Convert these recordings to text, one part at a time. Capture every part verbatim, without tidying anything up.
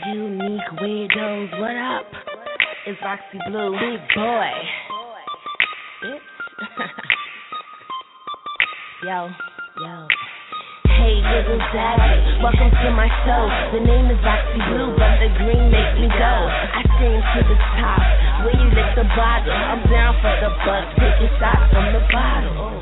Unique weirdos, what up? It's Roxy Blue, big boy. Bitch. Yo, yo. Hey, little daddy, welcome to my show. The name is Roxy Blue, but the green makes me go. I scream to the top when you lick the bottle. I'm down for the buck, taking shots from the bottle.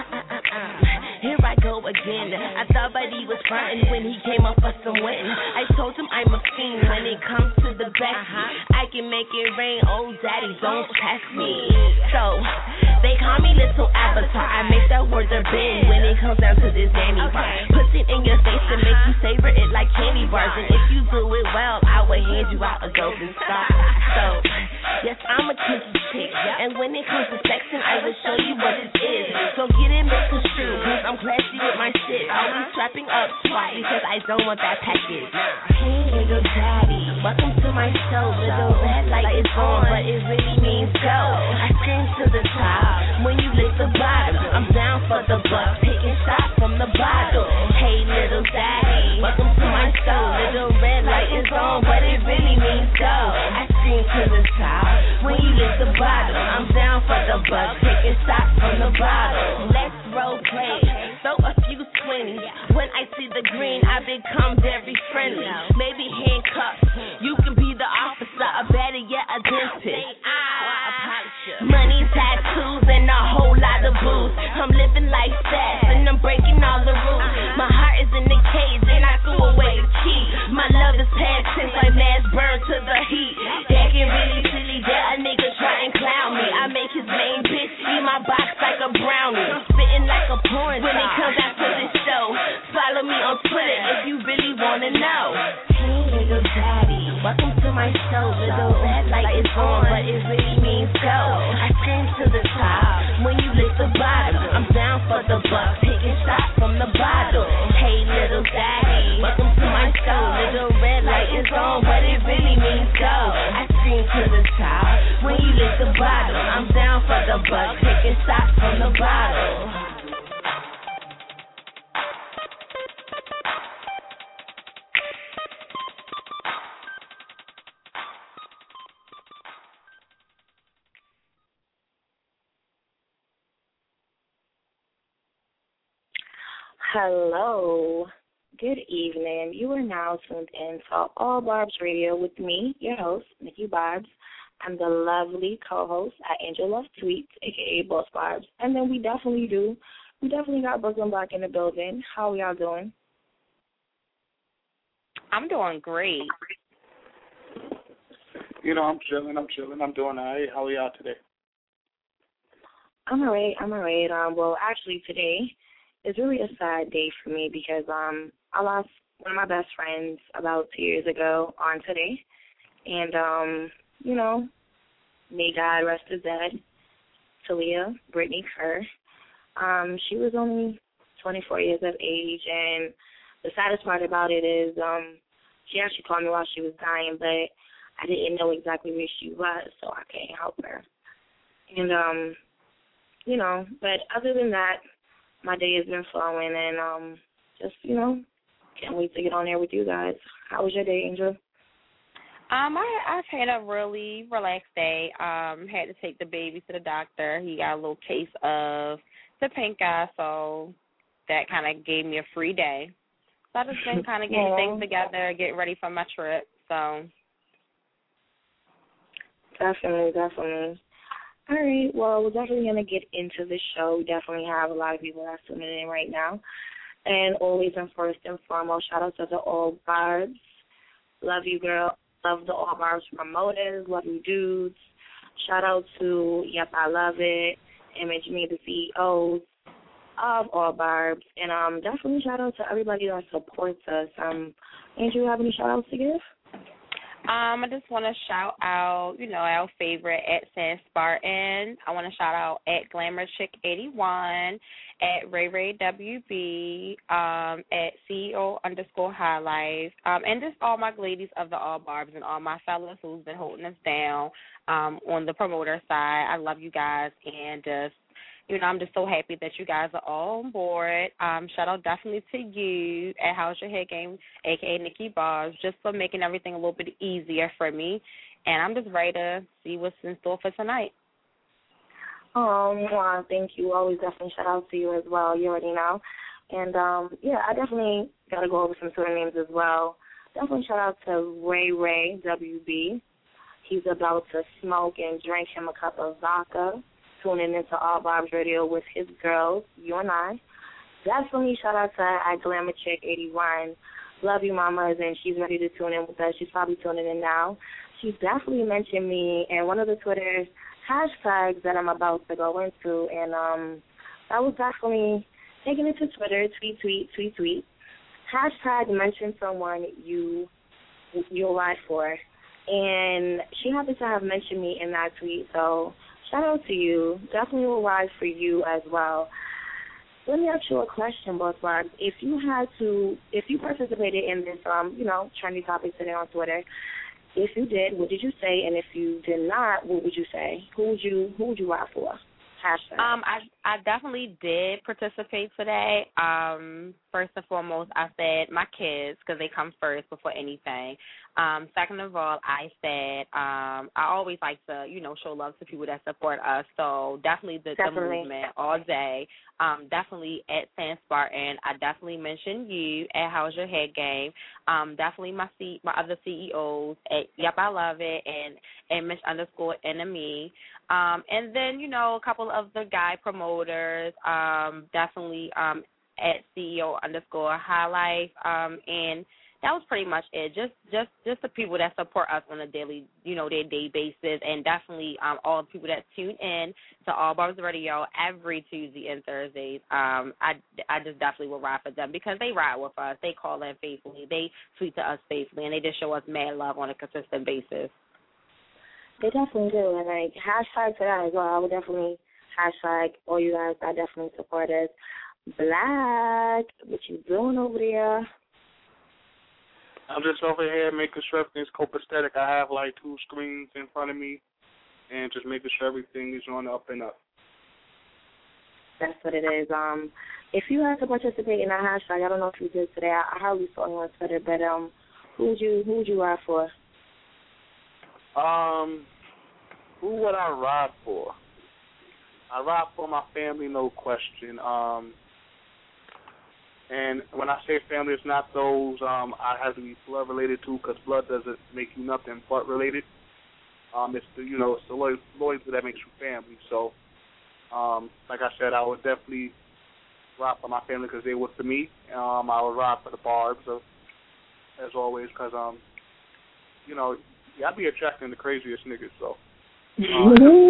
Here I go again. I thought Buddy was frontin' when he came up for some win. I told him I'm a fiend when it comes to the best. I can make it rain, oh daddy, don't test me. So, they call me Little Avatar. I make that word a bend when it comes down to this Danny bar. Put it in your face and make you savor it like candy bars. And if you do it well, I will hand you out a golden star. So, yes, I'm a kinky chick. And when it comes to sexing, I will show you what it is. So get it misconstrued, cause I'm classy with my shit. Always strapping up swat because I don't want that package. Hey, little daddy, welcome to my show. Little red light is on, but it really means go. I scream to the top when you lick the bottom. I'm down for the buck, taking shots from the bottle. Hey, little daddy, welcome to my show. Little red light is on, but it really means go. I scream to the top when you lick the bottom. I'm down for the buck, taking shots from the bottle. Let's role play, throw a few twenties. When I see the green, I become very friendly. Maybe handcuffs, you can be the officer, or better yet, a dentist. Money, tattoos, and a whole lot of booze. I'm living life fast, and I'm breaking all the rules. My heart is in the cage, and I threw away the key. My love is past tense, like mass burn to the heat. That can really silly that a nigga try and clown me. I make his main bitch eat my box like a brownie. I'm spitting like a porn when it comes out to this show. Follow me on Twitter if you really wanna know. Hey, little daddy, welcome to my show. Little red light is on, but it really means go. I scream to the top when you lick the bottom. I'm down for the buck, taking shots from the bottle. Hey, little daddy, welcome to my show. Little red light is on, but it really means go. I scream to the top when you lick the bottom. I'm down for the buck, taking shots from the bottle. Hello. Good evening. You are now tuned in to All Barbs Radio with me, your host, Nikki Barbs. I'm the lovely co-host at Angel Love Tweets, a k a. Boss Barbs. And then we definitely do. We definitely got Brooklyn Black in the building. How are y'all doing? I'm doing great. You know, I'm chilling. I'm chilling. I'm doing all right. How are y'all today? I'm all right. I'm all right. Um, well, actually, today it's really a sad day for me because um I lost one of my best friends about two years ago on today. And, um, you know, may God rest his dead, Talia Brittany Kerr. Um, she was only twenty-four years of age, and the saddest part about it is um, she actually called me while she was dying, but I didn't know exactly where she was, so I can't help her. And, um, you know, but other than that, my day has been flowing, and um, just, you know, can't wait to get on there with you guys. How was your day, Angel? Um, I I've had a really relaxed day. Um, had to take the baby to the doctor. He got a little case of the pink eye, so that kind of gave me a free day. So I've just been kind of getting yeah. things together, getting ready for my trip. So definitely, definitely. All right, well, we're definitely going to get into the show. We definitely have a lot of people that's tuning in right now. And always and first and foremost, shout out to the All Barbs. Love you, girl. Love the All Barbs promoters. Love you, dudes. Shout out to Yep, I Love It, Image Me, the C E Os of All Barbs. And um, definitely shout out to everybody that supports us. Um, Andrew, you have any shout outs to give? Um, I just want to shout out, you know, our favorite at San Spartan. I want to shout out at Glamour Chick eighty-one, at Ray Ray W B, um, at C E O underscore High Life, um, and just all my ladies of the All Barbs and all my fellas who's been holding us down um, on the promoter side. I love you guys, and just you know, I'm just so happy that you guys are all on board. Um, shout out definitely to you at How's Your Head Game, a k a. Nikki Barbs, just for making everything a little bit easier for me. And I'm just ready to see what's in store for tonight. Um, well, thank you. Always definitely shout out to you as well. You already know. And, um, yeah, I definitely got to go over some Twitter names as well. Definitely shout out to Ray Ray W B. He's about to smoke and drink him a cup of vodka, tuning into All Barb's Radio with his girls, you and I. Definitely shout out to at Glamour Chick eighty-one. Love you, mamas, and she's ready to tune in with us. She's probably tuning in now. She's definitely mentioned me in one of the Twitter hashtags that I'm about to go into, and um, I was definitely taking it to Twitter, tweet, tweet, tweet, tweet. Hashtag mention someone you you'll ride for. And she happens to have mentioned me in that tweet, so shout out to you. Definitely will ride for you as well. Let me ask you a question, Boss Barb. If you had to, if you participated in this, um, you know, trendy topic today on Twitter, if you did, what did you say? And if you did not, what would you say? Who would you, who would you ride for? Hashtag. Um, I I definitely did participate today. Um, first and foremost, I said my kids because they come first before anything. Um, second of all, I said um, I always like to, you know, show love to people that support us. So definitely the, definitely. the movement all day. Um, definitely at San Spartan. I definitely mentioned you at How's Your Head Game. Um, definitely my C, my other C E Os at Yep I Love It and and Miss underscore Enemy. Um, and then, you know, a couple of the guy promoters, um, definitely um, at C E O underscore High Life, um, and that was pretty much it. Just, just, just the people that support us on a daily, you know, day day basis, and definitely um, all the people that tune in to All Barb's Radio every Tuesday and Thursdays. Um, I, I just definitely will ride for them because they ride with us. They call in faithfully. They tweet to us faithfully, and they just show us mad love on a consistent basis. They definitely do, and like hashtag to that as well. I would definitely hashtag all you guys that definitely support us. Black, what you doing over there? I'm just over here making sure everything's copacetic. I have like two screens in front of me, and just making sure everything is on the up and up. That's what it is. Um, if you had to participate in that hashtag, I don't know if you did today. I, I hardly saw you on Twitter, but um, who would you who would you ride for? Um, who would I ride for? I ride for my family, no question. Um, and when I say family, it's not those um, I have to be blood related to, because blood doesn't make you nothing but related. Um, it's the you know it's the loyalty that makes you family. So, um, like I said, I would definitely ride for my family because they were for me. Um, I would ride for the Barbs, uh, as always, because um, you know. Yeah, I be attracting the craziest niggas, so. Uh,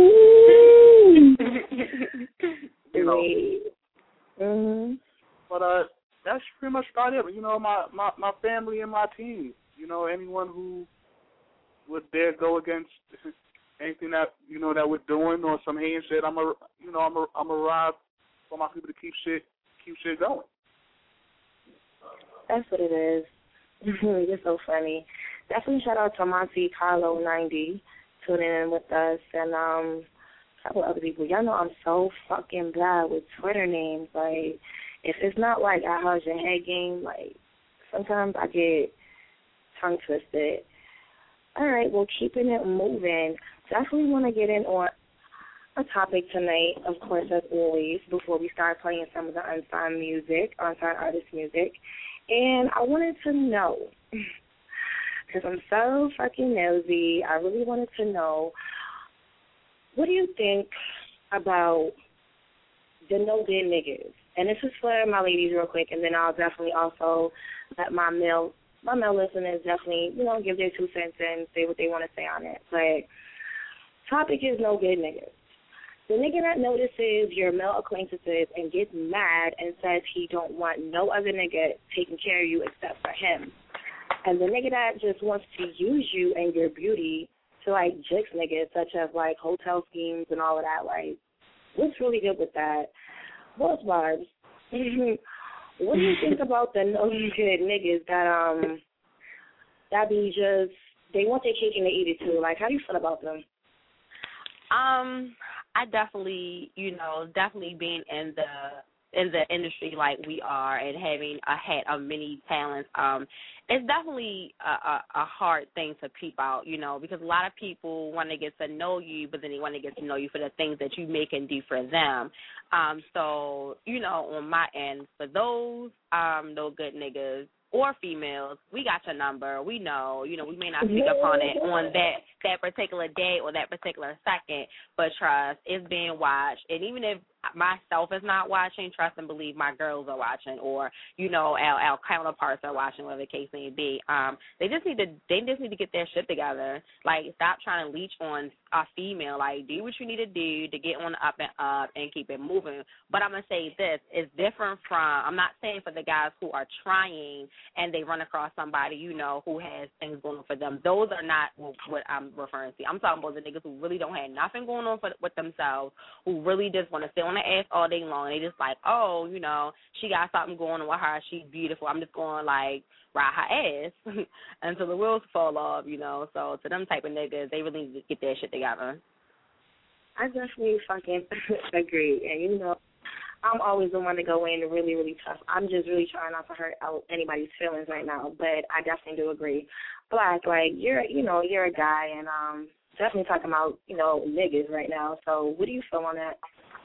you know. Mm-hmm. But uh, that's pretty much about it. You know, my, my, my family and my team. You know, anyone who would dare go against anything that you know that we're doing or some hand shit, I'm a you know I'm a I'm a ride for my people to keep shit keep shit going. That's what it is. You're so funny. Definitely shout out to Monte Carlo ninety tuning in with us, and um, a couple other people. Y'all know I'm so fucking bad with Twitter names. Like, if it's not like I How's Your Head Game, like sometimes I get tongue twisted. All right, well, keeping it moving. Definitely want to get in on a topic tonight, of course, as always, before we start playing some of the unsigned music, unsigned artist music. And I wanted to know. Because I'm so fucking nosy, I really wanted to know, what do you think about the no-bid niggas? And this is for my ladies real quick, and then I'll definitely also let my male my male listeners definitely, you know, give their two cents and say what they want to say on it. But topic is no-bid niggas. The nigga that notices your male acquaintances and gets mad and says he don't want no other nigga taking care of you except for him. And the nigga that just wants to use you and your beauty to, like, jix niggas, such as, like, hotel schemes and all of that, like, what's really good with that? Boss Barbs, what do you think about the no-good niggas that, um, that be just, they want their cake and they eat it, too? Like, how do you feel about them? Um, I definitely, you know, definitely being in the in the industry like we are and having a hat of many talents, um, it's definitely a, a, a hard thing to peep out, you know, because a lot of people want to get to know you, but then they want to get to know you for the things that you make and do for them. Um, so, you know, on my end, for those um, no good niggas or females, we got your number. We know, you know, we may not speak upon it on that, that particular day or that particular second, but trust, it's being watched. And even if myself is not watching, trust and believe my girls are watching, or, you know, our, our counterparts are watching, whatever the case may be. Um, they just need to they just need to get their shit together. Like, stop trying to leech on a female. Like, do what you need to do to get on the up and up and keep it moving. But I'm going to say this, it's different from, I'm not saying for the guys who are trying and they run across somebody, you know, who has things going on for them. Those are not what I'm referring to. I'm talking about the niggas who really don't have nothing going on for, with themselves, who really just want to sit on the ass all day long. And they just like, oh, you know, she got something going on with her. She's beautiful. I'm just going to, like, ride her ass until the wheels fall off, you know. So to them type of niggas, they really need to get their shit together. I definitely fucking agree. And, you know, I'm always the one to go in really, really tough. I'm just really trying not to hurt out anybody's feelings right now, but I definitely do agree. Black, like, you're, you know, you're a guy, and um, definitely talking about, you know, niggas right now. So what do you feel on that?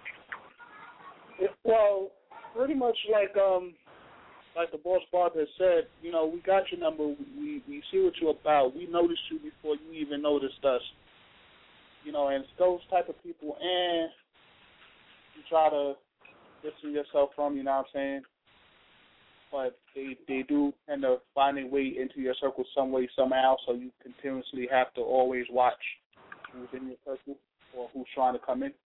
Well, pretty much like um, like the boss Barber has said, you know, we got your number. We we see what you're about. We noticed you before you even noticed us. You know, and it's those type of people, and you try to distance yourself from, you know what I'm saying? But they they do end up finding way into your circle some way, somehow, so you continuously have to always watch who's in your circle or who's trying to come in.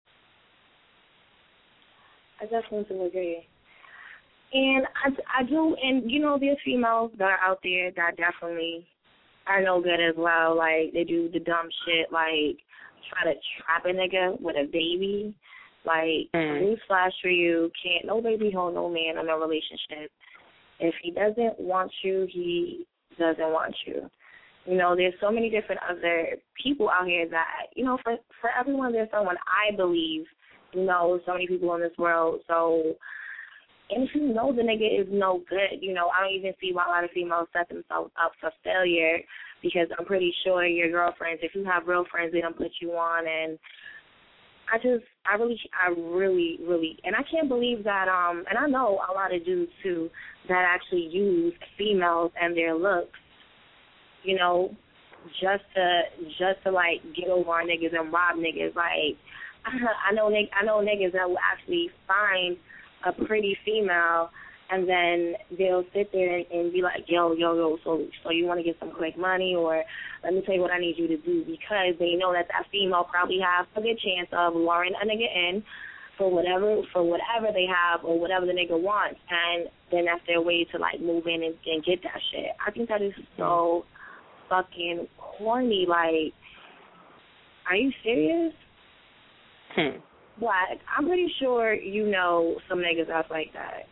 I definitely do agree. And I, I do, and, you know, there's females that are out there that definitely are no good as well. Like, they do the dumb shit, like, try to trap a nigga with a baby. Like, mm. newsflash for you, can't no baby hold no man in no relationship. If he doesn't want you, he doesn't want you. You know, there's so many different other people out here that, you know, for, for everyone there's someone, I believe, you know, so many people in this world. So, and if you know the nigga is no good, you know, I don't even see why a lot of females set themselves up for failure, because I'm pretty sure your girlfriends, if you have real friends, they don't put you on. And I just, I really, I really, really, and I can't believe that, um, and I know a lot of dudes, too, that actually use females and their looks, you know, just to, just to, like, get over on niggas and rob niggas. Like, I know, I know niggas that will actually find a pretty female, and then they'll sit there and, and be like, yo, yo, yo, so so you want to get some quick money, or let me tell you what I need you to do, because they know that that female probably has a good chance of luring a nigga in for whatever for whatever they have or whatever the nigga wants, and then that's their way to, like, move in and, and get that shit. I think that is so fucking corny. Like, are you serious? Hmm. Black, I'm pretty sure you know some niggas that's like that.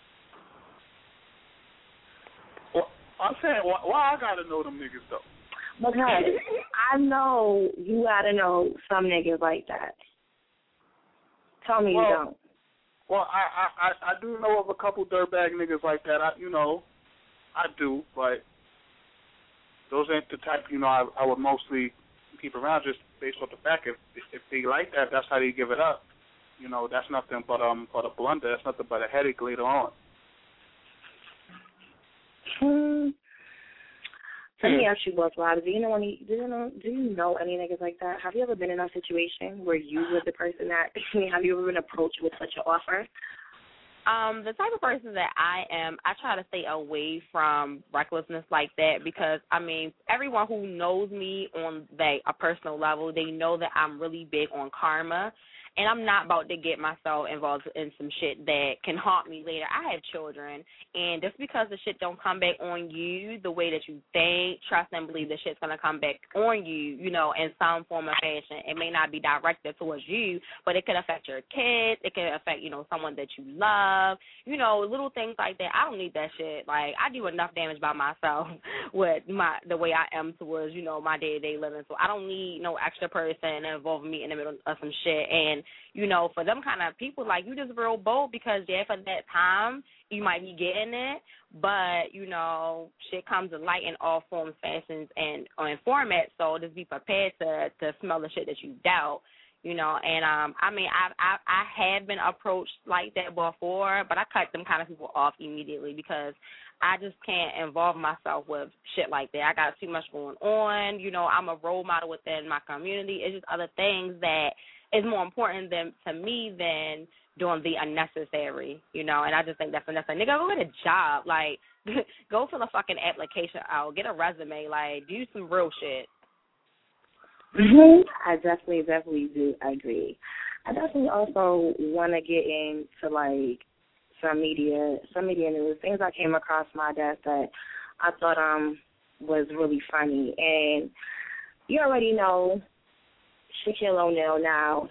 Well, I'm saying, why, why I gotta know them niggas, though? Because I know you gotta know some niggas like that. Tell me well, you don't. Well, I, I, I do know of a couple dirtbag niggas like that. I, you know, I do, but those ain't the type, you know, I, I would mostly keep around just based off the fact if if they like that, that's how they give it up. You know, that's nothing but um but a blunder. That's nothing but a headache later on. Hmm. Let me ask you both, Rob. Do you know any? Do you know? Do you know any niggas like that? Have you ever been in a situation where you were the person that? Have you ever been approached with such an offer? Um, the type of person that I am, I try to stay away from recklessness like that, because, I mean, everyone who knows me on the, a personal level, they know that I'm really big on karma. And I'm not about to get myself involved in some shit that can haunt me later. I have children, and just because the shit don't come back on you the way that you think, trust and believe the shit's going to come back on you, you know, in some form or fashion. It may not be directed towards you, but it could affect your kids. It could affect, you know, someone that you love, you know, little things like that. I don't need that shit. Like, I do enough damage by myself with my the way I am towards, you know, my day-to-day living. So I don't need no extra person involving me in the middle of some shit. And And, you know, for them kind of people, like, you just real bold because, yeah, for that time, you might be getting it, but, you know, shit comes to light in all forms, fashions, and on formats, so just be prepared to, to smell the shit that you doubt. You know, and um, I mean, I, I I had been approached like that before, but I cut them kind of people off immediately because I just can't involve myself with shit like that. I got too much going on. You know, I'm a role model within my community. It's just other things that is more important than to me than doing the unnecessary. You know, and I just think that's unnecessary. Nigga, go get a job. Like, go fill a fucking application out. Get a resume. Like, do some real shit. Mm-hmm. I definitely, definitely do agree. I definitely also want to get into, like, some media, some media news, things I came across my desk that I thought um was really funny. And you already know Shaquille O'Neal now.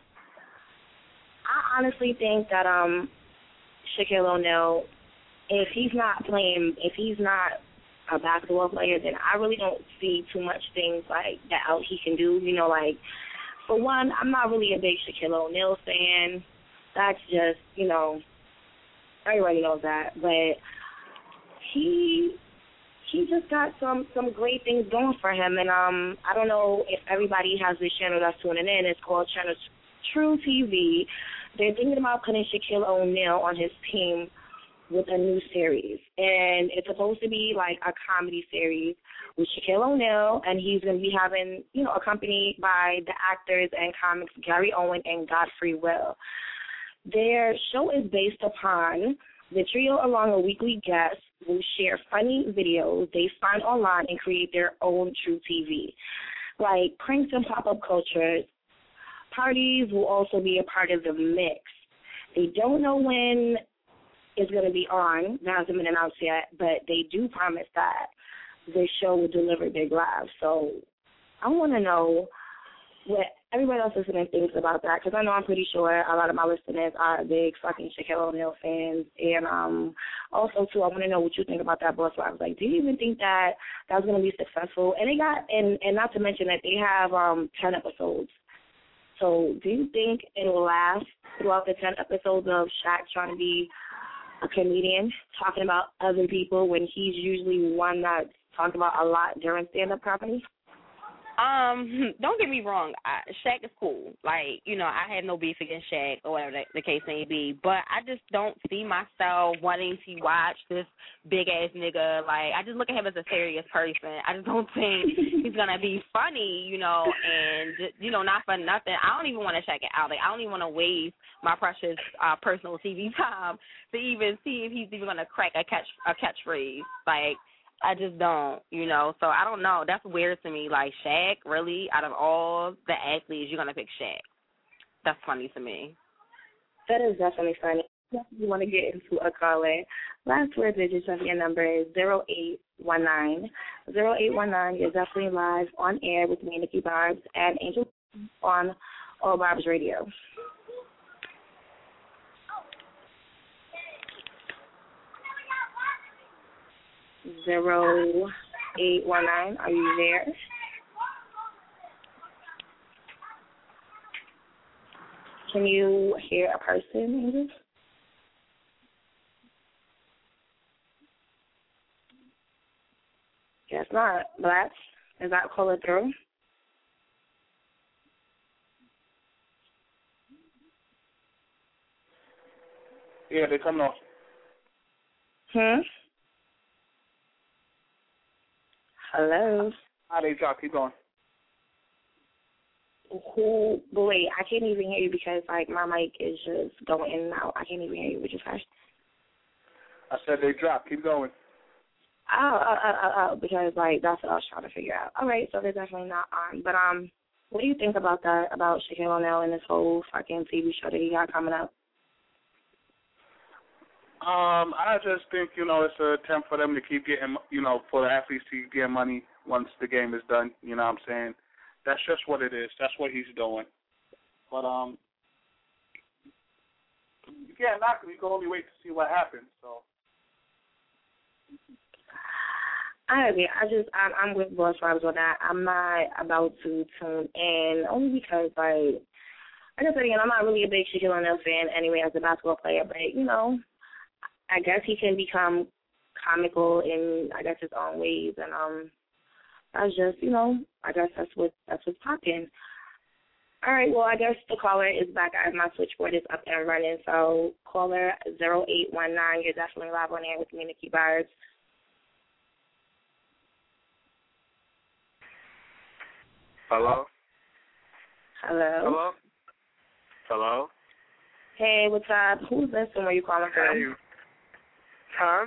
I honestly think that um Shaquille O'Neal, if he's not playing, if he's not a basketball player, then I really don't see too much things like that out he can do. You know, like, for one, I'm not really a big Shaquille O'Neal fan. That's just, you know, everybody knows that. But he he just got some some great things going for him. And um, I don't know if everybody has this channel that's tuning in. It's called Channel True T V. They're thinking about putting Shaquille O'Neal on his team with a new series, and it's supposed to be like a comedy series with Shaquille O'Neal, and he's going to be having, you know, accompanied by the actors and comics Gary Owen and Godfrey Will. Their show is based upon the trio, along with weekly guests, will share funny videos they find online and create their own True T V. Like pranks and pop-up cultures, parties will also be a part of the mix. They don't know when is going to be on. That hasn't been announced yet, but they do promise that the show will deliver big laughs. So I want to know what everybody else listening thinks about that, because I know I'm pretty sure a lot of my listeners are big fucking Shaquille O'Neal fans. And um, also, too, I want to know what you think about that, Boss Wives. Like, do you even think that that was going to be successful? And they got, and, and not to mention that they have um, ten episodes. So do you think it will last throughout the ten episodes of Shaq trying to be a comedian talking about other people when he's usually one that's talked about a lot during stand-up comedy? Um, don't get me wrong. I, Shaq is cool. Like, you know, I have no beef against Shaq or whatever the, the case may be, but I just don't see myself wanting to watch this big-ass nigga. Like, I just look at him as a serious person. I just don't think he's going to be funny, you know, and, just, you know, not for nothing. I don't even want to check it out. Like, I don't even want to waste my precious uh, personal T V time to even see if he's even going to crack a catch a catchphrase. Like, I just don't, you know. So I don't know. That's weird to me. Like, Shaq, really, out of all the athletes, you're going to pick Shaq. That's funny to me. That is definitely funny. If you want to get into a caller, last four digits of your number is zero eight one nine. zero eight one nine, you're definitely live on air with me, Nikki Barbs, and Angel on All Barbs Radio. Zero eight one nine. Are you there? Can you hear a person, Angel? Guess not. Black, is that caller through? Yeah, they're coming off. Hmm? Hello? How they drop? Keep going. Who? But wait, I can't even hear you because, like, my mic is just going in and out. I can't even hear you. What you say? I said they drop. Keep going. Oh, oh, oh, oh, oh, because, like, that's what I was trying to figure out. All right, so they're definitely not on. But, um, what do you think about that, about Shaquille O'Neal and this whole fucking T V show that he got coming up? Um, I just think, you know, it's an attempt for them to keep getting, you know, for the athletes to get money once the game is done. You know what I'm saying? That's just what it is. That's what he's doing. But, um, you can't knock him. You can only wait to see what happens, so. I agree. I just, I'm, I'm with Boss Vibes on that. I'm not about to tune in only because, like, like I said again, I'm not really a big Shaquille O'Neal fan anyway as a basketball player, but, you know, I guess he can become comical in, I guess, his own ways. And um, that's just, you know, I guess that's what that's what's popping. All right, well, I guess the caller is back. I have my switchboard is up and running. So caller zero eight one nine, you're definitely live on air with me, Nikki Barbs. Hello? Hello? Hello? Hello? Hey, what's up? Who's this and where you calling from? Hey. Huh?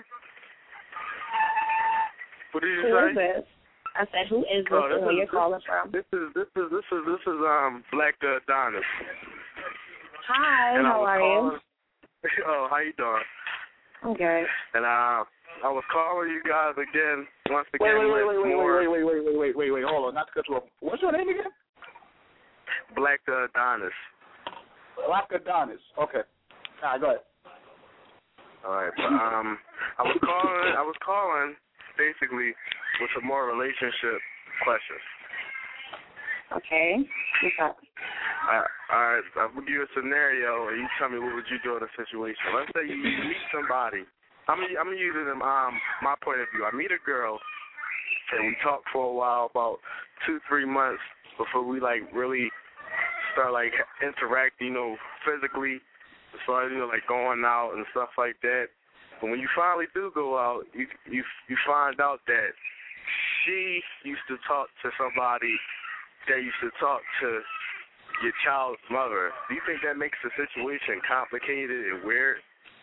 What did you who say? Who is this? I said, who is this oh, this and where is, you're calling from? This is this is this is this is um Black the Adonis. Hi, and how are calling, you? Oh, how you doing? I'm good. And uh, I was calling you guys again once again. Wait, wait, wait, wait, wait, more... wait, wait, wait, wait, wait, wait, wait, hold on, not to cut you off. What's your name again? Black the Adonis. Black Adonis. Okay. All right, go ahead. All right, but um, I was calling. I was calling basically with some more relationship questions. Okay. What's up? Uh, all right, I will give you a scenario, and you tell me what would you do in a situation. Let's say you meet somebody. I'm I'm using them, um my point of view. I meet a girl, and we talk for a while, about two three months before we like really start like interacting, you know, physically, as far as, you know, like going out and stuff like that. But when you finally do go out, you you you find out that she used to talk to somebody that used to talk to your child's mother. Do you think that makes the situation complicated and weird?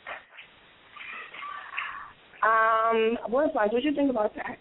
Um, what's like? What do you think about that?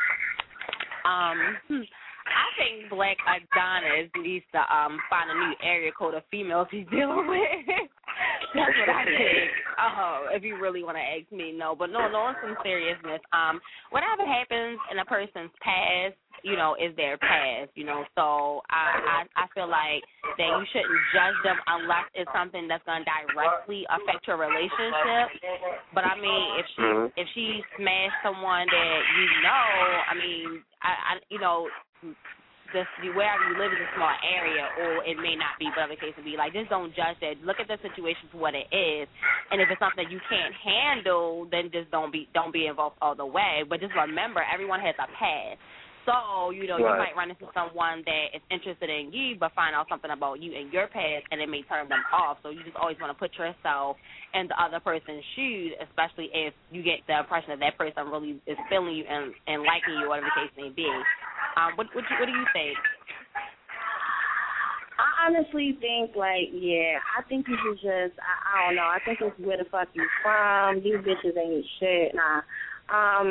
Um, I think Black Adonis needs to um find a new area code of females he's dealing with. That's what I think. Oh, if you really want to ask me, no. But no, no, on some seriousness. Um, whatever happens in a person's past, you know, is their past, you know. So I, I, I feel like that you shouldn't judge them unless it's something that's going to directly affect your relationship. But I mean, if she mm-hmm. if she smashed someone that you know, I mean, I, I you know. Just wherever you live is a small area, or it may not be, whatever the case would be. Like, just don't judge that. Look at the situation for what it is, and if it's something you can't handle, then just don't be don't be involved all the way. But just remember, everyone has a past. So, you know, right. you might run into someone that is interested in you, but find out something about you and your past, and it may turn them off. So you just always want to put yourself in the other person's shoes, especially if you get the impression that that person really is feeling you and, and liking you, whatever the case may be. Um, what, what, what do you think? I honestly think, like, yeah, I think you should just, I, I don't know, I think it's where the fuck you from. These bitches ain't shit. Nah. Um,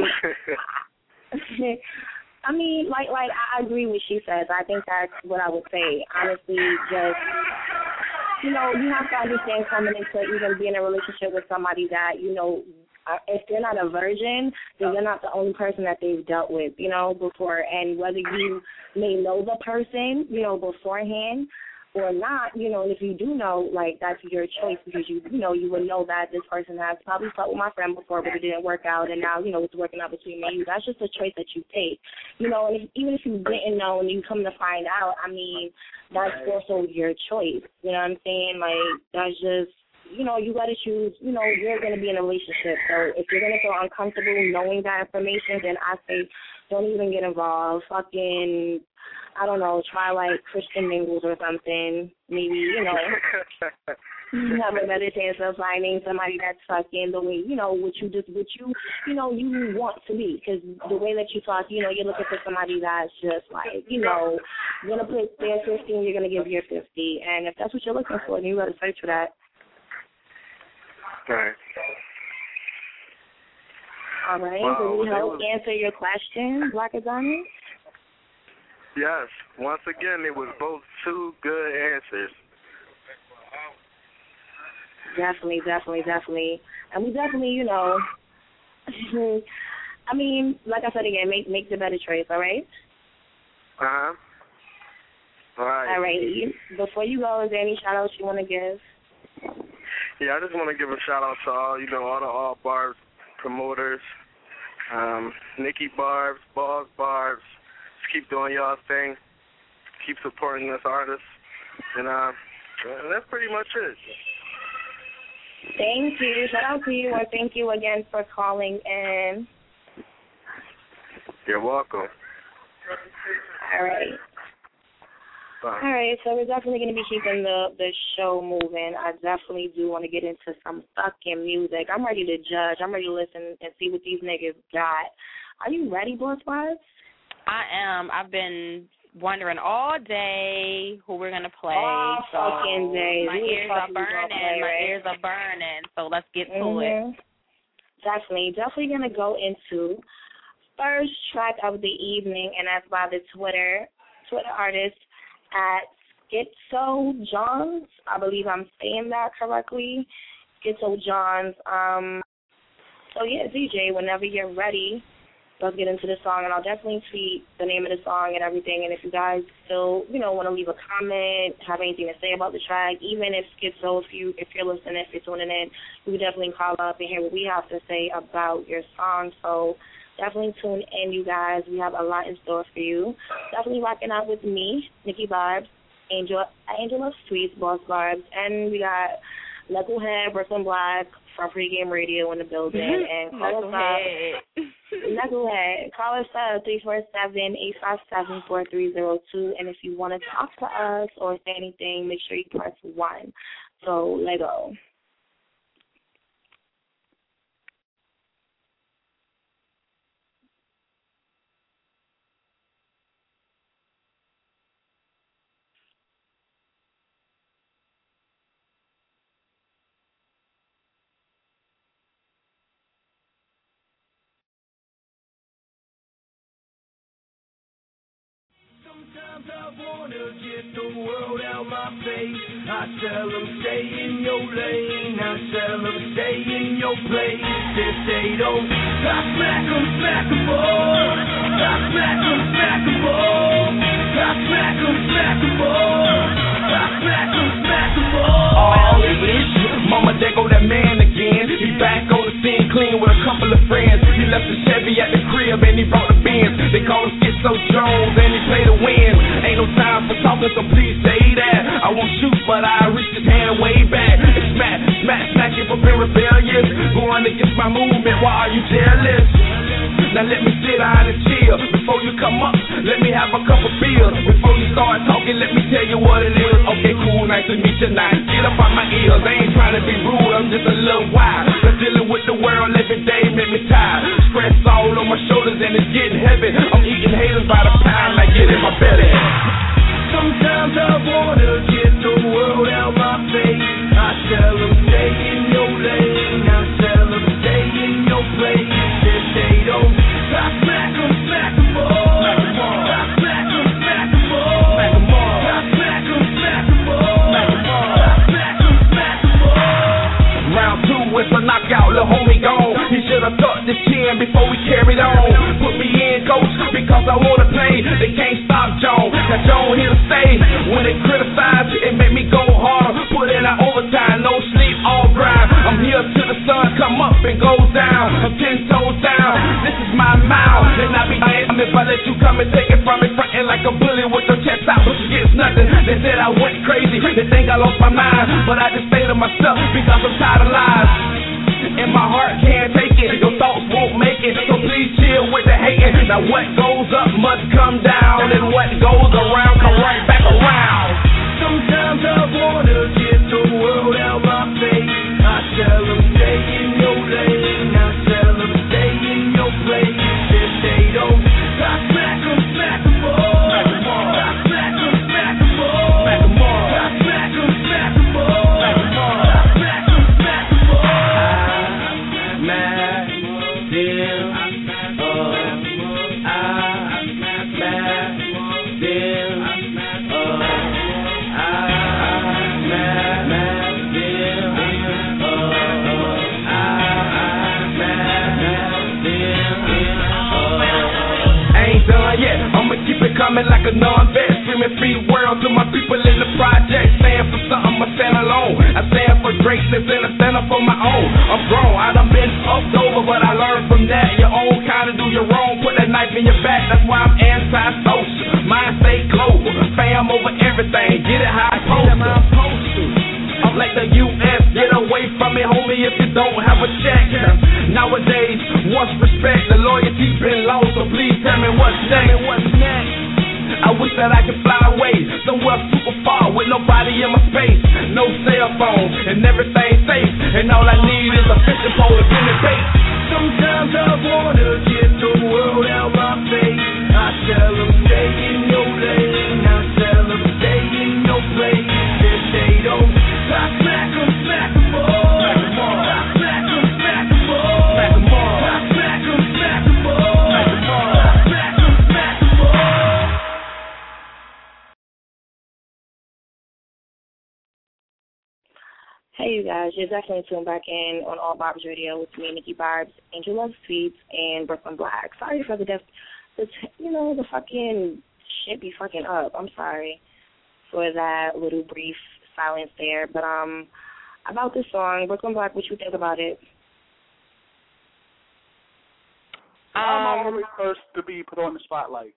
I mean, like, like I agree with what she says. I think that's what I would say. Honestly, just, you know, you have to understand coming into even being in a relationship with somebody that, you know, if they're not a virgin, then you're not the only person that they've dealt with, you know, before. And whether you may know the person, you know, beforehand or not, you know, and if you do know, like, that's your choice because, you you know, you would know that this person has probably slept with my friend before, but it didn't work out, and now, you know, it's working out between me and you. That's just a choice that you take, you know, and if, even if you didn't know and you come to find out, I mean, that's also your choice, you know what I'm saying? Like, that's just, you know, you got to choose, you know, you're going to be in a relationship. So if you're going to feel uncomfortable knowing that information, then I say don't even get involved. Fucking, I don't know, try like Christian Mingles or something. Maybe, you know, have a better chance of finding somebody that's fucking the way, you know, what you just, what you, you know, you want to be. Because the way that you talk, you know, you're looking for somebody that's just like, you know, you're going to put their fifty and you're going to give your fifty. And if that's what you're looking for, then you got to search for that. Right. All right. Wow, Did we help was... answer your question, Black Adonis? Yes. Once again, it was both two good answers. Definitely, definitely, definitely. And we definitely, you know, I mean, like I said again, make make the better choice, all right? Uh-huh. All right. All right. You, before you go, is there any shout-outs you want to give? Yeah, I just want to give a shout-out to all, you know, all the all Barbs promoters, um, Nikki Barbs, Balls Barbs. Just keep doing y'all thing. Keep supporting us artists. And uh, And that's pretty much it. Thank you. Shout out to you, and thank you again for calling in. You're welcome. All right. Bye. All right, so we're definitely going to be keeping the, the show moving. I definitely do want to get into some fucking music. I'm ready to judge. I'm ready to listen and see what these niggas got. Are you ready, Boss Wives? I am. I've been wondering all day who we're going to play. All so fucking day. My Who ears are burning. play, my right? ears are burning. So let's get to mm-hmm. it. Definitely. Definitely going to go into first track of the evening, and that's by the Twitter Twitter artist at Schizo Johns. I believe I'm saying that correctly. Schizo Johns. Um, so, yeah, D J, whenever you're ready, let's get into the song, and I'll definitely tweet the name of the song and everything. And if you guys still, you know, want to leave a comment, have anything to say about the track, even if Schizo, if, you, if you're listening, if you're tuning in, you can definitely call up and hear what we have to say about your song. So definitely tune in, you guys. We have a lot in store for you. Definitely rocking out with me, Nikki Vibes, Angel, Angela Sweets, Boss Vibes, and we got Knucklehead, Brooklyn Black from Pregame Radio in the building. And call us up. Knucklehead. Call us up, three four seven, eight five seven, four three zero two. And if you want to talk to us or say anything, make sure you press one. So, let go. Sometimes I wanna get the world out my face. I tell them stay in your lane. I tell them stay in your place. If they don't, I smack them, smack them all. I smack them, smack them all. I smack them, smack them all. I smack them, smack them all. Oh, bitch. Mama, there go that man again. He back on the scene clean with a couple of friends. He left the Chevy at the crib and he brought the Benz. They call him Schizo Jones and he play the win. Ain't no time for talking, so please say that. I won't shoot, but I reach his hand way back. And smack, smack, smack if I've been rebellious. Going against my movement, why are you jealous? Now let me sit down and chill. Before you come up, let me have a cup of beer. Before you start talking, let me tell you what it is. Okay, cool, nice to meet you now. Get up out my ears, I ain't trying to be rude, I'm just a little wild. But dealing with the world every day make me tired. Stress all on my shoulders and it's getting heavy. I'm eating haters by the pound, like get in my belly. Sometimes I wanna get the world out my face. I tell them stay in your lane. I tell them stay in your place. If they don't, I smack them, smack them all. I smack them, smack them all. I smack them, smack them all. I smack them, smack them all. Round two is a knockout, little homie gone. He should've tucked his chin before we carried on. Put me in, coach, because I wanna play. They can't stop Joan. Now Joan here to stay. When they criticize, it made me go harder. Put in our overtime, no sleep, all grind. I'm here till the sun come up and goes down. I'm ten toes down. This is my mouth, and I be damned if I let you come and take it from me, frontin' like a bully with your chest out, but you get nothing. They said I went crazy. They think I lost my mind, but I just stay to myself because I'm tired of lies. And my heart can't take it, your thoughts won't make it. So please chill with the hating. Now what goes up must come down, and what goes around come right back around. Sometimes I wanna get the world out my face. I tell them stay in your lane. I tell them stay in your place. If they don't, I smack them, smack them all. I smack them, smack them all. I smack them, smack them all. I smack them, smack them all. I smack them all. I smack them all. Coming like a non-vet, screaming free world to my people in the project. Stand for something, I stand alone. I stand for greatness and I stand up for my own. I'm grown, I done been fucked over, but I learned from that. Your own kind of do your wrong, put that knife in your back. That's why I'm anti-social. Mine stay global, fam over everything. Get it how I post it. that I can fly away somewhere super far with nobody in my space. No cell phone and everything safe. And all I need is a fishing pole to pin the bait. Sometimes I wanna get the world out my face. I tell them stay in your lane. I tell them stay in your place. If they don't, I smack them, smack them all. Smack them all. I smack them, smack them all. Smack them all. I smack them, smack them all. Smack them all. I smack them, smack them all. Hey, you guys, you're definitely tuned back in on All Barb's Radio with me, Nikki Barbs, Angel Love Sweets, and Brooklyn Black. Sorry for the def, the t- you know, the fucking shit be fucking up. I'm sorry for that little brief silence there. But um, about this song, Brooklyn Black, what you think about it? Um, I'm always first to be put on the spotlight.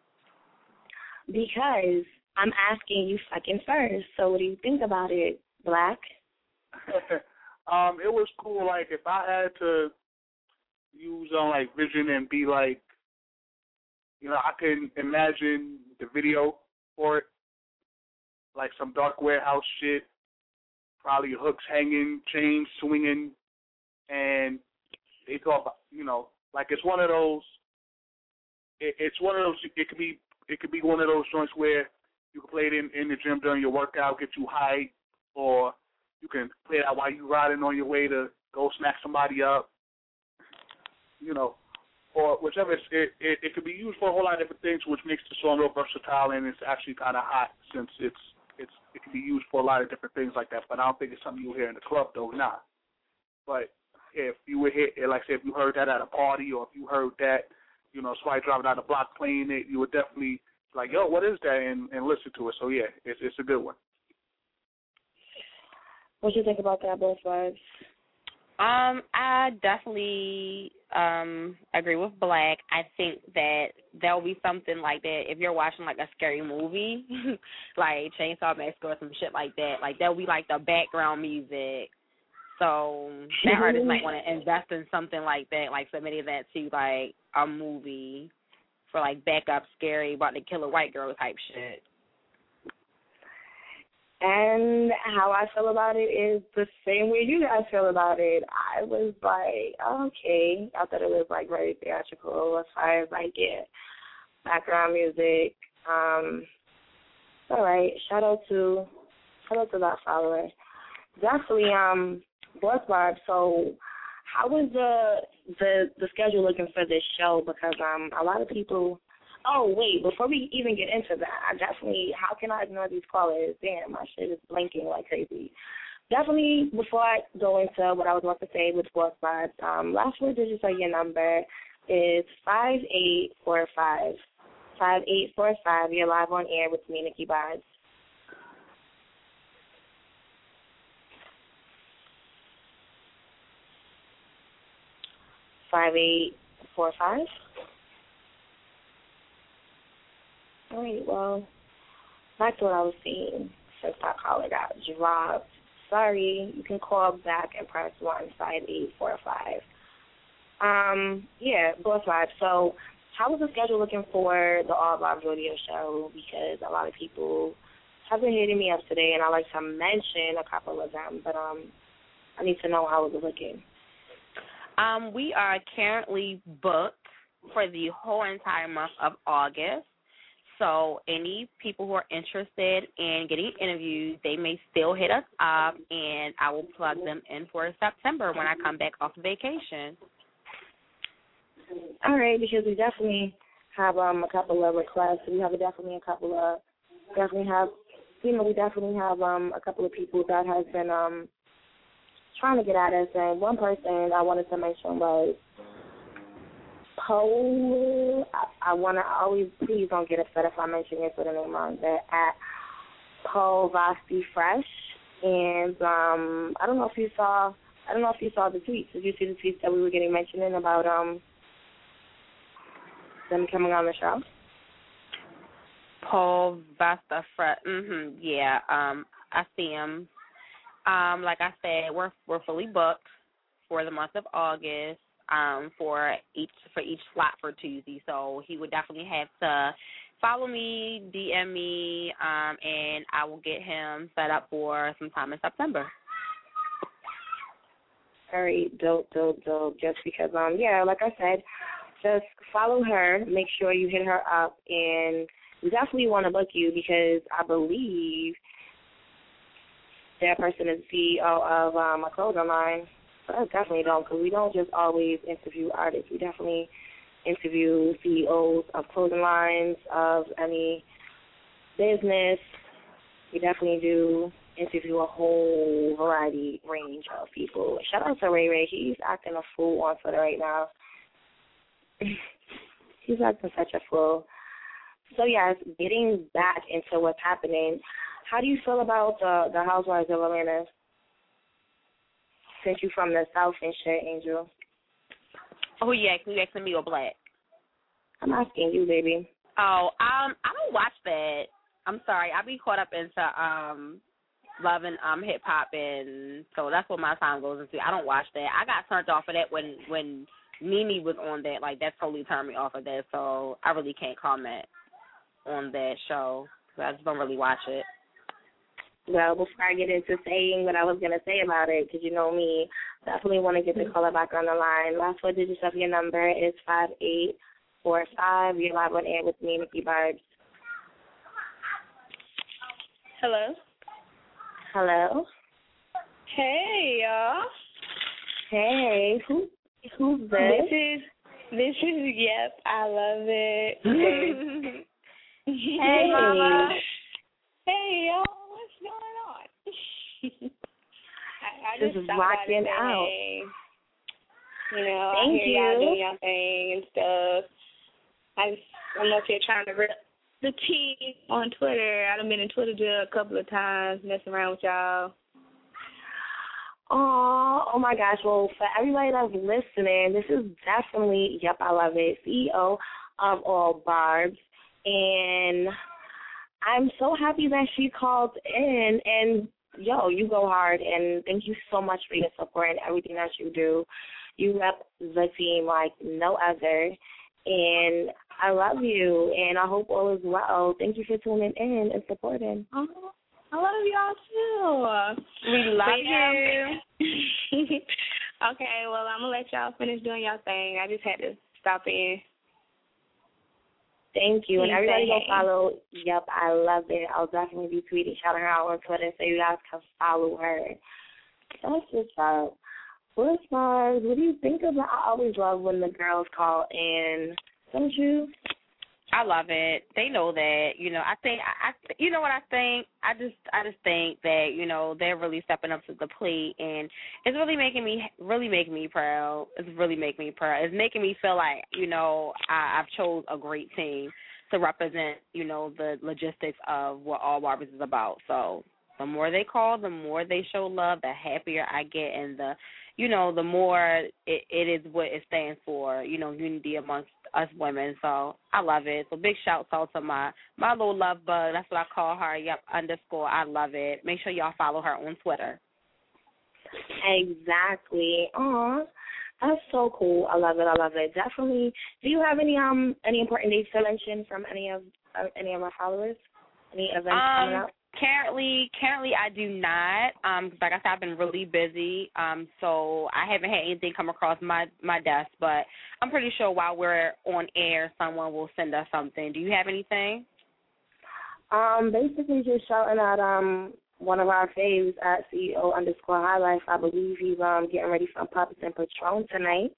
Because I'm asking you fucking first. So what do you think about it, Black? um, it was cool. Like, if I had to use on like vision and be like, you know, I can imagine the video for it, like some dark warehouse shit, probably hooks hanging, chains swinging, and they talk, you know, like it's one of those. It, it's one of those. It could be. It could be one of those joints where you can play it in, in the gym during your workout, get you hype, or you can play that while you're riding on your way to go smack somebody up, you know, or whichever. It's, it, it it could be used for a whole lot of different things, which makes the song real versatile, and it's actually kind of hot since it's it's it can be used for a lot of different things like that. But I don't think it's something you'll hear in the club though, nah. But if you were hit, like I said, if you heard that at a party, or if you heard that, you know, somebody driving down the block playing it, you would definitely like, yo, what is that, and, and listen to it. So yeah, it's it's a good one. What you think about that, both sides? Um, I definitely um agree with Black. I think that there'll be something like that if you're watching like a scary movie, like Chainsaw Massacre or some shit like that. Like there'll be like the background music. So that artist might want to invest in something like that, like submitting that to like a movie for like backup scary about to kill a white girl type shit. And how I feel about it is the same way you guys feel about it. I was like, okay. I thought it was like very theatrical as far as like, yeah, background music. Um, all right. Shout out to shout out to that follower. Definitely, um, Boss Barb. So, how was the the the schedule looking for this show? Because um, a lot of people. Oh, wait, before we even get into that, I definitely, how can I ignore these callers? Damn, my shit is blinking like crazy. Definitely, before I go into what I was about to say with Boss Vibes, um, last four digits of your number is five eight four five. five eight four five. You're live on air with me, Nikki Vibes. five eight four five. All right, well, back to what I was saying since my caller got dropped. Sorry, you can call back and press one five eight four five. Um, yeah, both vibes. So, how was the schedule looking for the All Vibes Radio Show? Because a lot of people have been hitting me up today, and I like to mention a couple of them, but um, I need to know how it was looking. Um, we are currently booked for the whole entire month of August. So any people who are interested in getting interviews, they may still hit us up, and I will plug them in for September when I come back off vacation. All right, because we definitely have um, a couple of requests. We have definitely a couple of, definitely have, you know, we definitely have um, a couple of people that has been um, trying to get at us. And one person I wanted to mention was Poe. I, I want to always, please don't get upset if I mention it for the name wrong, but at Poe Vasti Fresh. And um, I don't know if you saw, I don't know if you saw the tweets. Did you see the tweets that we were getting mentioning about um them coming on the show? Poe Vasta Fresh. Mhm. Yeah. Um, I see him. Um, like I said, we're we're fully booked for the month of August. Um, for each for each slot for Tuesday, so he would definitely have to follow me, D M me, um, and I will get him set up for sometime in September. All right, dope, dope, dope. Just because, um, yeah, like I said, just follow her. Make sure you hit her up, and we definitely want to book you because I believe that person is the C E O of um, a clothing line. But I definitely don't, because we don't just always interview artists. We definitely interview C E Os of clothing lines, of any business. We definitely do interview a whole variety range of people. Shout out to Ray Ray. He's acting a fool on Twitter right now. He's acting such a fool. So, yes, getting back into what's happening, how do you feel about uh, the Housewives of Atlanta? Since you're from the South and shit, Angel. Oh, yeah, can you asking me or Black? I'm asking you, baby. Oh, um, I don't watch that. I'm sorry. I be caught up into um loving um hip hop, and so that's what my time goes into. I don't watch that. I got turned off of that when when Mimi was on that. Like, that totally turned me off of that. So I really can't comment on that show because I just don't really watch it. Well, before I get into saying what I was going to say about it, because you know me, definitely want to get the caller back on the line. Last four digits of your number is five eight four five. You're live on air with me, Nikki Barbs. Hello. Hello. Hey, y'all. Hey, who who's this? This is this is yep. I love it. Hey, mama. Hey, y'all. What's going on? I, I this just is rocking out. You know, Thank I hear you. y'all doing your thing and stuff. I just, I'm up here trying to rip the tea on Twitter. I've been in Twitter jail a couple of times, messing around with y'all. Oh, oh my gosh. Well, for everybody that's listening, this is definitely, yep, I love it, C E O of All Barbs. And I'm so happy that she called in. And, yo, you go hard. And thank you so much for your support and everything that you do. You rep the team like no other. And I love you. And I hope all is well. Thank you for tuning in and supporting. Oh. I love y'all, too. We love but, you. Um, okay, well, I'm going to let y'all finish doing y'all thing. I just had to stop in. Thank you. And Please everybody go hey. follow. Yep, I love it. I'll definitely be tweeting, shouting her out on Twitter so you guys can follow her. That's just up. What's Mars? What do you think of it? I always love when the girls call in. Don't you? I love it. They know that, you know. I think, I, I, you know what I think. I just, I just think that, you know, they're really stepping up to the plate, and it's really making me, really making me proud. It's really making me proud. It's making me feel like, you know, I, I've chose a great team to represent, you know, the logistics of what All Barbers is about. So the more they call, the more they show love, the happier I get, and the, you know, the more it, it is what it stands for, you know, unity amongst us women. So I love it. So big shout out to my, my little love bug. That's what I call her. Yep, underscore. I love it. Make sure y'all follow her on Twitter. Exactly. Aw, that's so cool. I love it. I love it. Definitely. Do you have any um any important dates to mention from any of uh, any of our followers? Any events um, coming up? Currently, currently I do not. Um, 'cause like I said, I've been really busy. Um, so I haven't had anything come across my my desk. But I'm pretty sure while we're on air, someone will send us something. Do you have anything? Um, basically just shouting out um one of our faves at C E O underscore High Life. I believe he's um getting ready for Puppets and Patron tonight.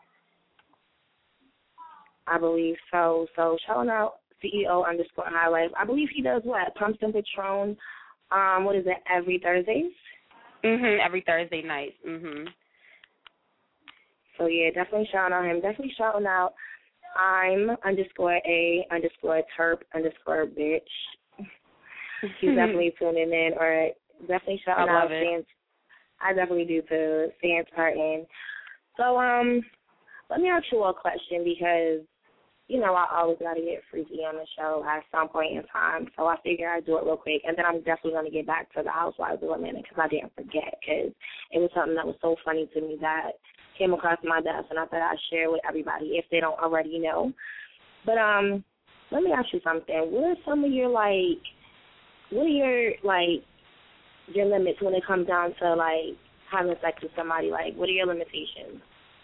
I believe so. So shouting out C E O underscore High Life. I believe he does what? Pumps and Patron. Um, what is it? Every Thursdays. Mhm. Every Thursday night. Mhm. So yeah, definitely shouting out him. Definitely shouting out I'm underscore a underscore terp underscore bitch. He's definitely tuning in. Or definitely shouting I out Sans. I definitely do too. Sans Parton. So um, let me ask you a question because, you know, I always got to get freaky on the show at some point in time. So I figure I'd do it real quick. And then I'm definitely going to get back to the Housewives of Atlanta because I didn't forget because it was something that was so funny to me that came across my desk and I thought I'd share with everybody if they don't already know. But um, let me ask you something. What are some of your, like, what are your, like, your limits when it comes down to, like, having sex with somebody? Like, what are your limitations?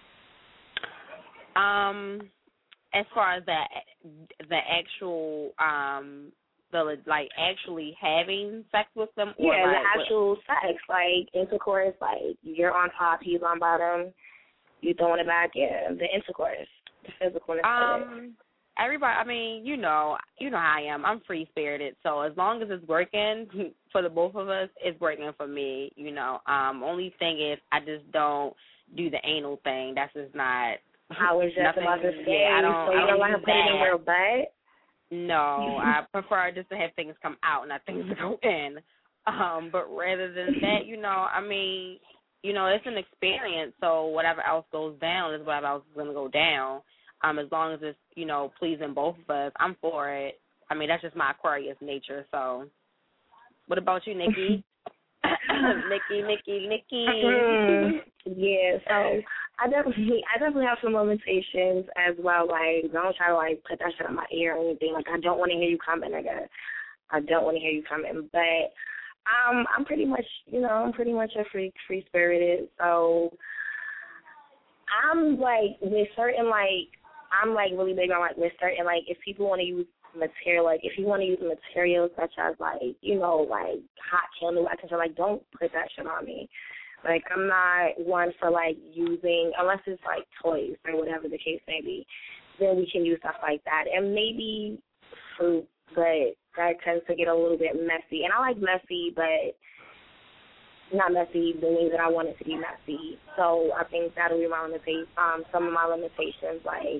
Um, as far as the the actual um the like actually having sex with them, or yeah, like the actual what? sex, like intercourse, like you're on top, he's on bottom, you throwing it back. Yeah, the intercourse, the physicalness. Um, everybody. I mean, you know, you know how I am. I'm free spirited, so as long as it's working for the both of us, it's working for me. You know, um, only thing is I just don't do the anal thing. That's just not. I was just nothing, about to say, yeah, I don't, so you I don't, don't want to do put it in that. your butt? No, I prefer just to have things come out, not things to go in. Um, but rather than that, you know, I mean, you know, it's an experience, so whatever else goes down is whatever else is going to go down. Um, as long as it's, you know, pleasing both of us, I'm for it. I mean, that's just my Aquarius nature, so. What about you, Nikki? Nikki, Nikki, Nikki. Yeah, so I definitely, I definitely have some limitations as well. Like, don't try to like put that shit in my ear or anything. Like, I don't want to hear you coming, nigga. I don't want to hear you coming. But um, I'm pretty much, you know, I'm pretty much a free, free spirited. So I'm like with certain like, I'm like really big on like with certain like if people want to use material, like if you want to use materials such as like, you know, like hot candle wax and shit, like don't put that shit on me. Like I'm not one for like using, unless it's like toys or whatever the case may be, then we can use stuff like that. And maybe fruit, but that tends to get a little bit messy. And I like messy, but not messy the way that I want it to be messy. So I think that'll be my limita- um, some of my limitations. Like,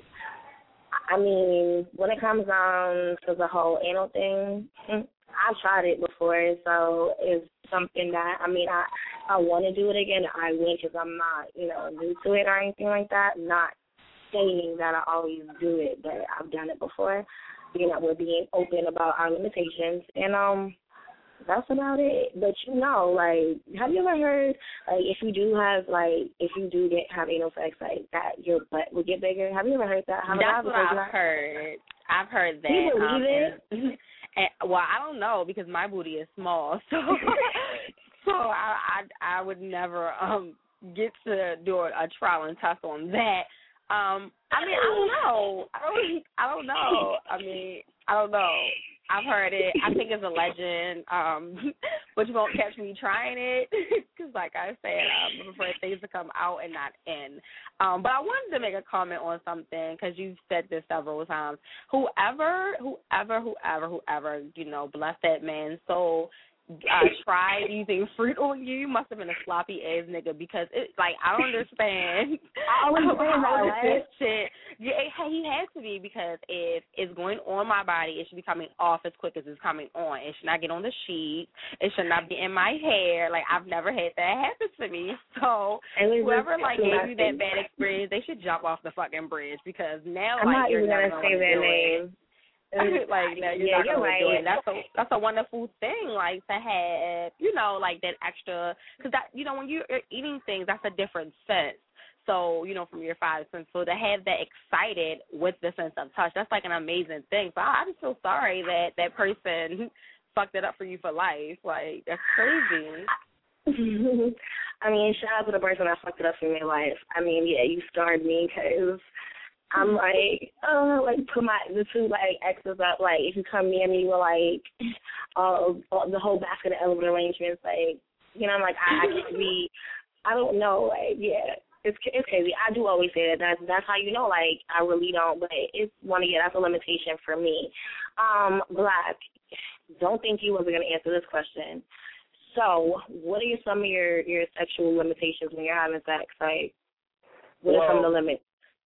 I mean, when it comes down to the whole anal thing, I've tried it before, so it's something that, I mean, I, I want to do it again. I will because I'm not, you know, new to it or anything like that. Not saying that I always do it, but I've done it before. You know, we're being open about our limitations, and um, that's about it. But you know, like, have you ever heard, like, if you do have, like, if you do get have anal sex, like, that your butt will get bigger? Have you ever heard that? Have That's what I've that? heard. I've heard that. Do you believe um, it? And, and, well, I don't know because my booty is small, so so I, I I would never um get to do a, a trial and test on that. Um, I mean, I don't know. I don't. I don't know. I mean, I don't know. I've heard it. I think it's a legend, um, but you won't catch me trying it because, like I said, I prefer things to come out and not in. Um, but I wanted to make a comment on something because you've said this several times. Whoever, whoever, whoever, whoever, you know, bless that man's soul, uh, tried using fruit on you, you must have been a sloppy ass nigga because it like I don't understand. I always say that, right? Shit. Yeah, it, he has to be because if it's going on my body, it should be coming off as quick as it's coming on. It should not get on the sheet. It should not be in my hair. Like I've never had that happen to me. So whoever like gave you that bad experience, they should jump off the fucking bridge because now I'm like not you're even never gonna gonna say their do name. it. Like no, you're yeah, not you're gonna right. do it. That's a that's a wonderful thing, like to have, you know, like that extra, because that, you know, when you're eating things, that's a different sense. So, you know, from your five senses, so to have that excited with the sense of touch, that's like an amazing thing. So I, I just feel sorry that that person fucked it up for you for life. Like that's crazy. I mean, shout out to the person that fucked it up for me life. I mean, yeah, you scarred me because I'm like, oh, like put my the two like exes up. Like if you come near me with like uh, the whole basket of element arrangements, like you know, I'm like I, I can't be. I don't know, like yeah, it's it's crazy. I do always say that. That's that's how you know, like I really don't. But it's one of yeah, that's a limitation for me. Um, Black, don't think you wasn't gonna answer this question. So, what are some of your your sexual limitations when you're having sex? Like, what well, are some of the limits?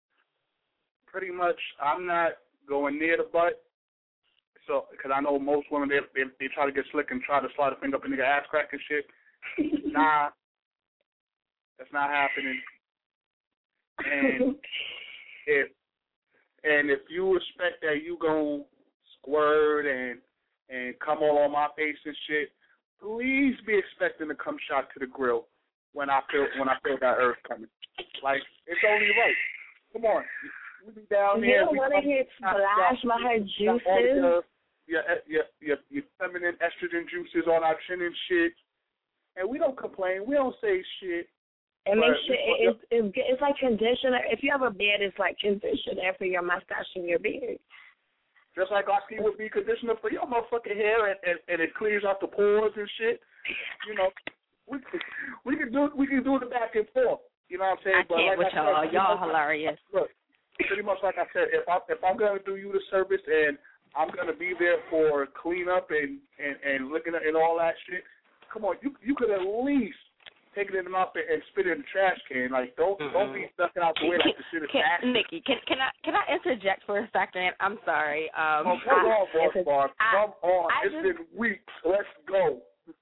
Pretty much, I'm not going near the butt. So, because I know most women, they, they they try to get slick and try to slide a finger up in nigga ass crack and shit. Nah, that's not happening. And if and if you expect that you gon' squirt and and come all on my face and shit, please be expecting to come shot to the grill when I feel when I feel that earth coming. Like it's only right. Come on. we be down You there. don't want to get splashed by her juices. Your, your, your, your feminine estrogen juices on our chin and shit. And we don't complain. We don't say shit. And make sure it, it's, it's, it's like conditioner. If you have a beard, it's like conditioner for your mustache and your beard. Just like our skin would be conditioner for your motherfucking hair, and, and, and it clears out the pores and shit. You know, we we can do we can do the back and forth. You know what I'm saying? I but can't like with I y'all. said, Y'all you know, hilarious. Look, pretty much like I said, if I if I'm gonna do you the service and I'm gonna be there for cleanup and, and, and looking at and all that shit. Come on, you you could at least take it in the mouth and, and spit it in the trash can. Like don't mm-hmm. don't be stuck out the way like the shit is nasty. Nikki, can can I can I interject for a second? I'm sorry. Um, oh, come I, on, boss, boss. Come on. I it's just, been weeks. Let's go.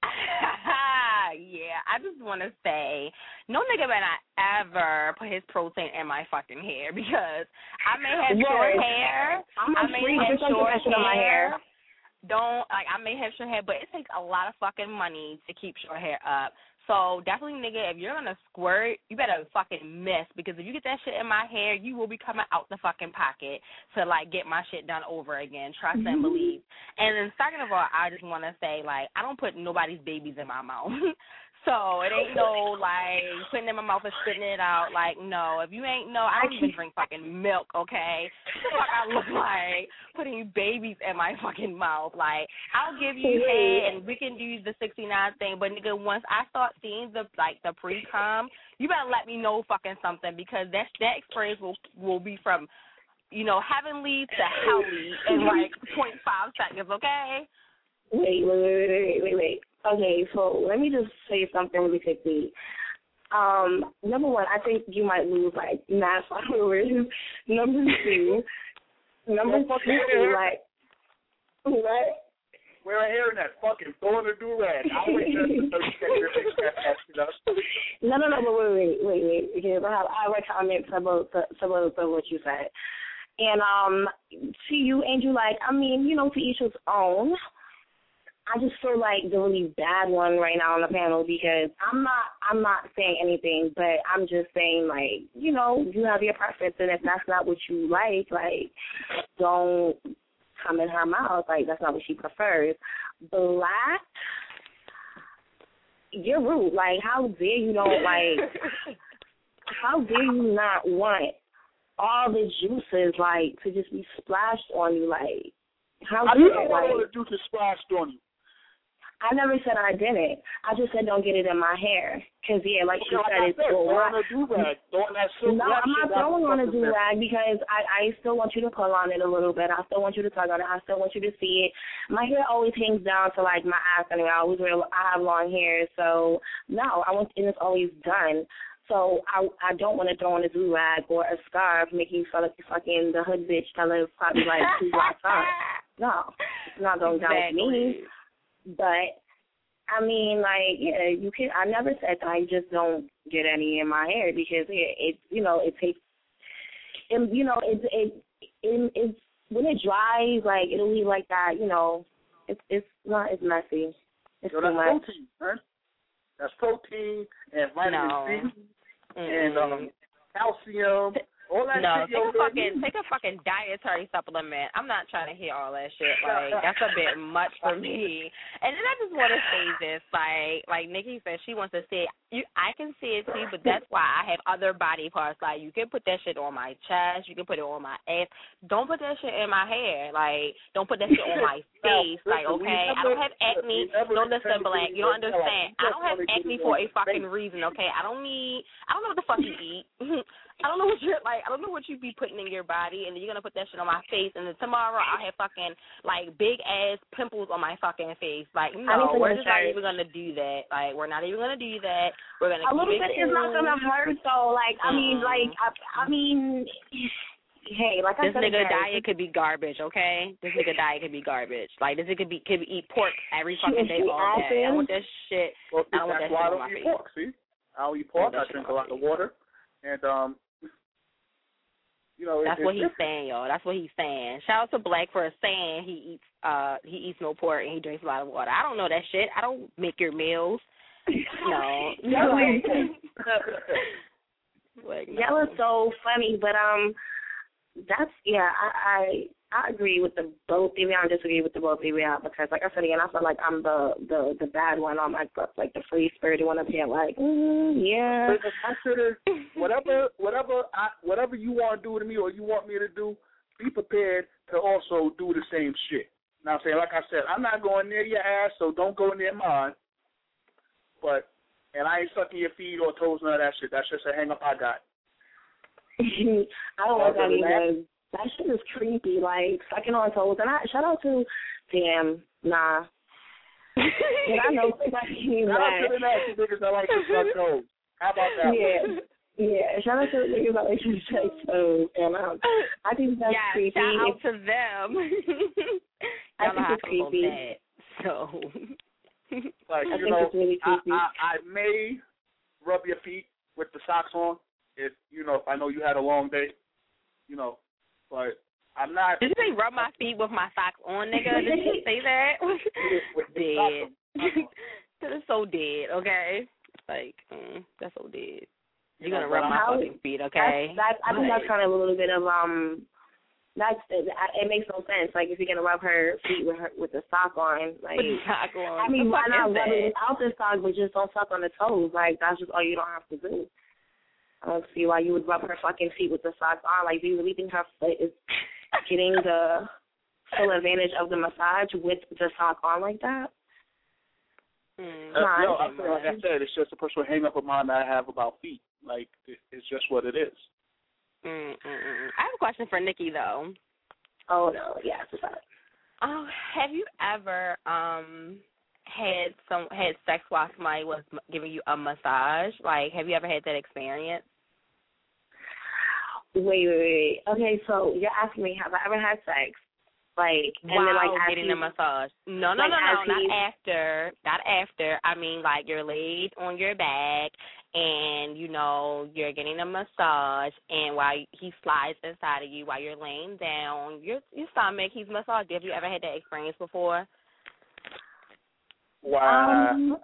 Yeah, I just want to say, no nigga better not ever put his protein in my fucking hair because I may have yes. short hair. I'm I may have short hair. In my hair. Don't like I may have short hair, but it takes a lot of fucking money to keep short hair up. So definitely, nigga, if you're gonna squirt, you better fucking miss because if you get that shit in my hair, you will be coming out the fucking pocket to like get my shit done over again. Trust mm-hmm. and believe. And then second of all, I just want to say like I don't put nobody's babies in my mouth. So it ain't no, like, putting it in my mouth and spitting it out. Like, no. If you ain't know, I don't even drink fucking milk, okay? What the fuck I look like putting babies in my fucking mouth? Like, I'll give you head and we can do the sixty-nine thing, but, nigga, once I start seeing the, like, the pre-com, you better let me know fucking something because that, that experience will, will be from, you know, heavenly to helly in, like, point five seconds, okay? Wait, wait, wait, wait, wait, wait. Okay, so let me just say something really quickly. Um, number one, I think you might lose like nine followers. Number two, number two, like what? We're hearing that fucking throwing a do-rag. I wait No, no, no, but wait, wait, wait, wait, because I have I have a comment about some of what you said, and um, to you, Angel, like I mean, you know, to each his own. I just feel like the really bad one right now on the panel because I'm not I'm not saying anything, but I'm just saying like, you know, you have your preference and if that's not what you like, like don't come in her mouth. Like that's not what she prefers. Black, you're rude. Like how dare you don't like how dare you not want all the juices like to just be splashed on you like how I dare don't want all the juices splashed on you. I never said I didn't. I just said don't get it in my hair. Because, yeah, like she said, it's so on a do-rag. No, I'm not throwing on a do-rag because I, I still want you to pull on it a little bit. I still want you to tug on it. I still want you to see it. My hair always hangs down to, like, my ass. Anyway, I always wear, I have long hair. So, no, I want, and it's always done. So I I don't want to throw on a do-rag or a scarf, making you feel like you're fucking the hood bitch telling probably like two black times. No, it's not going down with me. But, I mean, like, yeah, you can. I never said that I just don't get any in my hair because it, it you know, it takes, it, you know, it, it, it, it's, when it dries, like, it'll be like that, you know, it's, it's not, it's messy. It's so too that's much. protein, right? That's protein and vitamin no. C and um, calcium. All that no, shit, take yo, a fucking take a fucking dietary supplement. I'm not trying to hear all that shit. Like that's a bit much for me. And then I just want to say this, like like Nikki said, she wants to say you. I can see it too, but that's why I have other body parts. Like you can put that shit on my chest, you can put it on my ass. Don't put that shit in my hair. Like don't put that shit on my face. Like okay, I don't have acne. Don't listen, Black. You don't understand. I don't have acne for a fucking reason. Okay, I don't need. I don't know what the fuck you eat. I don't know what you're like. I don't know what you be putting in your body, and then you're gonna put that shit on my face, and then tomorrow I'll have fucking like big ass pimples on my fucking face. Like no, we're just not even gonna do that. Like we're not even gonna do that. We're gonna a keep little it bit cool. is not gonna hurt though. Like I mm-hmm. mean, like I, I mean, hey, like I this said, nigga guys, diet could be garbage. Okay, this nigga diet could be garbage. Like this nigga could be could be eat pork every fucking day all day. I don't want that shit. Well, I don't want that shit I on don't my eat face. pork. See, I don't eat pork. I, I drink a lot of water, and um. You know, That's it, what it, he's saying, y'all. That's what he's saying. Shout out to Black for saying he eats uh he eats no pork and he drinks a lot of water. I don't know that shit. I don't make your meals. No. no. like, no. Y'all are so funny, but um, that's yeah. I, I I agree with the both theory. I disagree with the both theory because, like I said again, I feel like I'm the the the bad one on my book, like the free spirited one up here. Like, mm, yeah. But consider whatever whatever I whatever you want to do to me or you want me to do, be prepared to also do the same shit. Now I'm saying, like I said, I'm not going near your ass, so don't go near mine. But and I ain't sucking your feet or toes, none of that shit. That's just a hang up I got. I don't like that either. That shit is creepy, like sucking on toes. And I shout out to damn, nah. And I know somebody shout out to the nasty niggas that like to suck toes. How about that? Yeah. One? Yeah, shout out to the niggas that like to suck toes. And um, I think that's yeah, creepy. Shout out to them. I think it's creepy. That, so like, I you think know, it's really creepy. I, I, I may rub your feet with the socks on if, you know, if I know you had a long day, you know, but I'm not. Did you say rub my feet with my socks on, nigga? Did you say that? Dead. That is so dead, okay? Like, mm, that's so dead. You're going to rub my fucking feet, okay? That's, that's, I think that's kind of a little bit of, um, that's, it makes no sense. Like, if you're going to rub her feet with her with the sock on, like, with the sock on. I mean, why not rub it without the sock, but just don't suck on the toes? Like, that's just all you don't have to do. I don't see why you would rub her fucking feet with the socks on. Like, do you really think her foot is getting the full advantage of the massage with the sock on like that? Mm. Uh, no, I feel like I said, it's just a personal hang up of mine that I have about feet. Like, it, it's just what it is. Mm, mm, mm. I have a question for Nikki, though. Oh, no, yeah, it's about it. Oh, have you ever um had some had sex while somebody was giving you a massage? Like, have you ever had that experience? Wait, wait, wait. Okay, so you're asking me, have I ever had sex? Like, and while then, like, getting a massage. No, no, like, no, no, not he, after. Not after. I mean, like, you're laid on your back, and, you know, you're getting a massage, and while he slides inside of you while you're laying down, your your stomach, he's massaged. Have you ever had that experience before? Wow. Um,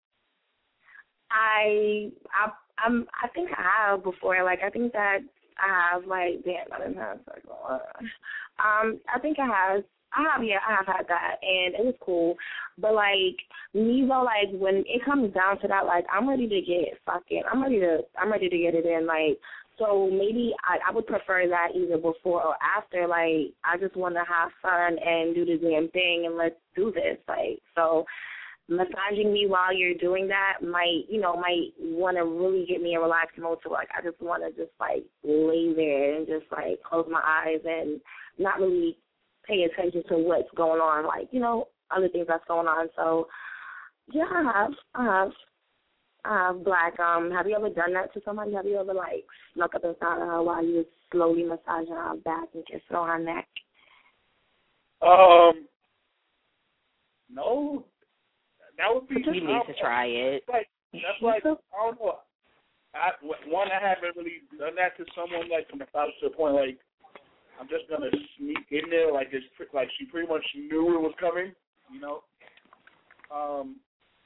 I, I, I'm, I think I have before. Like, I think that I have, like, damn, I didn't have sex. Um, I think I have. I have, yeah, I have had that, and it was cool. But, like, me, though, like, when it comes down to that, like, I'm ready to get fucking, I'm ready to, I'm ready to get it in, like, so maybe I, I would prefer that either before or after. Like, I just want to have fun and do the damn thing, and let's do this. Like, so massaging me while you're doing that might, you know, might want to really get me in relaxed mode to, like, I just want to just, like, lay there and just, like, close my eyes and not really pay attention to what's going on, like, you know, other things that's going on. So, yeah, I have. I have. I have Black. Um, have you ever done that to somebody? Have you ever, like, snuck up inside of her while you were slowly massaging her back and kissing on her neck? Um, no. That would be... You need to try it. Like, that's like, I don't know. I, one, I haven't really done that to someone, like, to massage to the point, like, I'm just gonna sneak in there like it's like she pretty much knew it was coming, you know. Um,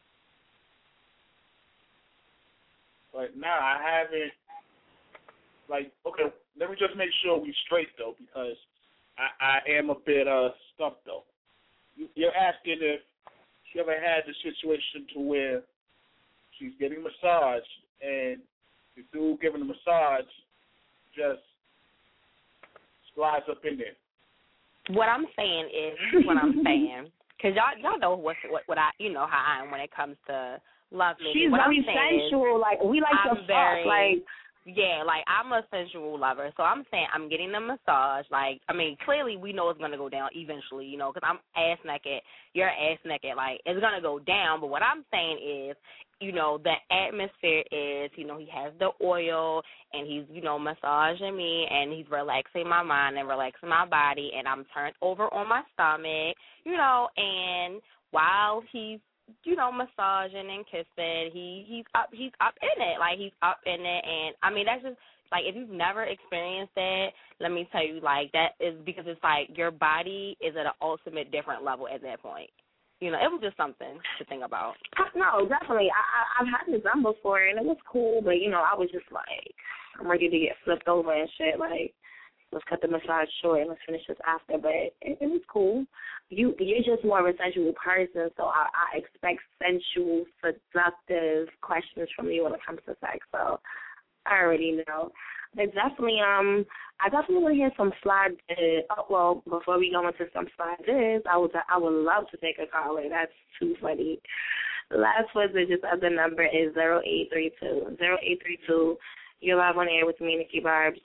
but nah, I haven't. Like, okay, let me just make sure we straight though, because I, I am a bit uh stumped though. You're asking if she ever had the situation to where she's getting massaged and the dude giving the massage just slides up in there. What I'm saying is, this is what I'm saying, because y'all y'all know what, what what I you know how I am when it comes to love making. She's what very I'm sensual. Is, like we like I'm to very, fuck. Like yeah, like I'm a sensual lover, so I'm saying I'm getting a massage. Like I mean, clearly we know it's gonna go down eventually, you know, because I'm ass naked, you're ass naked. Like it's gonna go down. But what I'm saying is, you know, the atmosphere is, you know, he has the oil and he's, you know, massaging me and he's relaxing my mind and relaxing my body, and I'm turned over on my stomach, you know, and while he's, you know, massaging and kissing, he he's up he's up in it. Like he's up in it, and I mean that's just like if you've never experienced that, let me tell you, like that is because it's like your body is at an ultimate different level at that point. You know, it was just something to think about. No, definitely. I, I, I've had it done before, and it was cool, but, you know, I was just like, I'm ready to get flipped over and shit. Like, let's cut the massage short and let's finish this after. But it, it was cool. You, you're just more of a sensual person, so I, I expect sensual, seductive questions from you when it comes to sex. So I already know. But definitely, um, I definitely want to hear some fly diz. Oh, well, before we go into some fly diz, I would, I would love to take a caller. That's too funny. The last four digits of the number is zero eight three two. zero eight three two. You're live on air with me, Nikki Barbs.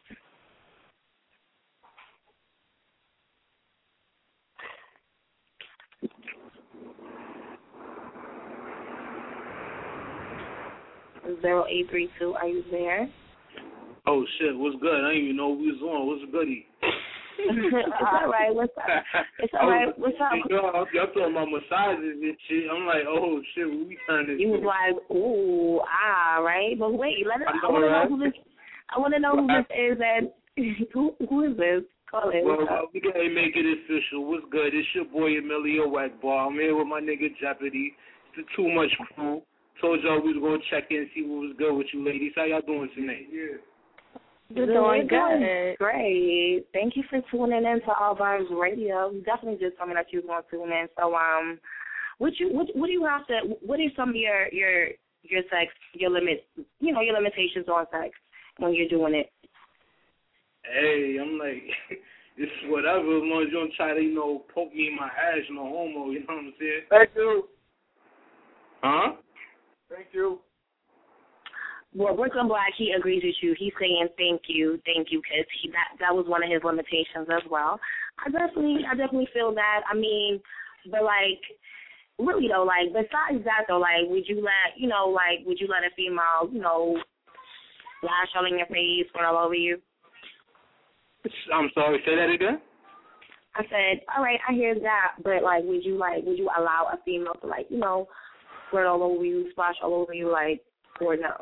zero eight three two, are you there? Oh, shit, what's good? I didn't even know we was on. What's goody? It's all right. What's up? It's all right. What's up? Y'all, y'all talking about massages and shit. I'm like, oh, shit, we turn this. You was like, ooh, ah, right? But wait, let us, I, I want right? to know who this, I want to know who this is and who, who is this? Call it. Well, well, we gotta make it official. What's good? It's your boy Emilio Wackball. I'm here with my nigga Jeopardy. It's the Too Much Crew. Told y'all we was gonna check in and see what was good with you ladies. How y'all doing tonight? Yeah. You're doing good. Great. Thank you for tuning in to All Vibes Radio. You definitely just told me that you was gonna tune in. So um what you what what do you have to what are some of your your your sex, your limits you know, your limitations on sex when you're doing it? Hey, I'm like, it's whatever, as long as you don't try to, you know, poke me in my ass, no homo, you know what I'm saying? Thank you. Huh? Thank you. Well, Brooklyn Black, he agrees with you. He's saying thank you, thank you, because he that that was one of his limitations as well. I definitely, I definitely feel that. I mean, but like, really though, like besides that though, like, would you let, you know, like, would you let a female, you know, lash all in your face, run all over you? I'm sorry, say that again? I said, all right, I hear that, but like, would you like, would you allow a female to like, you know, squirt all over you, splash all over you, like, or no?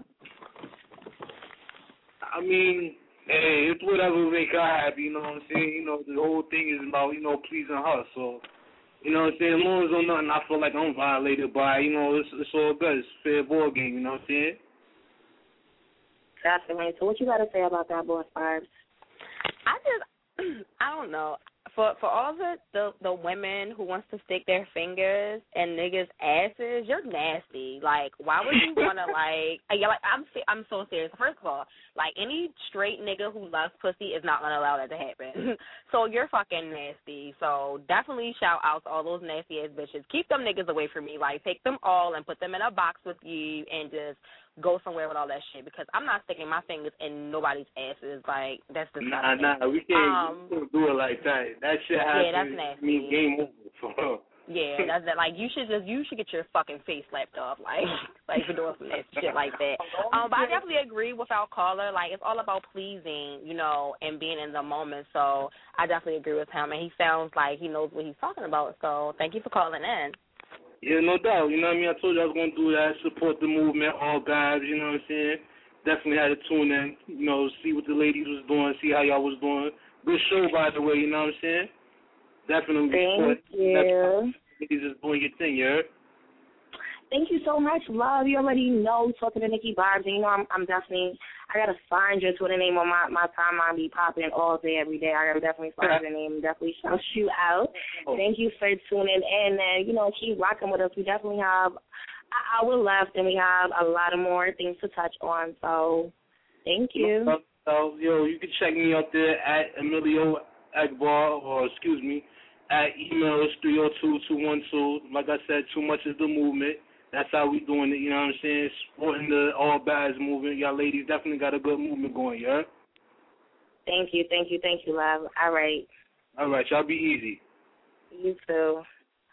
I mean, hey, it's whatever make her happy, you know what I'm saying? You know, the whole thing is about, you know, pleasing her, so, you know what I'm saying? As long as I'm nothing, I feel like I'm violated by, you know, it's, it's all good. It's a fair ball game, you know what I'm saying? Definitely. So what you got to say about that, Boss Barbs? I just, I don't know. For for all the, the the women who wants to stick their fingers in niggas' asses, you're nasty. Like, why would you want to, like, yeah, like, I'm I'm so serious. First of all, like, any straight nigga who loves pussy is not going to allow that to happen. So you're fucking nasty. So definitely shout out to all those nasty-ass bitches. Keep them niggas away from me. Like, take them all and put them in a box with you and just go somewhere with all that shit, because I'm not sticking my fingers in nobody's asses. Like, that's disgusting. Nah, nah, we can't, um, we can't do it like that. That shit happens. Yeah, that's nasty. I mean, game over for her. Yeah, that's that. Like, you should just you should get your fucking face slapped off, like like for doing some nasty shit like that. Um, but I definitely agree with our caller. Like, it's all about pleasing, you know, and being in the moment. So I definitely agree with him, and he sounds like he knows what he's talking about. So thank you for calling in. Yeah, no doubt. You know what I mean? I told you I was going to do that, support the movement, all guys, you know what I'm saying? Definitely had to tune in, you know, see what the ladies was doing, see how y'all was doing. Good show, by the way, you know what I'm saying? Definitely. Thank you. Ladies is doing your thing, you heard? Thank you so much, love. You already know, talking to Nikki Barbs, and you know I'm, I'm definitely, I got to find your Twitter name on my, my timeline, be popping all day, every day. I got to definitely find your name, definitely shout you out. Oh. Thank you for tuning in, and, you know, keep rocking with us. We definitely have an hour left, and we have a lot of more things to touch on, so thank you. So, yo, you can check me out there at Emilio Agbar, or excuse me, at email is three oh two, two one two. Like I said, too much is the movement. That's how we doing it, you know what I'm saying? Supporting the all bads movement. Y'all ladies definitely got a good movement going, yeah? Thank you, thank you, thank you, love. All right. All right, y'all be easy. You too.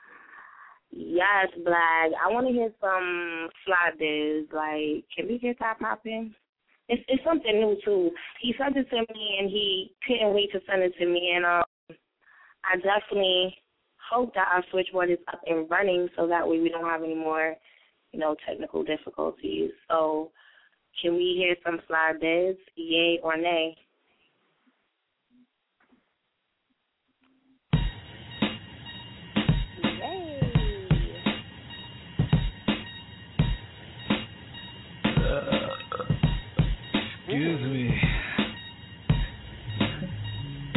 Yes, Black. I want to hear some fly biz. Like, can we get that popping? It's, it's something new, too. He sent it to me, and he couldn't wait to send it to me. And um, I definitely hope that our switchboard is up and running so that way we don't have any more, you know, technical difficulties. So can we hear some fly biz, yay or nay? Excuse me.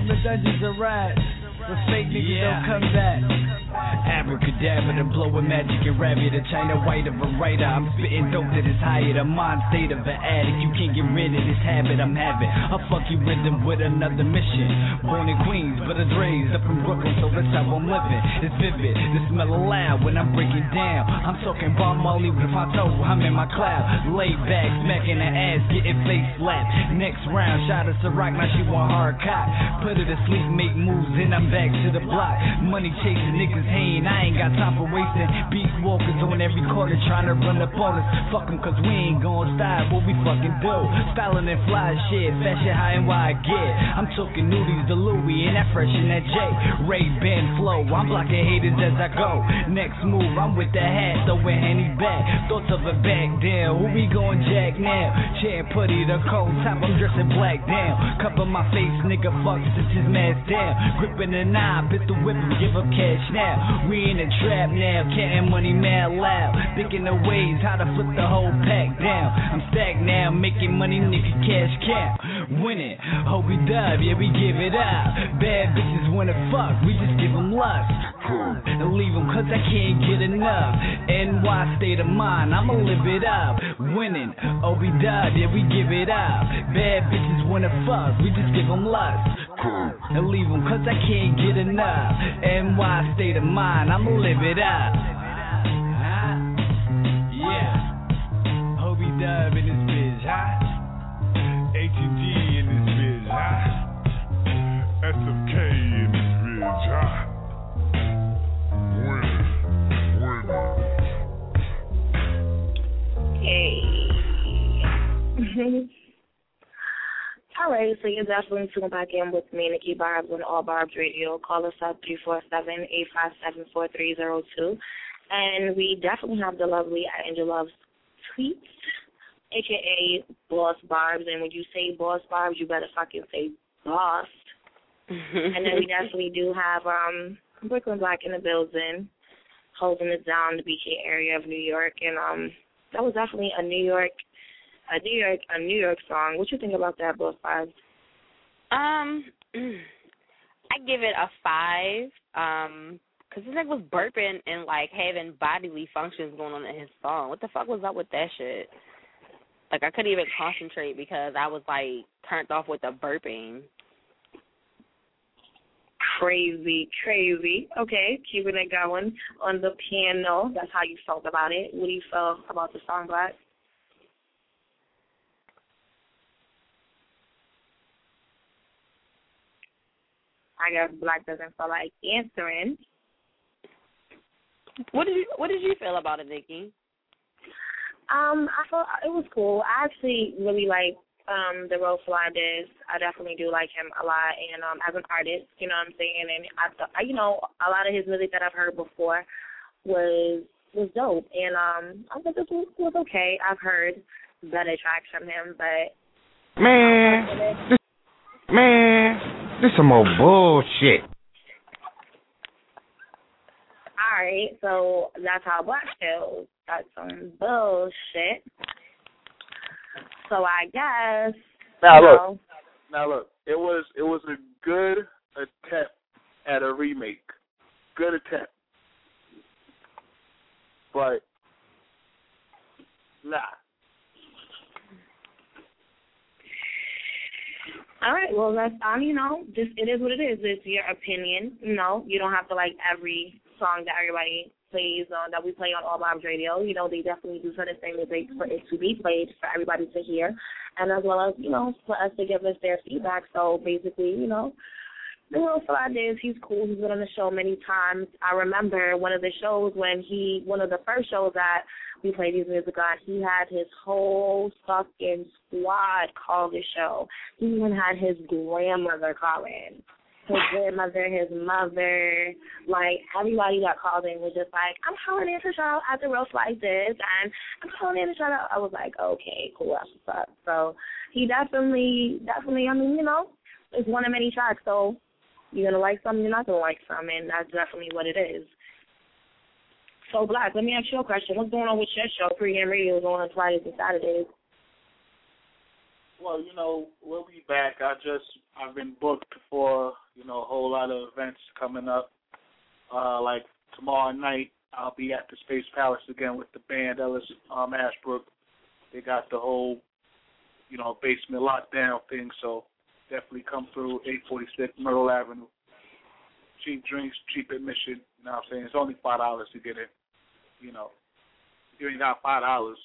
from the dungeons of rats. The fake niggas yeah. don't come back. Abracadabra, the blowing magic and rabbit, a China white of a writer. I'm spitting dope that is higher, the mind state of an addict. You can't get rid of this habit I'm having. I'll fuck you rhythm with another mission. Born in Queens, but it's raised up in Brooklyn, so that's how I'm living. It's vivid, the smell of loud when I'm breaking down. I'm talking Bob Marley with a Fonto, I'm in my cloud. Laid back, smacking her ass, getting face slapped. Next round, shot at Ciroc, now she want hard cock. Put her to sleep, make moves, and I'm back to the block. Money chasing niggas hating, I ain't got time for wasting. Beast walkers on every corner trying to run up on us. Fuck them cause we ain't gon' stop what we fucking do. Styling and fly shit, fashion high and wide I get. I'm talking nudies to Louis and that fresh in that J. Ray-Ban flow, I'm blocking haters as I go. Next move, I'm with the hat, throwing Henny back. Thoughts of a back down, who we gon' jack now? Chair putty, the cold top, I'm dressing black down. Cover my face, nigga, fuck since his mask down. Gripping the knob, hit the whip and give up cash now. We in the trap now, counting money mad loud. Thinking of ways how to flip the whole pack down. I'm stacked now, making money, nigga, cash count. Winning, hope we dub, yeah, we give it up. Bad bitches wanna fuck, we just give them lust. And leave them cause I can't get enough. N Y state of mind, I'ma live it up. Winning, oh we dub, yeah, we give it up. Bad bitches wanna fuck, we just give them lust. And leave them cause I can't get enough. N Y state of mind, I'ma live it up. Yeah, Hobie Dub in this bitch, huh? H and G in this bitch, huh? S M K in this bitch, huh? Winning, winning. Hey. All right, so you're definitely tuning back in with me, Nikki Barbs, on All Barbs Radio. Call us up three four seven, eight five seven, four three zero two. And we definitely have the lovely Angela's tweets, a k a. Boss Barbs. And when you say Boss Barbs, you better fucking say boss. And then we definitely do have um, Brooklyn Black in the building, holding it down, the B K area of New York. And um, that was definitely a New York A New York, a New York song. What you think about that, both five? Um, I give it a five. Um, cause this nigga was burping and like having bodily functions going on in his song. What the fuck was up with that shit? Like I couldn't even concentrate because I was like turned off with the burping. Crazy, crazy. Okay, keeping it going on the piano. That's how you felt about it. What do you feel about the song, Black? I guess Black doesn't feel like answering. What did you What did you feel about it, Nikki? Um, I thought it was cool. I actually really like um the role Fly does. I definitely do like him a lot, and um as an artist, you know what I'm saying. And I thought, you know, a lot of his music that I've heard before was was dope, and um I thought this was, was okay. I've heard better tracks from him, but man, this, man. This some more bullshit. All right, so that's how Black feels. That's some bullshit. So I guess. Now look, know, now look. It was it was a good attempt at a remake. Good attempt, but nah. All right, well, that's, um, you know, just it is what it is. It's your opinion. You know, you don't have to like every song that everybody plays on, that we play on All Bob's Radio. You know, they definitely do certain things for it to be played for everybody to hear, and as well as, you know, for us to give us their feedback. So basically, you know, the real Fly is he's cool. He's been on the show many times. I remember one of the shows when he, one of the first shows that we played his music on, he had his whole fucking squad call the show. He even had his grandmother call in. His grandmother, his mother, like everybody that called in was just like, I'm calling in to shout out the Real Fly this, and I'm calling in to shout out. I was like, okay, cool, that's what's up. So he definitely, definitely, I mean, you know, it's one of many tracks, so you're going to like some, you're not going to like some, and that's definitely what it is. So, Black, let me ask you a question. What's going on with your show? Pre-Game Radio is on Fridays and Saturdays. Well, you know, we'll be back. I just, I've been booked for lot of events coming up. Uh, like tomorrow night, I'll be at the Space Palace again with the band Ellis um, Ashbrook. They got the whole, you know, basement lockdown thing, so definitely come through eight forty-six Myrtle Avenue. Cheap drinks, cheap admission. You know what I'm saying? It's only five dollars to get in. You know, if you ain't got five dollars.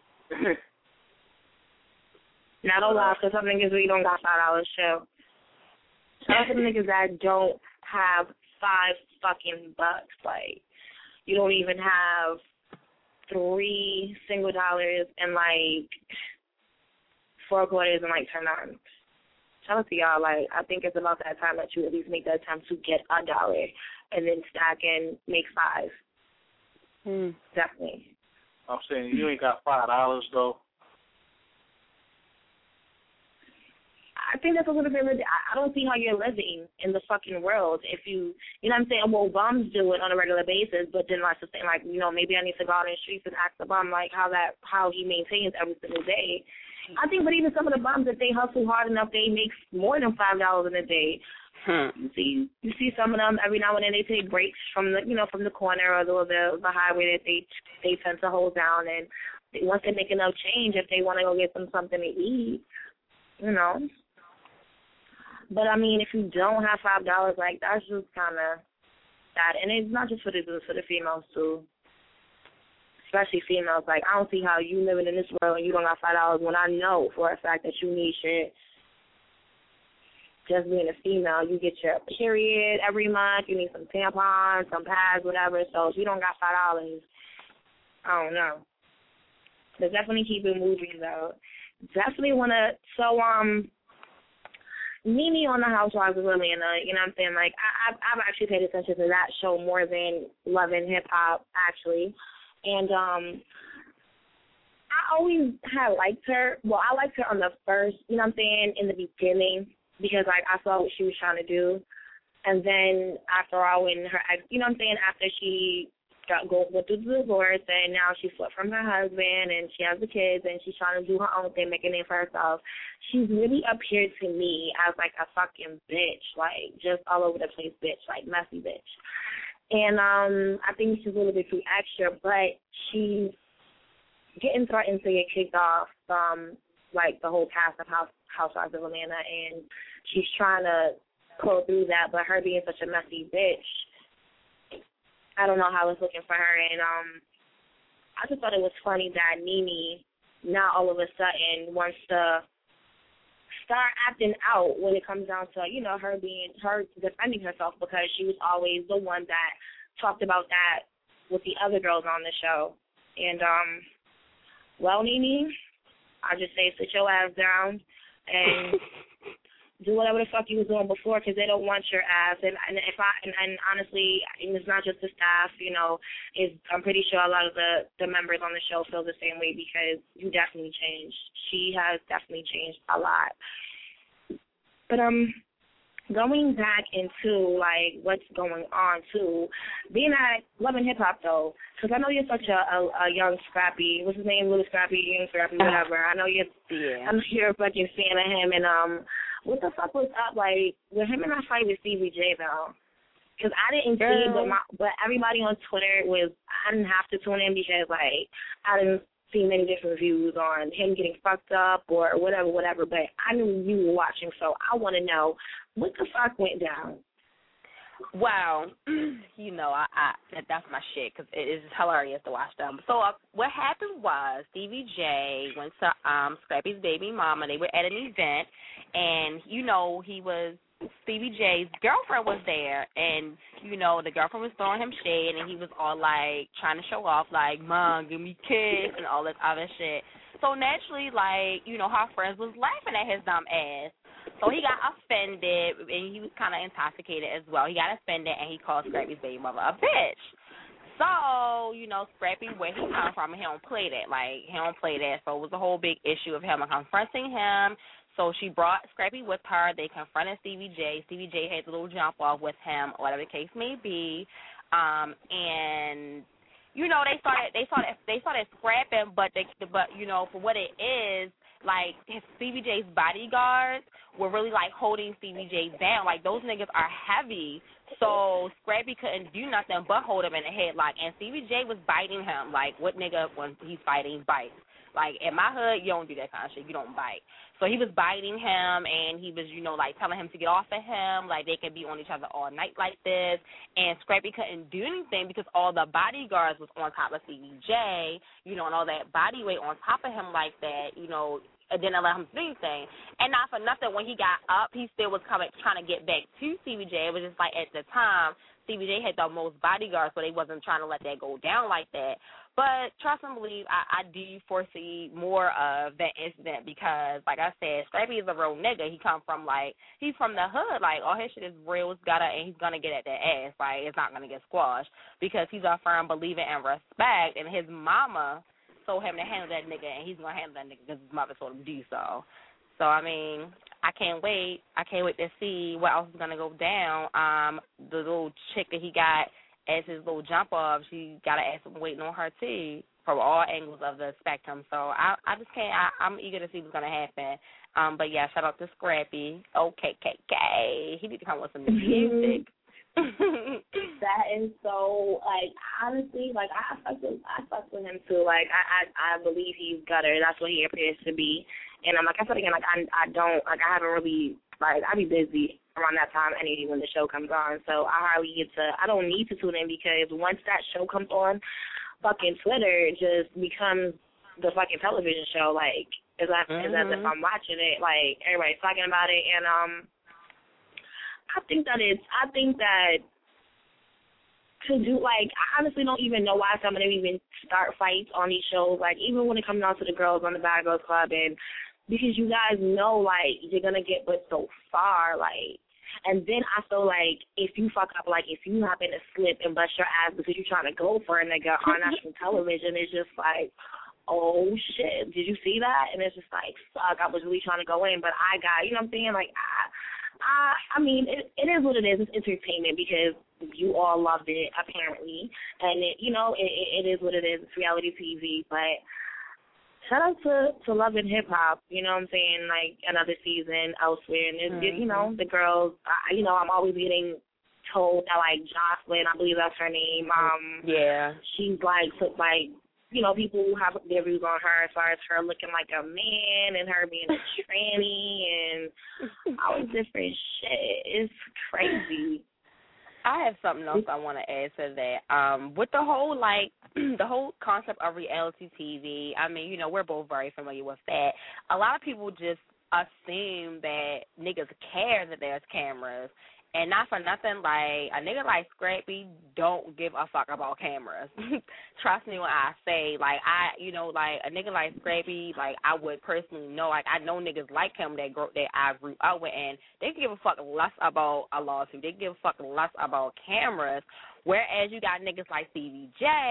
Now don't lie, because some niggas really don't got five dollars too. Shout out to the niggas that don't have five fucking bucks. Like, you don't even have three single dollars and like four quarters and like ten dollars. Shout out to y'all. Like, I think it's about that time that you at least make the attempt to get a dollar and then stack and make five. Hmm. Definitely. I'm saying you ain't got five dollars though. I think that's a little bit. I don't see how you're living in the fucking world if you, you know what I'm saying. Well, bums do it on a regular basis, but then like the thing, like you know, maybe I need to go out in the streets and ask the bum like how that how he maintains every single day. I think, but even some of the bums, if they hustle hard enough, they make more than five dollars in a day. Hmm. You see, you see some of them every now and then they take breaks from the, you know, from the corner or the the, the highway that they they tend to hold down, and once they make enough change, if they want to go get them something to eat, you know. But I mean, if you don't have five dollars, like that's just kind of sad, and it's not just for the dudes, for the females too. Especially females. Like I don't see how you living in this world and you don't got five dollars when I know for a fact that you need shit. Just being a female, you get your period every month. You need some tampons, some pads, whatever. So if you don't got five dollars, I don't know. But definitely keep it moving though. Definitely wanna. So um. Nene on the Housewives of Atlanta, you know what I'm saying? Like, I, I've, I've actually paid attention to that show more than Love and Hip Hop, actually. And um, I always had liked her. Well, I liked her on the first, you know what I'm saying, in the beginning, because, like, I saw what she was trying to do. And then after all, when her, you know what I'm saying, after she got go went through the divorce, and now she split from her husband, and she has the kids, and she's trying to do her own thing, make a name for herself. She's really appeared to me as like a fucking bitch, like just all over the place bitch, like messy bitch. And um, I think she's a little bit too extra, but she's getting threatened to get kicked off from like the whole cast of House Housewives of Atlanta, and she's trying to pull through that, but her being such a messy bitch, I don't know how it's looking for her. And um, I just thought it was funny that Nene now all of a sudden wants to start acting out when it comes down to, you know, her being, her defending herself, because she was always the one that talked about that with the other girls on the show. And, um, well, Nene, I just say sit your ass down and do whatever the fuck you was doing before, because they don't want your ass. And, and if I and, and honestly, and it's not just the staff, you know, is I'm pretty sure a lot of the, the members on the show feel the same way, because you definitely changed. She has definitely changed a lot. But um, going back into like what's going on too, being at Love and Hip Hop though, because I know you're such a, a, a young Scrappy. What's his name? Little Scrappy, young Scrappy, whatever. I know you're. Yeah. I know you're a fucking fan of him, and um. What the fuck was up, like, with him and I fight with Stevie J, though? Because I didn't see it, but, my, but everybody on Twitter was, I didn't have to tune in because, like, I didn't see many different views on him getting fucked up or whatever, whatever, but I knew you were watching, so I want to know, what the fuck went down? Wow, you know, I, I that, that's my shit, because it is hilarious to watch them. So uh, what happened was Stevie J went to um, Scrappy's baby mama. They were at an event, and, you know, he was, Stevie J's girlfriend was there, and, you know, the girlfriend was throwing him shade, and he was all, like, trying to show off, like, Mom, give me a kiss, and all this other shit. So naturally, like, you know, her friends was laughing at his dumb ass. So he got offended, and he was kind of intoxicated as well. He got offended, and he called Scrappy's baby mother a bitch. So, you know, Scrappy, where he come from, he don't play that. Like, he don't play that. So it was a whole big issue of him confronting him. So she brought Scrappy with her. They confronted Stevie J. Stevie J had a little jump off with him, whatever the case may be. Um, and, you know, they started, they started, they started scrapping, but, they, but, you know, for what it is, like his C B J's bodyguards were really like holding C B J down. Like those niggas are heavy, so Scrappy couldn't do nothing but hold him in the headlock. And C B J was biting him. Like what nigga when he's fighting bites? Like in my hood, you don't do that kind of shit. You don't bite. So he was biting him, and he was, you know, like telling him to get off of him. Like they could be on each other all night like this. And Scrappy couldn't do anything because all the bodyguards was on top of C B J, you know, and all that body weight on top of him like that, you know. And then I let him do anything. And not for nothing, when he got up, he still was coming, trying to get back to C B J. It was just like at the time, C B J had the most bodyguards, so they wasn't trying to let that go down like that. But trust and believe, I, I do foresee more of that incident because, like I said, Scrappy is a real nigga. He come from, like, he's from the hood. Like, all his shit is real. It's gotta, and he's going to get at that ass. Like, it's not going to get squashed because he's a firm believer in respect, and his mama told him to handle that nigga, and he's going to handle that nigga because his mother told him to do so. So, I mean, I can't wait. I can't wait to see what else is going to go down. Um, the little chick that he got as his little jump off, she got to ask him waiting on her, too, from all angles of the spectrum. So, I I just can't, I, I'm eager to see what's going to happen. Um, but, yeah, shout out to Scrappy. O K K K. He need to come with some music. That is so, like, honestly, like, I fuck with, I fuck with him, too. Like, I, I, I believe he's gutter. That's what he appears to be. And I'm like, I said again, like, I, I don't, like, I haven't really, like, I be busy around that time anyway when the show comes on. So I hardly get to, I don't need to tune in because once that show comes on, fucking Twitter just becomes the fucking television show. Like, it's as, mm-hmm. it's as if I'm watching it. Like, everybody's talking about it. And um, I think that it's, I think that to do, like, I honestly don't even know why some of them even start fights on these shows. Like, even when it comes down to the girls on the Bad Girls Club, and because you guys know, like, you're going to get but so far, like, and then I feel like if you fuck up, like, if you happen to slip and bust your ass because you're trying to go for a nigga on national television, it's just like, oh, shit, did you see that? And it's just like, fuck, I was really trying to go in, but I got, you know what I'm saying? Like, I, I, I mean, it, it is what it is. It's entertainment because you all loved it, apparently. And, it, you know, it, it is what it is. It's reality T V, but shout out to, to Love and Hip Hop, you know what I'm saying, like another season elsewhere. And, it's, mm-hmm. you know, the girls, I, you know, I'm always getting told that, like, Jocelyn, I believe that's her name. Um, yeah. She's, like, took, like, you know, people who have their views on her as far as her looking like a man and her being a tranny and all this different shit. It's crazy. I have something else I want to add to that. Um, with the whole, like, the whole concept of reality T V, I mean, you know, we're both very familiar with that. A lot of people just assume that niggas care that there's cameras. And not for nothing, like, a nigga like Scrappy don't give a fuck about cameras. Trust me when I say, like, I, you know, like, a nigga like Scrappy, like, I would personally know, like, I know niggas like him that, grow, that I grew up with, and they give a fuck less about a lawsuit. They give a fuck less about cameras, whereas you got niggas like C B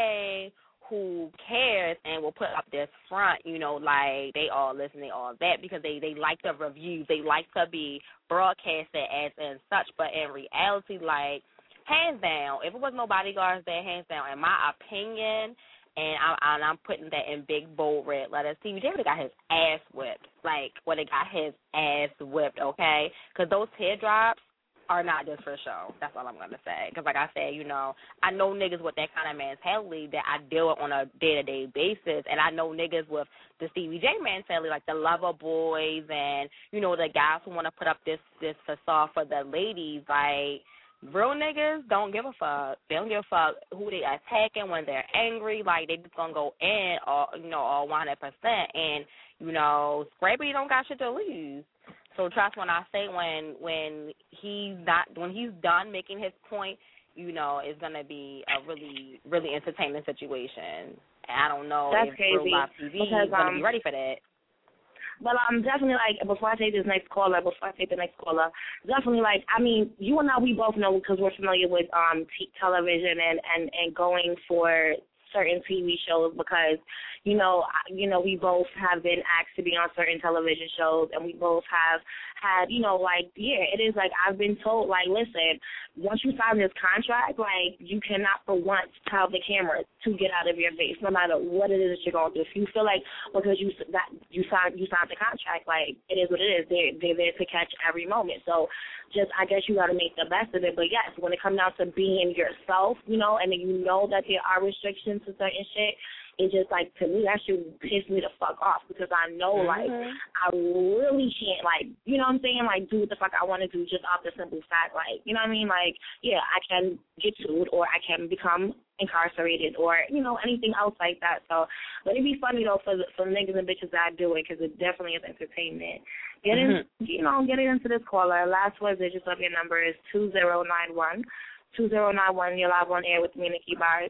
J who cares and will put up this front, you know, like they all listen, they all that, because they, they like the reviews, they like to be broadcasted as and such, but in reality, like, hands down, if it was no bodyguards there, hands down, in my opinion, and I'm, and I'm putting that in big, bold red letters, C B J would have got his ass whipped, like, would have got his ass whipped, okay? Because those teardrops are not just for show. That's all I'm going to say. Because like I said, you know, I know niggas with that kind of mentality that I deal with on a day-to-day basis, and I know niggas with the C B J mentality, like the lover boys and, you know, the guys who want to put up this, this facade for the ladies. Like, real niggas don't give a fuck. They don't give a fuck who they attacking when they're angry. Like, they just going to go in, all, you know, all one hundred percent. And, you know, Scrappy don't got shit to lose. So trust when I say when when he's not when he's done making his point, you know, it's gonna be a really really entertaining situation. And I don't know That's if crazy. Real Live T V because, is gonna um, be ready for that. But I'm definitely like, before I take this next caller, before I take the next caller, definitely like, I mean, you and I, we both know because we're familiar with um t- television and, and, and going for certain T V shows because, you know, you know, we both have been asked to be on certain television shows, and we both have had, you know, like, yeah, it is like I've been told, like, listen, once you sign this contract, like, you cannot for once tell the camera to get out of your face, no matter what it is that you're going through. If you feel like because you that you signed you signed the contract, like, it is what it is. They're, they're there to catch every moment. So just, I guess you got to make the best of it. But, yes, when it comes down to being yourself, you know, and then you know that there are restrictions to certain shit, it just, like, to me, that should piss me the fuck off because I know, mm-hmm. like, I really can't, like, you know what I'm saying, like, do what the fuck I want to do just off the simple fact, like, you know what I mean? Like, yeah, I can get sued or I can become incarcerated or, you know, anything else like that. So, but it'd be funny, though, for the, for the niggas and bitches that do it because it definitely is entertainment. Get in, mm-hmm. you know, get into this caller. Last four digits of your number is two zero nine one. two zero nine one, you're live on air with me, Nikki Bars.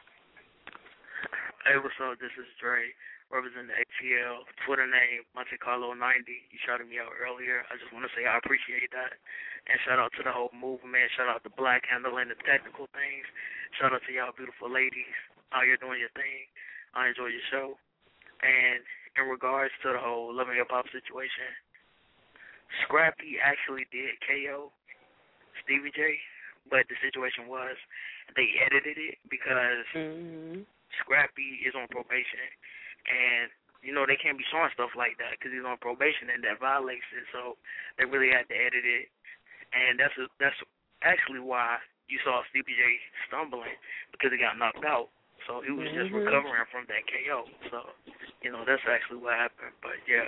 Hey, what's up? This is Dre, representing the A T L. Twitter name, Monte Carlo ninety. You shouted me out earlier. I just want to say I appreciate that. And shout out to the whole movement. Shout out to Black handling the technical things. Shout out to y'all beautiful ladies out here doing your thing. I enjoy your show. And in regards to the whole Love and Hip Hop situation, Scrappy actually did K O Stevie J, but the situation was they edited it because mm-hmm. Scrappy is on probation, and, you know, they can't be showing stuff like that because he's on probation, and that violates it, so they really had to edit it, and that's a, that's actually why you saw Stevie J stumbling, because he got knocked out, so he was mm-hmm. just recovering from that K O, so, you know, that's actually what happened, but, yeah.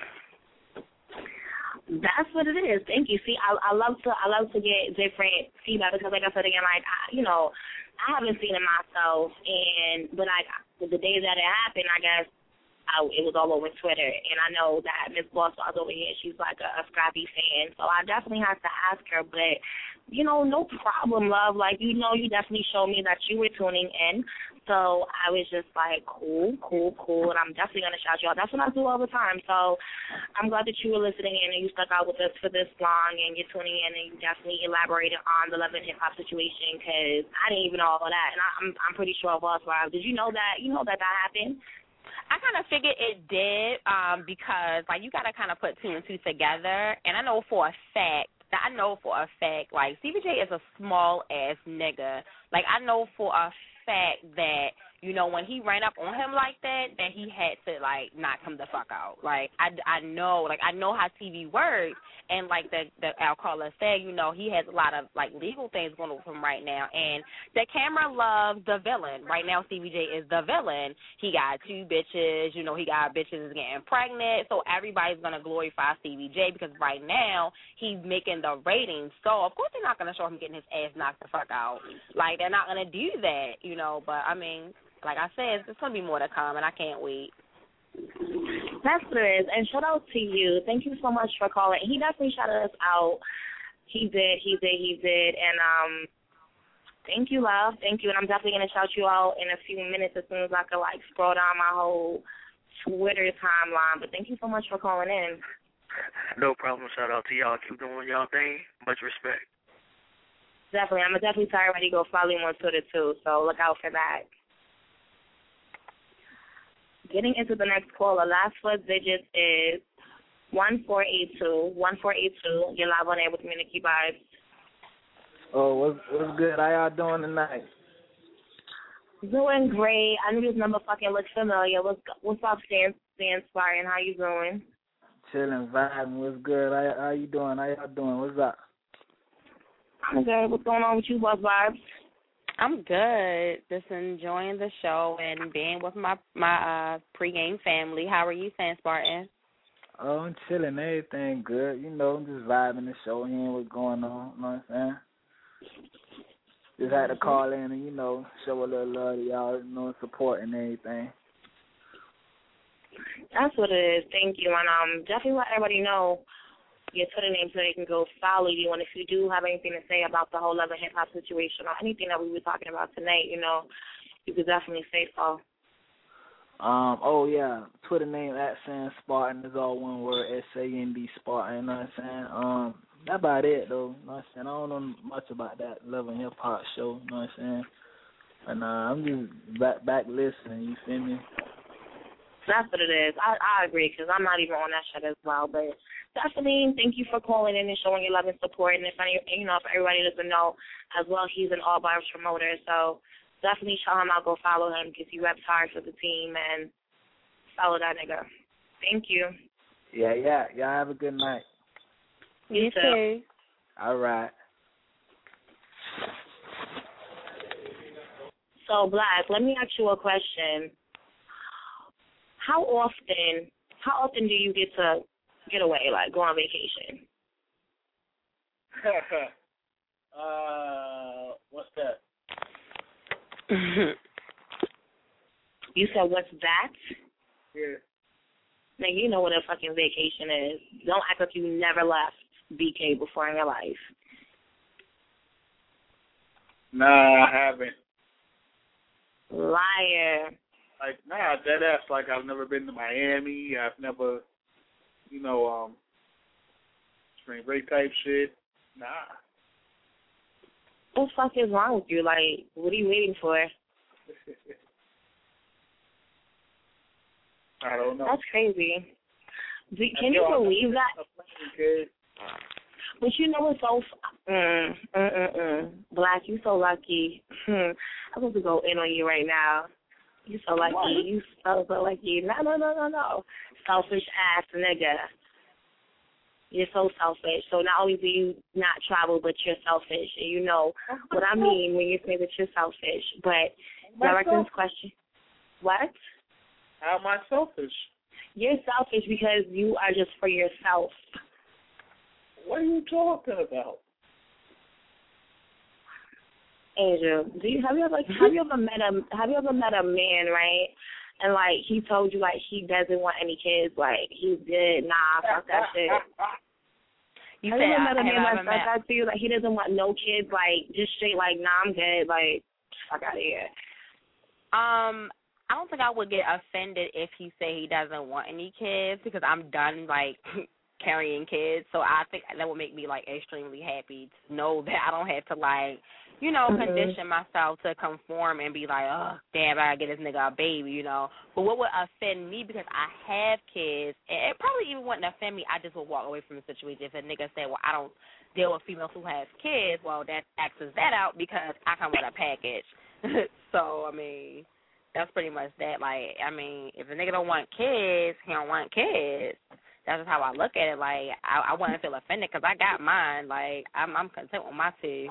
That's what it is. Thank you. See, I, I love to I love to get different feedback because, like I said again, like I, you know, I haven't seen it myself, and but I the day that it happened, I guess I, it was all over Twitter, and I know that Miss Boss was over here. She's like a, a Scrappy fan, so I definitely have to ask her. But you know, no problem, love. Like you know, you definitely showed me that you were tuning in. So I was just like, cool, cool, cool, and I'm definitely going to shout you out. That's what I do all the time. So I'm glad that you were listening in and you stuck out with us for this long and you're tuning in and you definitely elaborated on the Love and Hip Hop situation because I didn't even know all of that, and I, I'm I'm pretty sure Boss Wives. Did you know that? You know that that happened? I kind of figured it did um, because, like, you got to kind of put two and two together, and I know for a fact, I know for a fact, like, Stevie J is a small-ass nigga. Like, I know for a fact that, you know, when he ran up on him like that, that he had to, like, knock him the fuck out. Like, I, I know, like, I know how T V works, and like the, the our caller said, you know, he has a lot of, like, legal things going on with him right now, and the camera loves the villain. Right now, Stevie J is the villain. He got two bitches, you know, he got bitches getting pregnant, so everybody's going to glorify Stevie J because right now he's making the ratings, so of course they're not going to show him getting his ass knocked the fuck out. Like, they're not going to do that, you know, but, I mean, like I said, there's going to be more to come, and I can't wait. That's what it is. And shout out to you. Thank you so much for calling. He definitely shouted us out. He did, he did, he did. And um, thank you, love. Thank you. And I'm definitely going to shout you out in a few minutes as soon as I can, like, scroll down my whole Twitter timeline. But thank you so much for calling in. No problem. Shout out to y'all. Keep doing y'all thing. Much respect. Definitely. I'm definitely tell everybody to go follow him on Twitter, too. So look out for that. Getting into the next caller, last four digits is one four eight two. one four eight two. You're live on air with Nikki Bars. Oh, what's, what's good? How y'all doing tonight? Doing great. I knew this number fucking looks familiar. What's what's up, Stan, Stan Spartan? How you doing? Chilling, vibing. What's good? How, how you doing? How y'all doing? What's up? I'm good. What's going on with you, Boss Vibes? I'm good. Just enjoying the show and being with my my uh, pregame family. How are you, San Spartan? Oh, I'm chilling. Everything good. You know, just vibing the show, hearing what's going on. You know what I'm saying? Just had to call in and, you know, show a little love to y'all, you know, support and everything. That's what it is. Thank you. And um, definitely let everybody know your Twitter name so they can go follow you. And if you do have anything to say about the whole Love and Hip Hop situation or anything that we were talking about tonight, you know, you could definitely say so. Um, oh, yeah, Twitter name at San Spartan is all one word, S A N D Spartan, you know what I'm saying? Um, that's about it, though, you know what I'm saying? I don't know much about that Love and Hip Hop show, you know what I'm saying? And uh, I'm just back, back listening, you feel me? That's what it is. I I agree because I'm not even on that shit as well. But definitely, thank you for calling in and showing your love and support. And if any, you know, if everybody doesn't know as well, he's an all bars promoter. So definitely show him out. Go follow him because he reps hard for the team and follow that nigga. Thank you. Yeah, yeah. Y'all have a good night. You, you too. too. All right. So Black, let me ask you a question. How often, how often do you get to get away, like go on vacation? uh, what's that? You said what's that? Yeah. Now you know what a fucking vacation is. Don't act like you never left B K before in your life. Nah, I haven't. Liar. Like, nah, dead ass. Like, I've never been to Miami. I've never, you know, um, spring break type shit. Nah. What the fuck is wrong with you? Like, what are you waiting for? I don't know. That's crazy. Do, can you believe that? But you know what's so mm, mm, mm, mm. Black, you so lucky. I'm supposed to go in on you right now. You so lucky. What? You so so lucky. No, no, no, no, no. Selfish ass nigga. You're so selfish. So not only do you not travel, but you're selfish. And you know what I mean when you say that you're selfish. But Direction's question. What? How am I selfish? You're selfish because you are just for yourself. What are you talking about? Angel, do you have you ever have you ever met a have you ever met a man, right? And like he told you like he doesn't want any kids, like he's good, nah, fuck that shit. You have said you ever met a I, man like met... that to you? Like he doesn't want no kids, like just straight like, nah, I'm good, like fuck out of here. Um, I don't think I would get offended if he say he doesn't want any kids because I'm done like carrying kids. So I think that would make me like extremely happy to know that I don't have to like, you know, mm-hmm. condition myself to conform and be like, oh, damn, I gotta get this nigga a baby, you know. But what would offend me because I have kids, and it probably even wouldn't offend me, I just would walk away from the situation if a nigga said, well, I don't deal with females who have kids. Well, that axes that out because I come with a package. So, I mean, that's pretty much that. Like, I mean, if a nigga don't want kids, he don't want kids. That's just how I look at it. Like, I, I wouldn't feel offended because I got mine. Like, I'm, I'm content with my two.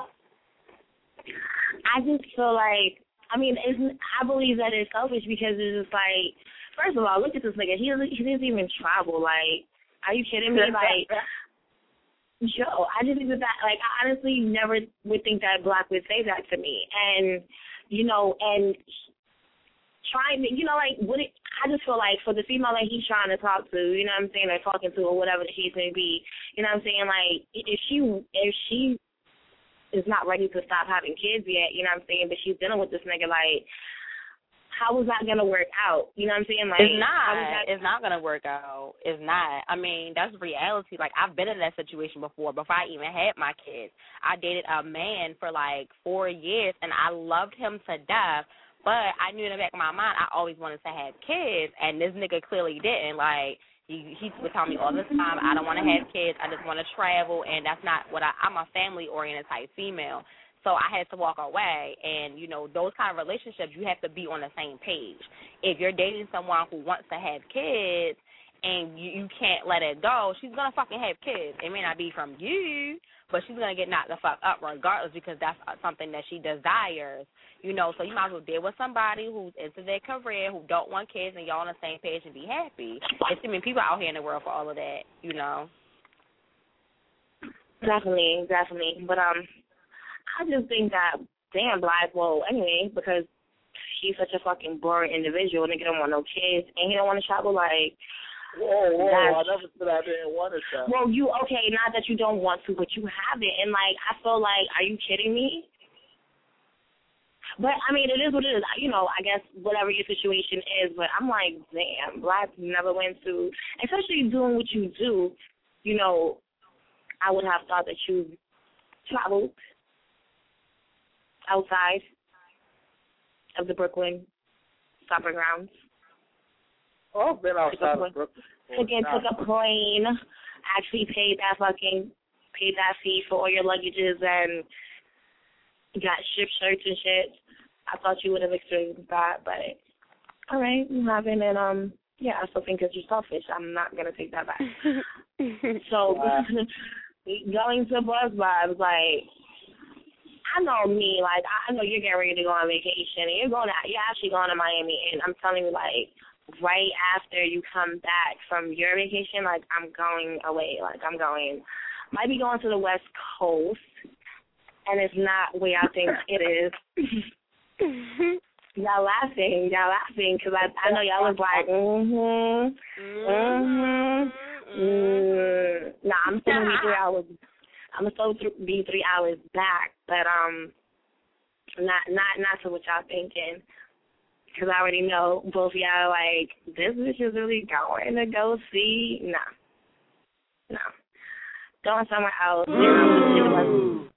I just feel like, I mean, it's, I believe that it's selfish because it's just like, first of all, look at this nigga. He doesn't, he doesn't even travel. Like, are you kidding me? Like, yo, I just think that, that, like, I honestly never would think that Black would say that to me. And, you know, and trying to, you know, like, what it, I just feel like for the female that he's trying to talk to, you know what I'm saying, or talking to, or whatever the case may be, you know what I'm saying, like, if she, if she is not ready to stop having kids yet, you know what I'm saying, but she's dealing with this nigga, like, how is that going to work out? You know what I'm saying? Like, it's not. That... It's not going to work out. It's not. I mean, that's reality. Like, I've been in that situation before, before I even had my kids. I dated a man for, like, four years, and I loved him to death, but I knew in the back of my mind I always wanted to have kids, and this nigga clearly didn't. Like, he, he would tell me all the time, I don't want to have kids, I just want to travel, and that's not what I, I'm a family-oriented type female. So I had to walk away, and, you know, those kind of relationships, you have to be on the same page. If you're dating someone who wants to have kids and you, you can't let it go, she's going to fucking have kids. It may not be from you, but she's going to get knocked the fuck up regardless because that's something that she desires. You know, so you might as well deal with somebody who's into their career, who don't want kids, and y'all on the same page and be happy. There's too many people out here in the world for all of that, you know. Definitely, definitely. But, um, I just think that, damn, Black, well, anyway, because he's such a fucking boring individual, nigga don't want no kids, and he don't want to travel, like, whoa, whoa, I never said I didn't want to travel. Well, you, okay, not that you don't want to, but you have it, and, like, I feel like, are you kidding me? But, I mean, it is what it is. You know, I guess whatever your situation is, but I'm like, damn, Black never went to, especially doing what you do, you know, I would have thought that you traveled outside of the Brooklyn soccer grounds. Oh, I've been outside of Brooklyn. Again, took a plane, actually paid that fucking, paid that fee for all your luggages and got shipped shirts and shit. I thought you would have experienced that, but all right, you haven't, and um, yeah, I still think because you're selfish. I'm not gonna take that back. So going to Buzz Vibes, like, I know me, like, I know you're getting ready to go on vacation, and you're going to, you're actually going to Miami, and I'm telling you, like, right after you come back from your vacation, like, I'm going away, like, I'm going, might be going to the West Coast, and it's not where I think it is. Y'all laughing, y'all laughing, because I, I know y'all was like, mm-hmm, mm-hmm, mm. Nah, I'm still going to be three hours, I'm supposed to be three hours back, but um, not not not to what y'all thinking, because I already know both of y'all like, this bitch is really going to go see. No, no, going somewhere else. Mm.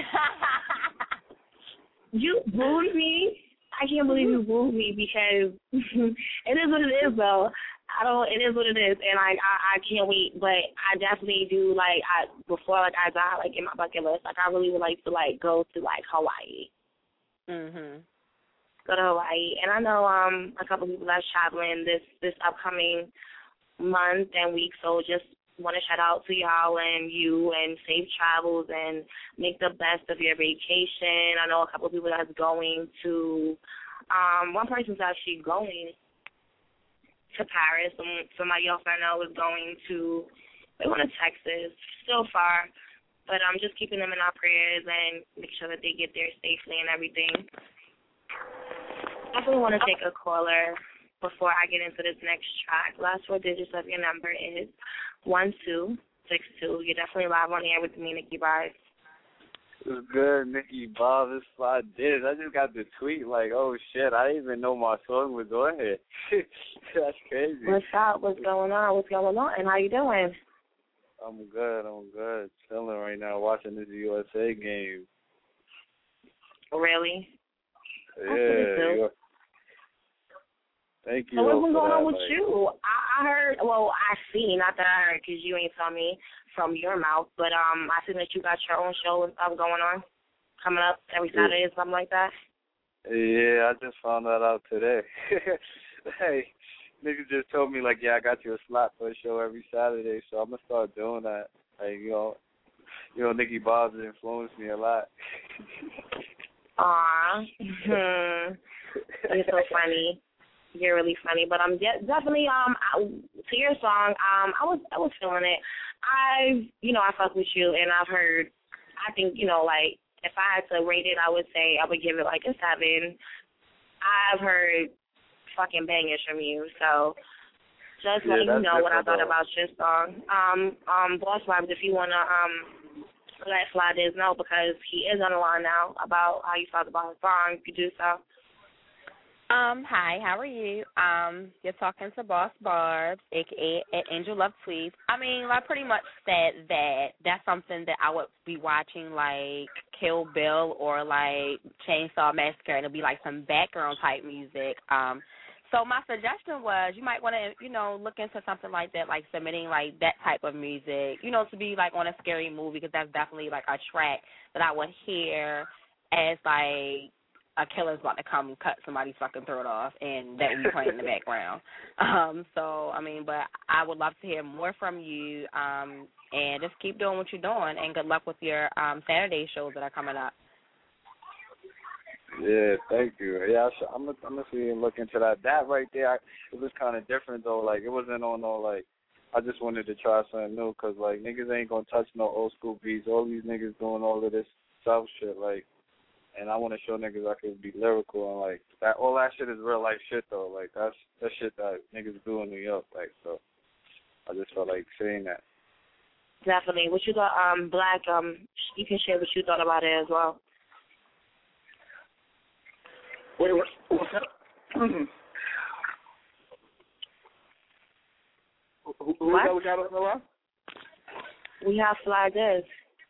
You booed me. I can't believe you booed me because it is what it is, though. I don't. It is what it is, and like I, I can't wait. But I definitely do like I before like I die like in my bucket list. Like I really would like to like go to like Hawaii. Mhm. Go to Hawaii, and I know um a couple people that's traveling this this upcoming month and week. So just want to shout out to y'all and you and safe travels and make the best of your vacation. I know a couple people that's going to. Um, one person's actually going to Paris. Some somebody else I know is going to, they went to Texas, still far, but I'm um, just keeping them in our prayers and make sure that they get there safely and everything. Definitely want to take a caller before I get into this next track. Last four digits of your number is one two six two. You're definitely live on the air with me, Nikki Vibes. It's good, Nikki Bob. It's five days. I just got the tweet like, oh shit, I didn't even know my song was on here. That's crazy. What's up? What's going on? What's going on? And how you doing? I'm good. I'm good. Chilling right now, watching this U S A game. Really? Yeah. Thank you. So what's been going on with like, you? I, I heard, well, I seen, not that I heard because you ain't tell me from your mouth, but um, I seen that you got your own show and stuff going on, coming up every Saturday or something like that. Yeah, I just found that out today. Hey, niggas just told me, like, yeah, I got you a slot for a show every Saturday, so I'm going to start doing that. Like, you know, you know, Nikki Bob's influenced me a lot. Aw. You're so funny. You're really funny, but I'm de- definitely um I, to your song. Um, I was I was feeling it. I you know I fuck with you, and I've heard. I think you know like if I had to rate it, I would say I would give it like a seven. I've heard fucking bangers from you, so just yeah, letting you know what I thought though. about your song. Um, um, Boss Vibes, if you wanna um let Fly Diz know because he is on the line now about how you felt about his song. You could do so. Um, hi, how are you? Um, you're talking to Boss Barbs, a k a at Angel Love Tweets. I mean, I pretty much said that that's something that I would be watching, like Kill Bill or like Chainsaw Massacre, and it'll be like some background type music. Um, so my suggestion was you might want to, you know, look into something like that, like submitting like that type of music, you know, to be like on a scary movie, because that's definitely like a track that I would hear as like a killer's about to come and cut somebody's fucking throat off, and that we playing in the background. Um, so, I mean, but I would love to hear more from you, um, and just keep doing what you're doing, and good luck with your um, Saturday shows that are coming up. Yeah, thank you. Yeah, I I'm gonna I'm gonna see and look into that. That right there, I, it was kind of different though. Like it wasn't on no like. I just wanted to try something new, cause like niggas ain't gonna touch no old school beats. All these niggas doing all of this South shit, like. And I want to show niggas I can be lyrical and like that. All that shit is real life shit though. Like that's that shit that niggas do in New York. Like so, I just felt like saying that. Definitely. What you thought, um, Black? Um, you can share what you thought about it as well. Wait, what? What's up? Mm-hmm. Who, who what? that we got on the line? We have Fly Diz.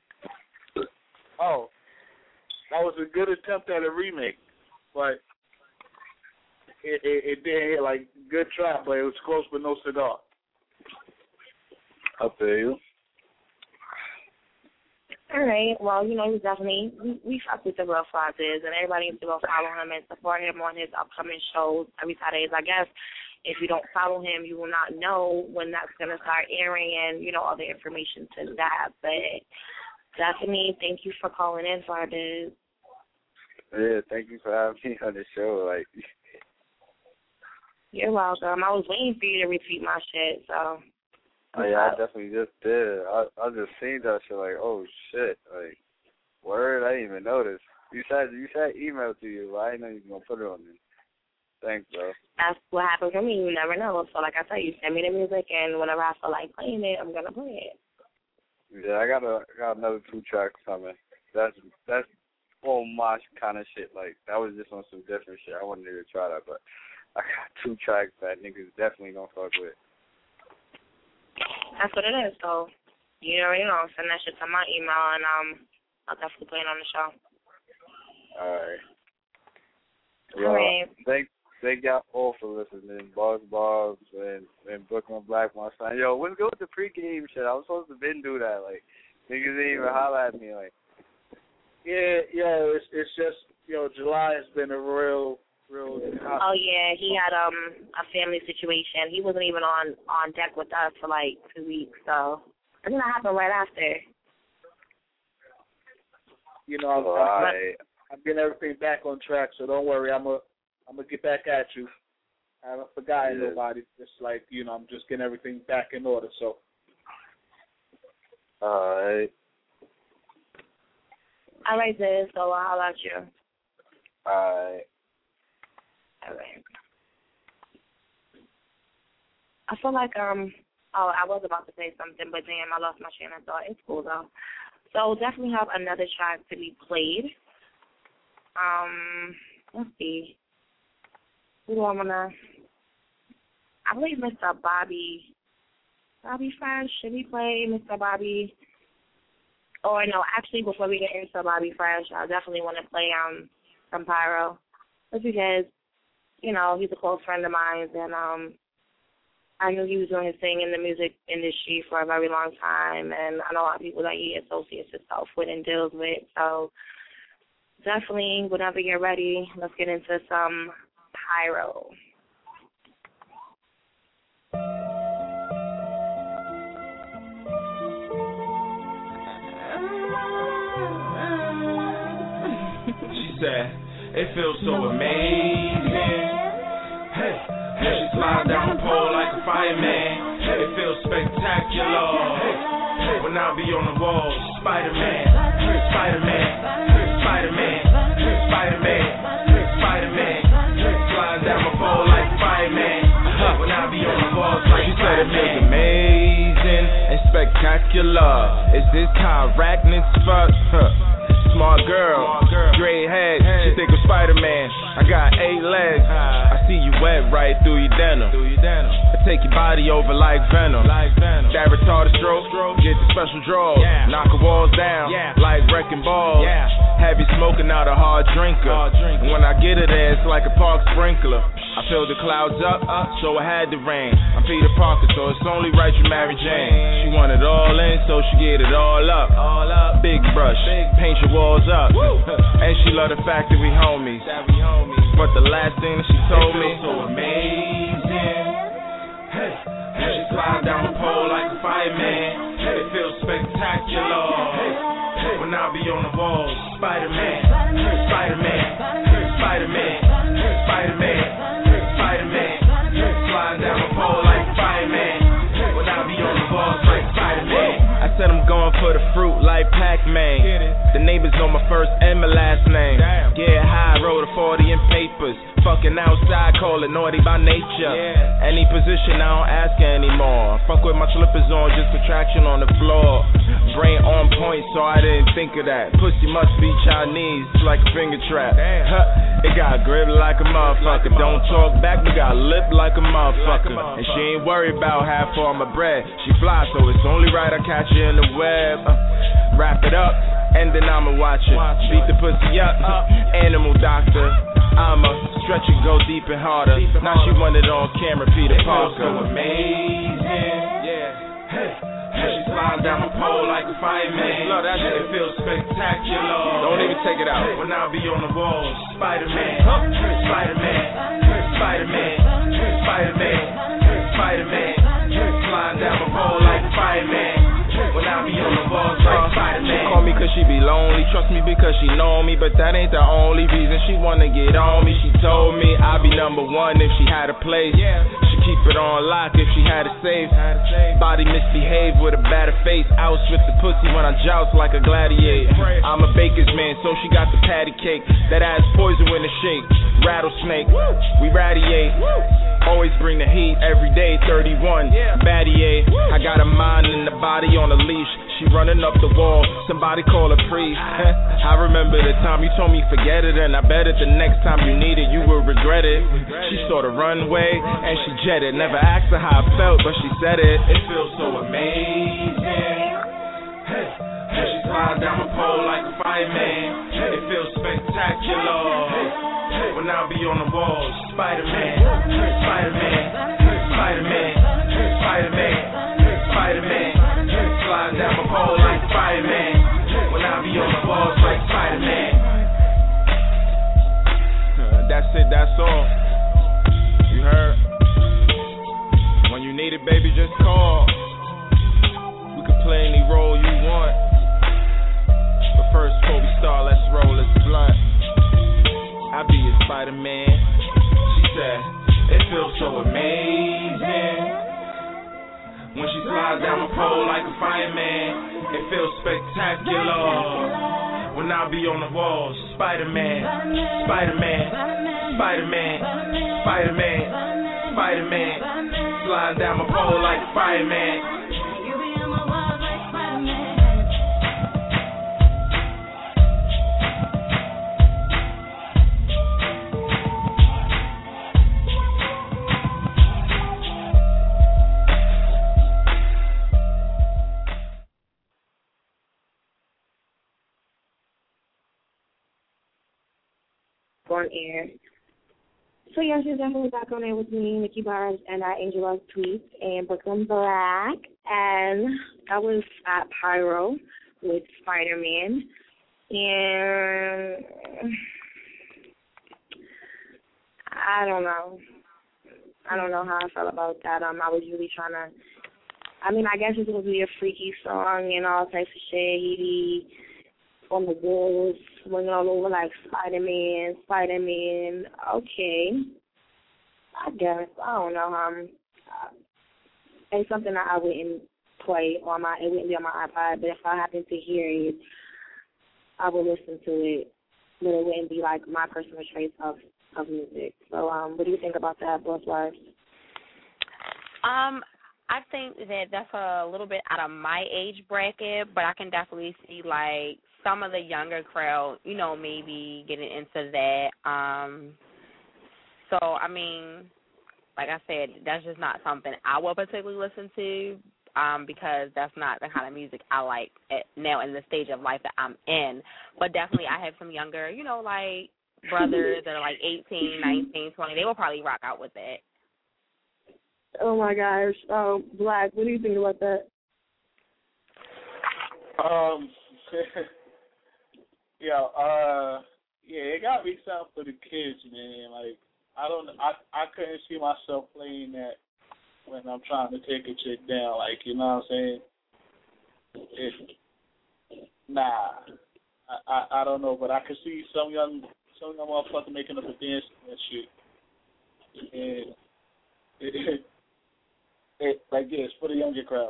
Oh. That was a good attempt at a remake, but it, it, it didn't hit like good trap, but it was close but no cigar. I feel you. All right. Well, you know, he's definitely, we, we fuck with the Real Flozz, and everybody needs to go follow him and support him on his upcoming shows every Saturdays. I guess if you don't follow him, you will not know when that's going to start airing and, you know, all the information to that. But definitely thank you for calling in, Flozz. Yeah, thank you for having me on the show. Like, you're welcome. I was waiting for you to repeat my shit, so. Oh, yeah, I definitely just did. I I just seen that shit like, oh shit, like, word, I didn't even notice. You said you said email to you, but I didn't know you were gonna put it on me. Thanks, bro. That's what happens for me. You never know. So, like I said, you send me the music, and whenever I feel like playing it, I'm gonna play it. Yeah, I got a got another two tracks coming. That's that's all my kind of shit. Like, that was just on some different shit. I wanted to try that, but I got two tracks that niggas definitely gonna fuck with. That's what it is. So, you already know. Send that shit to my email, and um, I'll definitely play it on the show. All right. All right. Thank, thank y'all all for listening. Bobs, Bobs, and, and Brooklyn Black, my son. Yo, what's good with the pregame shit? I was supposed to been do that. Like, niggas didn't even holler at me. Like, yeah, yeah. It's it's just, you know, July has been a real. Real oh yeah, he had um a family situation. He wasn't even on, on deck with us for like two weeks, so I think that happened right after. You know, I'm, right. I'm, I'm getting everything back on track, so don't worry. I'm a I'm gonna get back at you. I haven't forgotten yeah. nobody. It's like, you know, I'm just getting everything back in order. So. All right. All right, then. So I'll let you. All right. All right. I feel like, um, oh, I was about to say something, but damn, I lost my train of thought. It's cool, though. So definitely have another track to be played. Um, let's see. Who do I want to, I believe Mister Bobby, Bobby Fresh, should we play Mister Bobby? Or no, actually, before we get into Bobby Fresh, I definitely want to play um some Pyro. Just because, you know, he's a close friend of mine, and um, I knew he was doing his thing in the music industry for a very long time, and I know a lot of people that he associates himself with and deals with. So definitely, whenever you're ready, let's get into some Pyro. She said, it feels so amazing. Hey, hey, she slides down the pole like a fireman. It feels spectacular. Hey, when I be on the wall, Spider-Man, Spider-Man, Spider-Man, Spider-Man, Spider-Man. Slide down my pole like a fireman. When I be on the wall, like she said it feels amazing and spectacular. Is this how arachnids fuck? Smart girl, gray head, she think of Spider-Man. I got eight legs, I see you wet right through your denim. I take your body over like venom. That retarded stroke, get the special draw. Knock the walls down like wrecking balls. Have you smoking out a hard drinker. And when I get it there, it's like a park sprinkler. I fill the clouds up, so it had to rain. I'm Peter Parker, so it's only right you marry Jane. She want it all in, so she get it all up. Big brush, paint your walls up. And she love the fact that we homies. But the last thing that she told me, so amazing. Hey, hey, she slide down the pole like a fireman. It feels spectacular. Hey, when I be on the walls, Spider-Man, Spider-Man, Spider-Man, Spider-Man, Spider-Man. Slide down the pole like a fireman. When I be on the walls like Spider-Man. I said I'm going for the fruit like Pac-Man. The neighbors know my first and my last name. Get high, roll the forty in papers. Fucking outside, call it naughty by nature. Any position, I don't ask her anymore. Fuck with my slippers on, just contraction on the floor. Brain on point, so I didn't think of that. Pussy must be Chinese, like a finger trap. Huh, it got grip like a motherfucker. Don't talk back, but got lip like a motherfucker. And she ain't worried about half all my bread. She fly, so it's only right I catch her in the web. Uh, wrap it up and then I'ma watch it. Beat the pussy up, animal doctor. I'ma stretch it, go deep and harder. Now she want it on camera, Peter Parker. So amazing, yeah. Hey, hey, she sliding down the pole like a fireman. Love that shit. It feels spectacular. Don't even take it out. When I be on the walls, Spider-Man, Spider-Man, Spider-Man, Spider-Man, Spider-Man, sliding down the pole like a fireman. When I be on the walls like Spider-Man. She call me cause she be lonely, trust me because she know me, but that ain't the only reason she wanna get on me. She told me I'd be number one if she had a place. She keep it on lock if she had it safe. Body misbehave with a better face. Outs with the pussy when I joust like a gladiator. I'm a baker's man, so she got the patty cake. That ass poison when it shake. Rattlesnake, we radiate. Always bring the heat every day. thirty-one, Battier. I got a mind and a body on a leash. She running up the wall, somebody call a priest. I remember the time you told me forget it, and I bet it the next time you need it, you will regret it. She saw the runway, and she jetted. Never asked her how I felt, but she said it. It feels so amazing. Hey, hey, she slide down the pole like a fireman. It feels spectacular. Hey, when I be on the walls, Spider-Man, Spider-Man, Spider-Man, Spider-Man, Spider-Man. Slide down my pole like Spider-Man. When I be on the walls like Spider-Man. Uh, that's it, that's all. You heard? When you need it, baby, just call. We can play any role you want. But first, before we start, let's roll this blunt. I be a Spider-Man. She said, it feels so amazing. When she slides down my pole like a fireman, it feels spectacular. When I be on the walls, Spider-Man, Spider-Man, Spider-Man, Spider-Man, Spider-Man, sliding down my pole like a fireman. On air. So yes, you're definitely back on air with me, Nikki Barnes, and I Angela Tweets and Brooklyn Black, and I was at Pyro with Spider-Man, and I don't know. I don't know how I felt about that. Um, I was really trying to. I mean, I guess it's gonna be a freaky song and all types of shit. He be on the walls, swinging all over like Spider-Man, Spider-Man. Okay. I guess. I don't know. Um, it's something that I wouldn't play on my, it wouldn't be on my iPod, but if I happen to hear it, I would listen to it, but it wouldn't be like my personal choice of, of music. So, um, what do you think about that, Boss Wives? Um, I think that that's a little bit out of my age bracket, but I can definitely see, like, some of the younger crowd, you know, maybe getting into that. Um, so, I mean, like I said, that's just not something I will particularly listen to um, because that's not the kind of music I like at, now in the stage of life that I'm in. But definitely I have some younger, you know, like brothers that are like eighteen, nineteen, twenty. They will probably rock out with that. Oh, my gosh. Um, Black, what do you think about that? Um... Yeah, uh, yeah, it got to be something for the kids, man. Like, I don't, I, I couldn't see myself playing that when I'm trying to take a chick down. Like, you know what I'm saying? It, nah, I, I, I don't know, but I could see some young, some young motherfucker making up a dance and shit. And it, it, it, like this for the younger crowd.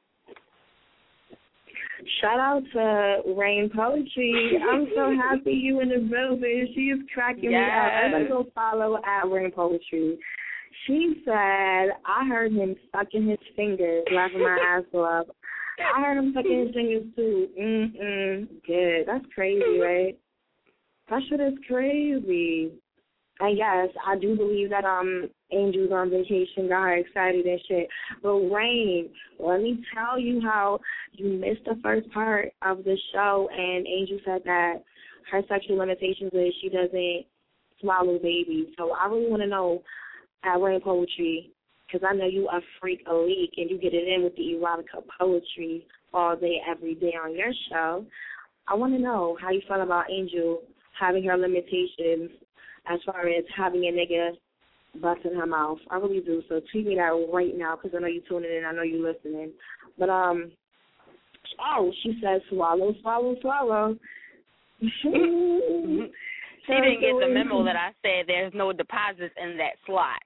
Shout out to Rain Poetry. I'm so happy you in the building. She is cracking yes. me up. Everybody go follow at Rain Poetry. She said, I heard him sucking his fingers, laughing my ass off. I heard him sucking his fingers too. Mm-mm. Good. That's crazy, right? That shit is crazy. I guess I do believe that um Angel's on vacation, got her excited and shit. But Rain, let me tell you how you missed the first part of the show, and Angel said that her sexual limitations is she doesn't swallow babies. So I really want to know at Rain Poetry, because I know you a freak, a leak, and you get it in with the erotica poetry all day, every day on your show. I want to know how you feel about Angel having her limitations as far as having a nigga bust in her mouth. I really do. So tweet me that right now, because I know you're tuning in. I know you're listening. But, um, oh, she says swallow, swallow, swallow. She didn't get the memo that I said there's no deposits in that slot.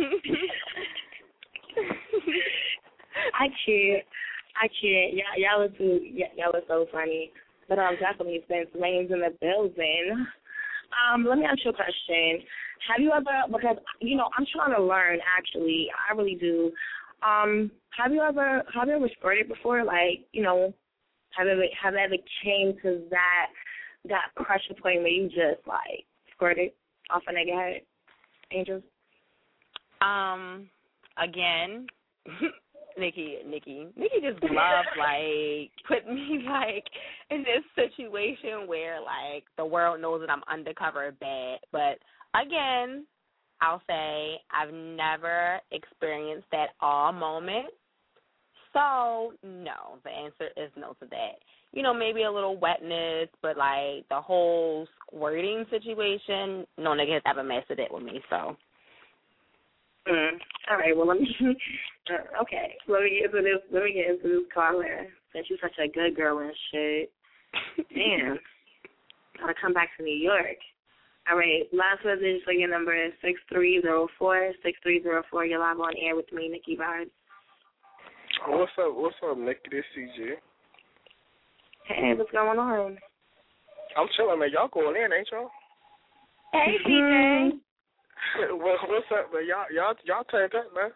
I can't. I can't. Y'all, y'all are too. Y'all are so funny. But um, definitely since Lane's in the building. Um, let me ask you a question. Have you ever? Because you know, I'm trying to learn. Actually, I really do. Um, have you ever? Have you ever squirted before? Like, you know, have you ever? Have you ever came to that that pressure point where you just like squirted off a nigga head? Angels? Um, again, Nikki, Nikki, Nikki just loves like put me like in this situation where like the world knows that I'm undercover bad. But again, I'll say I've never experienced that all moment. So no, the answer is no to that. You know, maybe a little wetness, but like the whole squirting situation, no nigga has ever messed with it with me. So. Mm. All right. Well, let me. Uh, okay. Let me get into this. Let me get into this caller. Since you're such a good girl and shit. Damn. Gotta come back to New York. All right. Last message. So your number is six three zero four six three zero four. You're live on air with me, Nikki Vibes. What's up? What's up, Nikki? This C J. Hey, what's going on? I'm chilling, man. Y'all going in, ain't y'all? Hey, C J. What, what's up, man? Y'all, y'all, y'all turned up, man.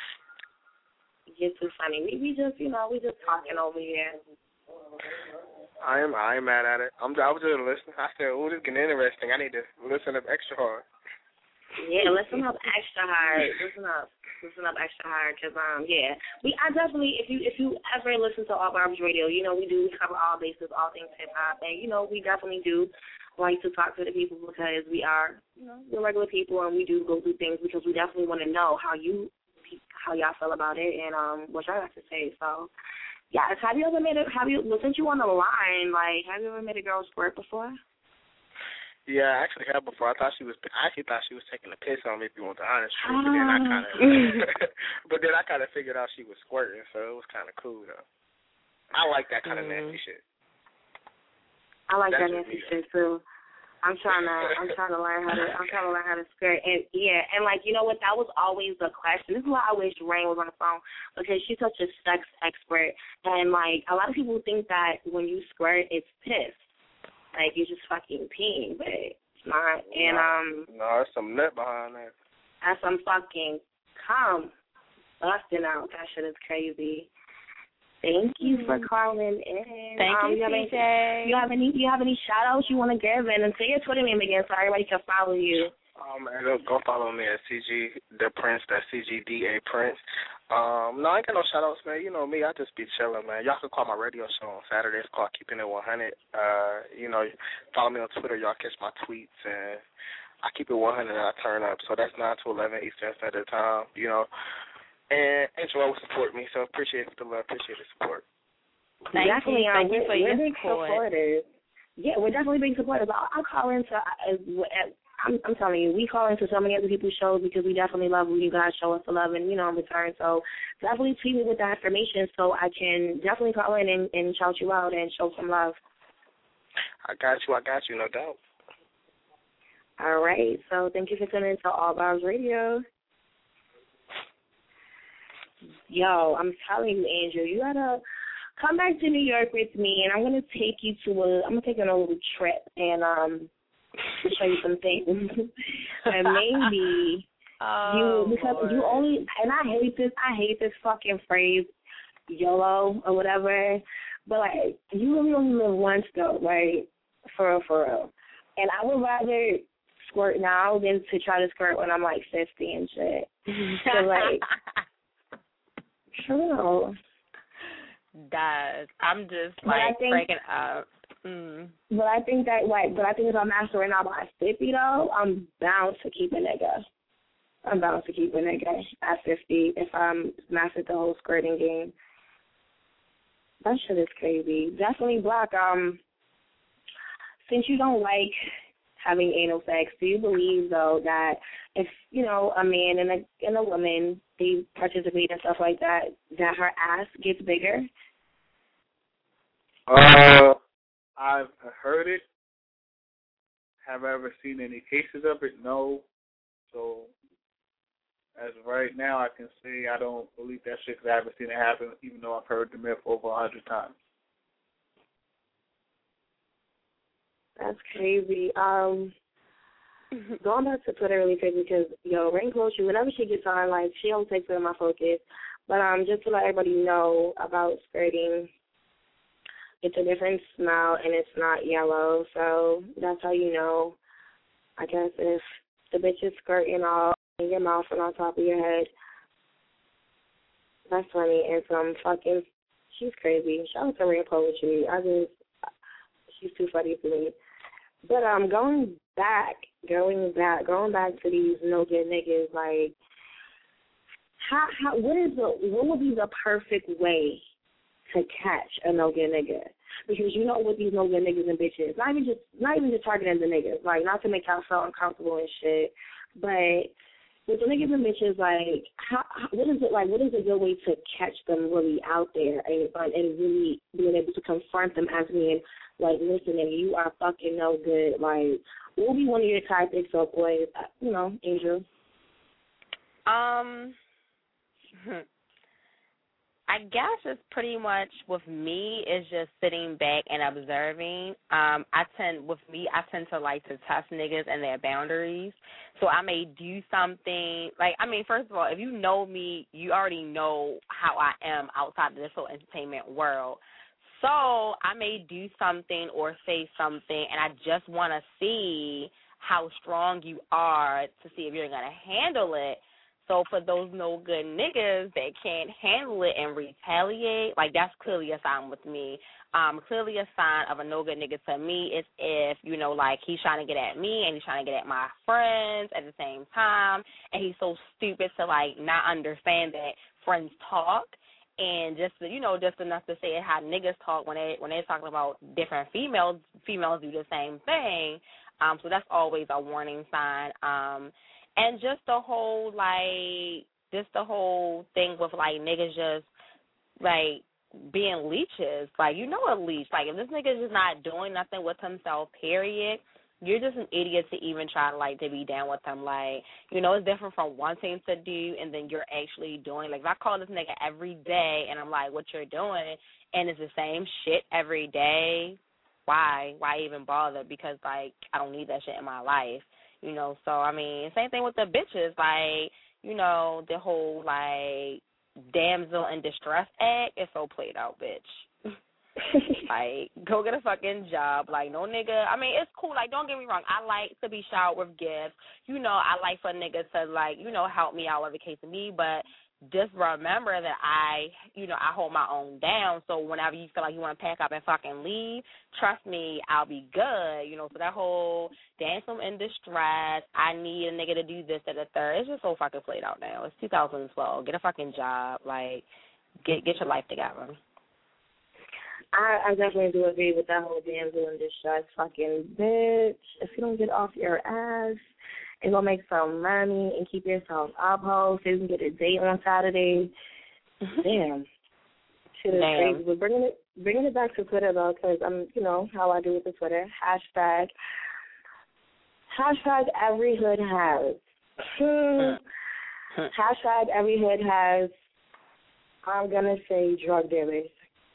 You're too funny. We, we just, you know, we just talking over here. I am, I ain't mad at it. I'm, I was just listening. I said, "Oh, this is getting interesting. I need to listen up extra hard." Yeah, listen up extra hard. Listen up, listen up extra hard, cause um, yeah, we, I definitely, if you, if you ever listen to All Barb's Radio, you know, we do we cover all bases, all things hip hop, and you know, we definitely do like to talk to the people because we are, you know, we're regular people and we do go through things because we definitely want to know how you, how y'all feel about it and um what y'all have to say. So, yeah, have you ever made a, have you, well, since you on the line, like, have you ever made a girl squirt before? Yeah, I actually have before. I thought she was, I actually thought she was taking a piss on me, if you want the honest truth. Ah. But then I kind of, but then I kind of figured out she was squirting, so it was kind of cool though. I like that kind of mm. nasty shit. I like That's that nasty shit too. I'm trying to, I'm trying to learn how to, I'm trying to learn how to skirt. And yeah, and like, you know what? That was always the question. This is why I wish Rain was on the phone because she's such a sex expert. And like, a lot of people think that when you squirt, it's piss, like you're just fucking peeing, but it's not. And um, no, there's some nut behind that. That's some fucking cum busting out. That shit is crazy. Thank you for calling in. Thank um, you, you have C J. Any, you have any? You have any shout outs you want to give? And say your Twitter name again so everybody can follow you. Um, and go follow me at C G the Prince. That's C G D A Prince. Um, no, I ain't got no shout outs, man. You know me, I just be chilling, man. Y'all can call my radio show on Saturdays called Keeping It one hundred. Uh, you know, follow me on Twitter. Y'all catch my tweets and I keep it one hundred and I turn up. So that's nine to eleven Eastern Standard Time. You know. And Angel always support me, so appreciate the love, appreciate the support. Thank definitely, you. Thank um, you for we're your big support. supporters. Yeah, we're definitely big supporters. I'll, I'll call into, uh, I'm, I'm telling you, we call into so many other people's shows because we definitely love when you guys show us the love and, you know, in return. So definitely tweet me with that information so I can definitely call in and, and shout you out and show some love. I got you, I got you, no doubt. All right, so thank you for tuning into All Barb's Radio. Yo, I'm telling you, Angel, you gotta come back to New York with me, and I'm gonna take you to a. I'm gonna take you on a little trip and um show you some things, and maybe oh, you because Lord. you only and I hate this. I hate this fucking phrase, YOLO or whatever. But like, you really only live once though, right? For real, for real. And I would rather squirt now than to try to squirt when I'm like fifty and shit. So like, I don't know. Does I'm just But I like think- breaking up. Mm. But I think that like, but I think if I'm masturbating now by fifty though, I'm bound to keep a nigga. I'm bound to keep a nigga at fifty if I'm mastered the whole squirting game. That shit is crazy. Definitely Black. Um, since you don't like having anal sex, do you believe though that if you know a man and a and a woman they participate in stuff like that, that her ass gets bigger? Uh, I've heard it. Have I ever seen any cases of it? No. So, as of right now, I can say I don't believe that shit because I haven't seen it happen, even though I've heard the myth over a hundred times. That's crazy. Um, going back to Twitter really quick because, yo, Rain Culture, whenever she gets on, like, she always takes it in my focus. But um, just to let everybody know about skirting, it's a different smell and it's not yellow. So that's how you know, I guess, if the bitch is skirting all in your mouth and on top of your head. That's funny. And some fucking, she's crazy. Shout out to Rain Poetry. I just, she's too funny to me. But um, going back, going back, going back to these no good niggas, like, how, how, what is the, what would be the perfect way to catch a no good nigga? Because you know what these no good niggas and bitches, not even just, not even just targeting the niggas, like, not to make y'all feel uncomfortable and shit, but with the niggas and bitches, like, how, how, what is it like? What is a good way to catch them really out there and and really being able to confront them as being like, listen, if you are fucking no good, like, what will be one of your tactics or boys, you know, Angel? Um, I guess it's pretty much with me is just sitting back and observing. Um, I tend with me, I tend to like to test niggas and their boundaries. So I may do something like I mean, first of all, if you know me, you already know how I am outside of this whole entertainment world. So I may do something or say something, and I just want to see how strong you are to see if you're gonna handle it. So for those no good niggas that can't handle it and retaliate, like that's clearly a sign with me. Um, clearly a sign of a no good nigga to me is if, you know, like he's trying to get at me and he's trying to get at my friends at the same time, and he's so stupid to like not understand that friends talk. And just, you know, just enough to say how niggas talk when they when they're talking about different females, females do the same thing. Um, so that's always a warning sign. Um, and just the whole like, just the whole thing with like niggas just like being leeches. Like, you know a leech. Like if this nigga's just not doing nothing with himself, period, you're just an idiot to even try to, like, to be down with them. Like, you know, it's different from wanting to do and then you're actually doing. Like, if I call this nigga every day and I'm like, what you're doing, and it's the same shit every day, why? Why even bother? Because, like, I don't need that shit in my life, you know. So, I mean, same thing with the bitches. Like, you know, the whole, like, damsel in distress act is so played out, bitch. Like, go get a fucking job. Like, no nigga. I mean, it's cool. Like, don't get me wrong. I like to be showered with gifts. You know, I like for a nigga to, like, you know, help me out, whatever the case may be. But just remember that I, you know, I hold my own down. So whenever you feel like you want to pack up and fucking leave, trust me, I'll be good. You know, so that whole dance them in distress, I need a nigga to do this, that, the third. It's just so fucking played out now. It's two thousand twelve. Get a fucking job. Like, get get your life together. I, I definitely do agree with that whole damsel in distress fucking bitch. If you don't get off your ass and go make some money and keep yourself up, ho, so you can get a date on Saturday. Damn. Shit is Damn. crazy. But bringing it, bringing it back to Twitter, though, because I'm, you know, how I do with the Twitter. Hashtag, hashtag every hood has. Hashtag every hood has, I'm going to say drug dealers.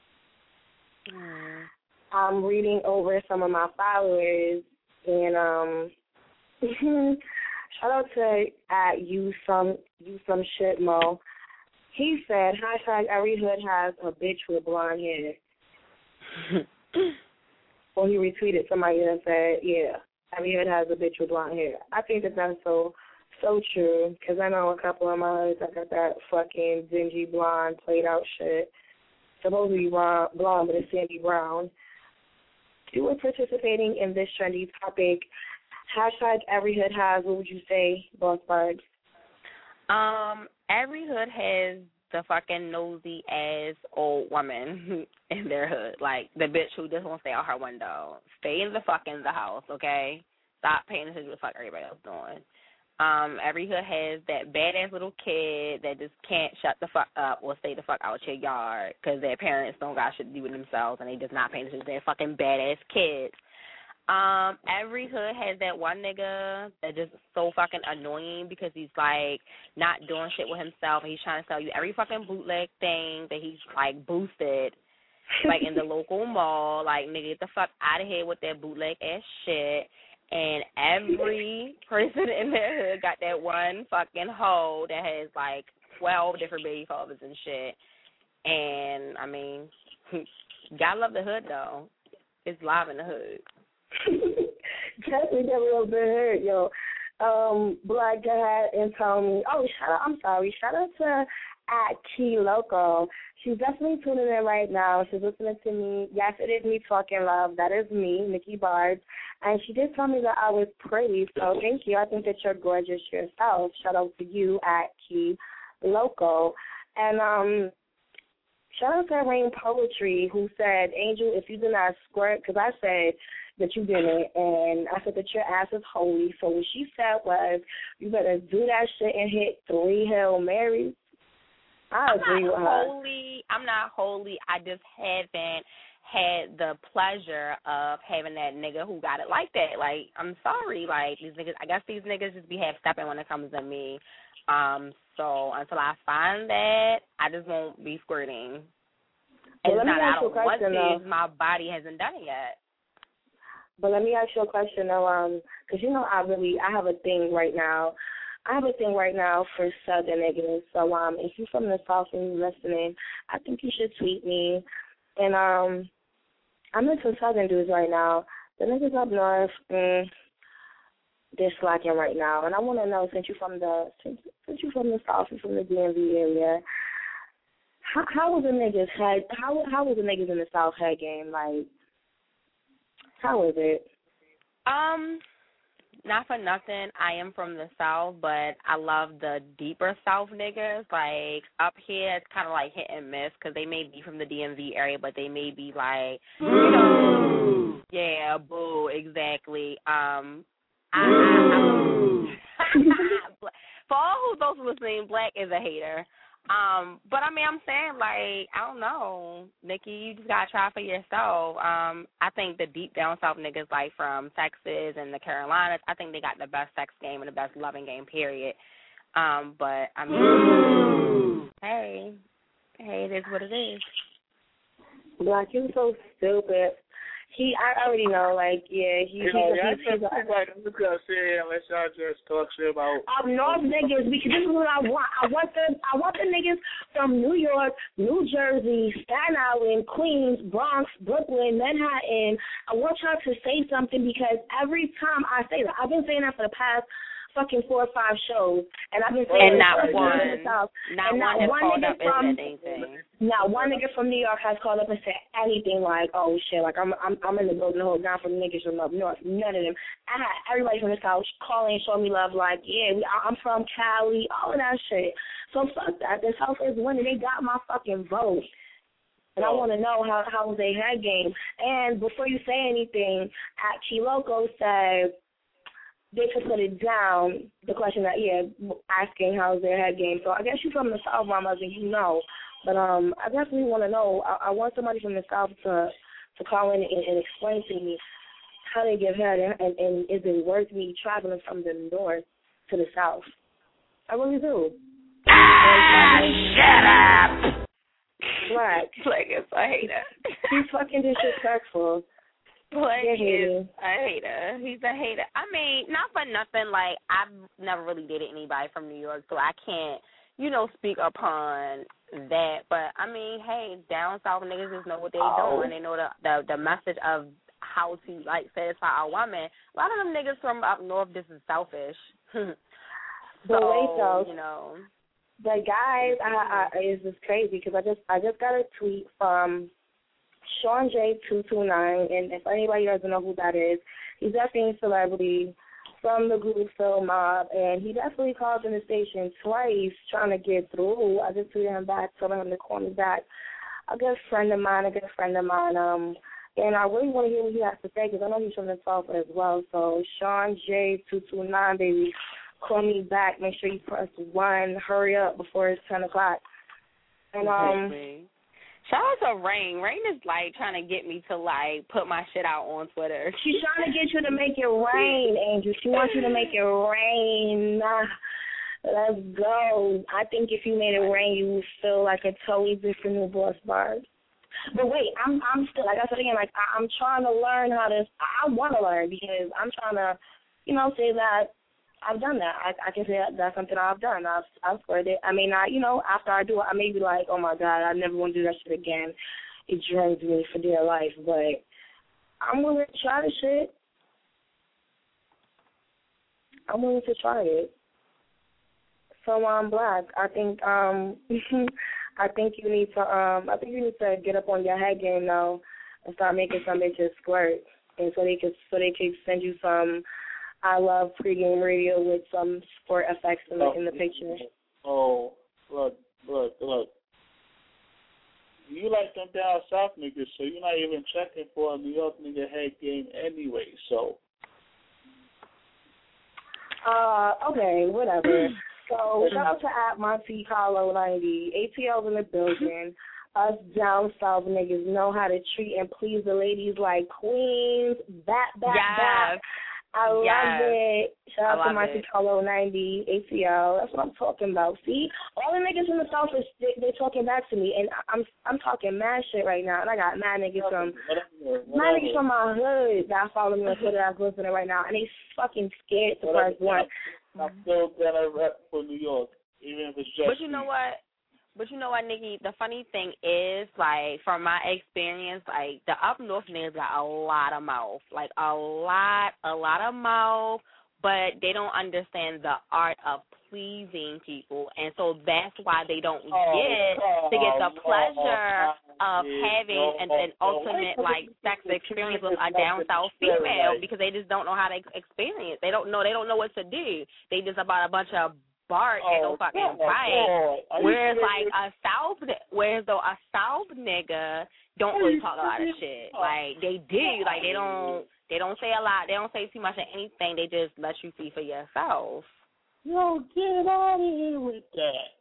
Mm. I'm reading over some of my followers, and um, shout out to at you some you some shit Mo. He said hashtag every hood has a bitch with blonde hair. Well, he retweeted somebody that said, yeah, every hood has a bitch with blonde hair. I think that that's so so true because I know a couple of my hoods that got that fucking dingy blonde played out shit. Supposed to be blonde, blonde but it's Sandy Brown. You were participating in this trendy topic. Hashtag every hood has. What would you say, Boss Barbs? Um, every hood has the fucking nosy ass old woman in their hood, like the bitch who just won't stay out her window. Stay in the fuck in the house, okay? Stop paying attention to what the fuck everybody else doing. Um, every hood has that badass little kid that just can't shut the fuck up or stay the fuck out your yard because their parents don't got shit to do with themselves and they just not paying attention to their fucking badass kids. Um, every hood has that one nigga that just so fucking annoying because he's like not doing shit with himself and he's trying to sell you every fucking bootleg thing that he's like boosted, like in the local mall. Like, nigga, get the fuck out of here with that bootleg ass shit. And every person in their hood got that one fucking hoe that has like twelve different baby fathers and shit. And I mean, gotta love the hood though. It's live in the hood. Definitely never real been hurt, yo. Um, Black Dad and Tommy. Oh, shout out, I'm sorry. Shout out to at Key Loco. She's definitely tuning in right now. She's listening to me. Yes, it is me talking love. That is me, Nikki Bard. And she did tell me that I was pretty, so thank you. I think that you're gorgeous yourself. Shout out to you at Key Loco. And um, shout out to Rain Poetry, who said, Angel, if you do not squirt, because I said that you didn't, and I said that your ass is holy. So what she said was, you better do that shit and hit three Hail Marys. I I'm agree not with her. holy. I'm not holy. I just haven't had the pleasure of having that nigga who got it like that. Like, I'm sorry. Like, these niggas, I guess these niggas just be half-stepping when it comes to me. Um, so until I find that, I just won't be squirting. And Well, it's let me not that I ask you a don't want question, to. though. It's my body hasn't done it yet. But let me ask you a question, though, um, because, you know, I really, I have a thing right now. I have a thing right now for Southern niggas. So um, if you're from the South and you're listening, I think you should tweet me. And um, I'm into Southern dudes right now. The niggas up north, mm, they're slacking right now. And I want to know, since you're from the since, since you're from the South, you're from the D M V area, how how was the niggas head? How how was the niggas in the South head game? Like, how was it? Um, not for nothing, I am from the South, but I love the deeper South niggas. Like, up here, it's kind of like hit and miss because they may be from the D M V area, but they may be like, boo. You know, yeah, boo, exactly. Um, I, I, I, for all who those listening, Black is a hater. Um, but I mean, I'm saying, like, I don't know, Nikki, you just gotta try for yourself. Um, I think the deep down South niggas, like from Texas and the Carolinas, I think they got the best sex game and the best loving game, period. Um, but I mean, hey, hey, it is what it is. Black, you so stupid. He, I already know, like, yeah, he, You he's, know, a, y'all he's, just he's a, like I'm just gonna sit here and let y'all just talk shit about up north niggas, because this is what I want. I want the I want the niggas from New York, New Jersey, Staten Island, Queens, Bronx, Brooklyn, Manhattan. I want y'all to say something because every time I say that, I've been saying that for the past fucking four or five shows, and I've been saying And it not for one, in the South, not and one not has one called nigga up and from said anything. not one nigga from New York has called up and said anything like, oh shit, like I'm I'm I'm in the building to hold down for the niggas from up north. None of them. I had everybody from the South calling and showing me love, like, yeah, we, I'm from Cali, all of that shit. So fuck that. The South is winning. They got my fucking vote. And I want to know how how was their head game. And before you say anything, Chi Loco said they could put it down, the question that, yeah, asking how's their head game. So I guess you're from the South, Mama, and you know. But um, I definitely want to know. I, I want somebody from the South to to call in and, and explain to me how they give head, and, and, and is it worth me traveling from the North to the South? I really do. Ah, shut up! Black. Black is a hater. He's fucking disrespectful. Black They're is hating. a hater. He's a hater. I mean, not for nothing, like, I've never really dated anybody from New York, so I can't, you know, speak upon that. But, I mean, hey, down south niggas just know what they're Oh. doing. They know the, the, the message of how to like satisfy a woman. A lot of them niggas from up north just is selfish. so but wait, though, you know, the guys I, I, is just crazy because I just I just got a tweet from Sean J two two nine, and if anybody doesn't know who that is, he's definitely a celebrity from the group Phil Mob, and he definitely called in the station twice trying to get through. I just tweeted him back, telling him to call me back. A good friend of mine, a good friend of mine, um, and I really want to hear what he has to say because I know he's from the South as well. So Sean J two two nine, baby, call me back. Make sure you press one. Hurry up before it's ten o'clock. And um. Shout out to Rain. Rain is, like, trying to get me to, like, put my shit out on Twitter. She's trying to get you to make it rain, Angel. She wants you to make it rain. Let's go. I think if you made it rain, you would feel like a totally different new boss bar. But wait, I'm I'm still, like I said again, like, I, I'm trying to learn how to, I want to learn because I'm trying to, you know, say that I've done that. I, I can say that that's something I've done. I've I've squared it. I mean, I you know, after I do it, I may be like, oh my God, I never want to do that shit again. It drains me for dear life. But I'm willing to try the shit. I'm willing to try it. So I'm Black. I think um, I think you need to um, I think you need to get up on your head game now and start making some bitches squirt, and so they could so they could send you some. I love pregame radio with some sport effects in the, in the picture. Oh, look, look, look. You like them down south niggas, so you're not even checking for a New York nigga head game anyway, so. Uh, okay, whatever. So, shout out to at Monte Carlo ninety. A T L's in the building. Us down south niggas know how to treat and please the ladies like queens. Back, back, yes. back. I love yes. it. Shout out to Monte it. Carlo ninety, A T L. That's what I'm talking about. See, all the niggas from the South, is, they, they talking back to me, and I'm I'm talking mad shit right now. And I got mad niggas from mad niggas from my hood that follow me on Twitter that's listening right now, and they fucking scared to press one. I'm still gonna rep for New York, even if it's just. But you know what? But you know what, Nikki? The funny thing is, like, from my experience, like, the up north niggas got a lot of mouth. Like, a lot, a lot of mouth, but they don't understand the art of pleasing people. And so that's why they don't Oh, get oh, to get the oh, pleasure oh, of yeah, having oh, an, an oh, ultimate, oh, like, sex experience with a down south female because they just don't know how to experience. They don't know. They don't know what to do. They just about a bunch of bark and no fucking oh, bite. oh, Whereas like a South, whereas though a South nigga don't really talk a lot of shit. Like they do, like they don't, they don't say a lot. They don't say too much of anything. They just let you see for yourself. Yo, get out of here with that.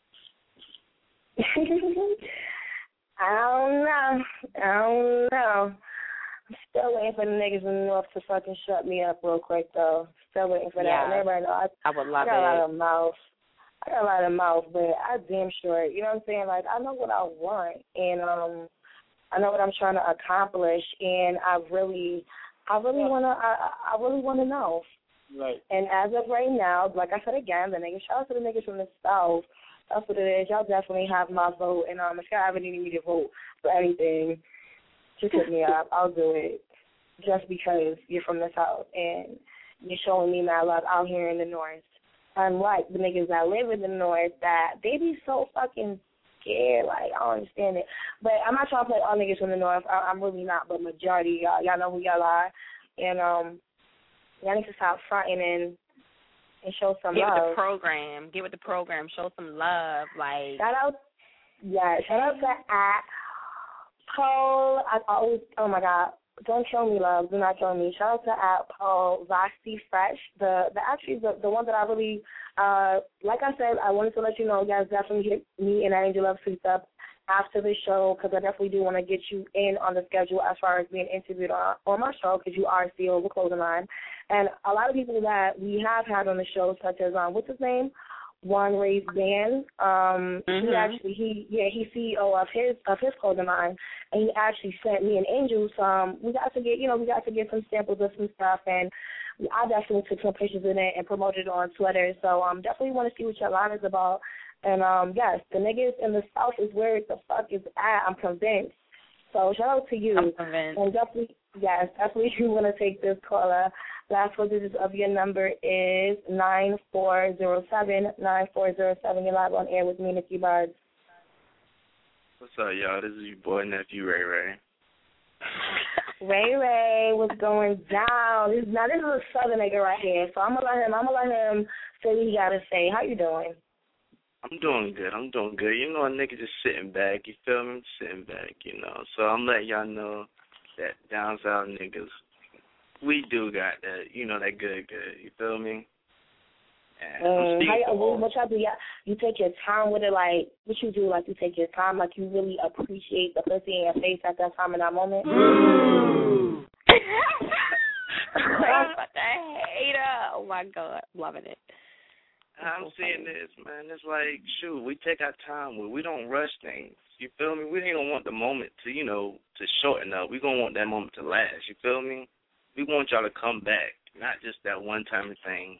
I don't know. I don't know. I'm still waiting for the niggas in the North to fucking shut me up real quick, though. Still waiting for that. Yeah. And everybody know I, I would love I got it. a lot of mouth. I got a lot of mouth, but I damn sure, you know what I'm saying? Like, I know what I want, and um, I know what I'm trying to accomplish, and I really, I really want to, I, I really want to know. Right. And as of right now, like I said again, the niggas, shout out to the niggas from the South. That's what it is. Y'all definitely have my vote, and um, if y'all ever need me to vote for anything, just hit me up. I'll do it just because you're from the South and you're showing me my love out here in the North. Unlike the niggas that live in the North, that they be so fucking scared. Like, I don't understand it. But I'm not trying to play all niggas from the North. I, I'm really not, but majority y'all, y'all know who y'all are. And um, y'all need to stop fronting and, and show some Get love. with the program. Get with the program. Show some love. Like, shout out, yeah, shout out to at Paul. I always, oh my God, don't show me love. Do not show me. Shout out to at Paul Vasti Fresh. The the actually the, the one that I really, uh, like I said, I wanted to let you know, guys, definitely hit me and Angel Love Sweets up after the show because I definitely do want to get you in on the schedule as far as being interviewed on, on my show because you are still the clothing line. And a lot of people that we have had on the show, such as, um, what's his name? One Raised Band. Um, mm-hmm. He actually, he yeah, he's C E O of his of his clothing line, and he actually sent me and Angel some. We got to get, you know, we got to get some samples of some stuff, and I definitely took some pictures in it and promoted it on Twitter. So um, definitely want to see what your line is about. And um, yes, the niggas in the South is where the fuck is at. I'm convinced. So shout out to you. I'm convinced. And definitely, Yes, definitely you want to take this caller. Last four digits of your number is nine four zero seven. nine four zero seven. You're live on air with me, Nikki Bards. What's up, y'all? This is your boy, nephew, Ray Ray. Ray Ray, what's going down? This, now, this is a southern nigga right here, so I'm going to let him, I'm going to let him say what he got to say. How you doing? I'm doing good. I'm doing good. You know, a nigga just sitting back. You feel me? Sitting back, you know. So I'm letting y'all know that down south niggas, we do got that, you know, that good, good. You feel me? And Um, I'm how you, speaking what y'all do? Y'all, you take your time with it, like, what you do, like, you take your time, like, you really appreciate the pussy in your face at that time in that moment? Mm. What the hater? Oh, my God. Loving it. I'm seeing this, man. It's like, shoot, we take our time with. We don't rush things. You feel me? We ain't gonna want the moment to, you know, to shorten up. We gonna want that moment to last. You feel me? We want y'all to come back, not just that one time thing.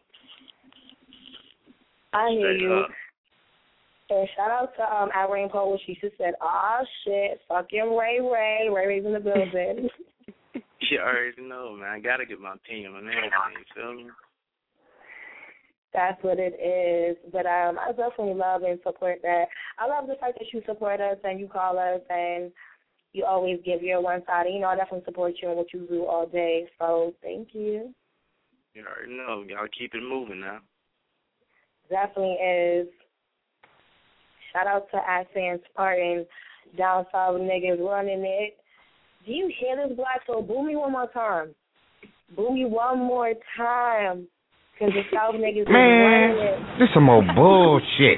I hear Straight you. up. And shout out to um, Irene Cole. She just said, "Oh shit, fucking Ray Ray, Ray Ray's in the building." You already know, man. I gotta get my opinion on everything. You feel me? That's what it is. But um, I definitely love and support that. I love the fact that you support us and you call us and you always give your one side. You know, I definitely support you and what you do all day. So thank you. You already know. Y'all keep it moving now. Definitely is. Shout out to Accent Spartan, down south niggas running it. Do you hear this, Black? So boo me one more time. Boo me one more time. Because the south niggas Man, is running it. this some more bullshit.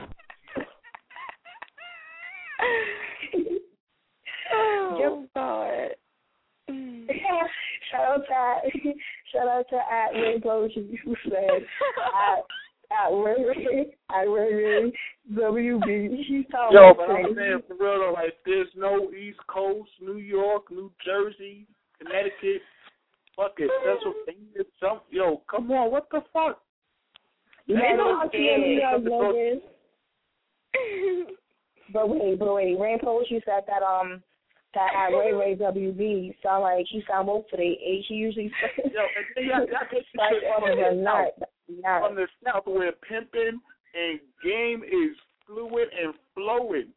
Oh, God. Shout out to shout out to at Rainbow, who said at at Ray Ray at Ray Ray W B. He's talking Yo, about but I'm crazy. saying for real though, like there's no East Coast, New York, New Jersey, Connecticut, fucking Pennsylvania, some yo, come on, what the fuck? You Ain't know, no I'm seeing scared. New York niggas. But wait, but wait, Rainbow, you said that um that at Ray Ray W B sound like he sound woke for their age. He usually Yo, and then y'all, y'all get like shit on from the the not south, from the south where pimping and game is fluid and flowing.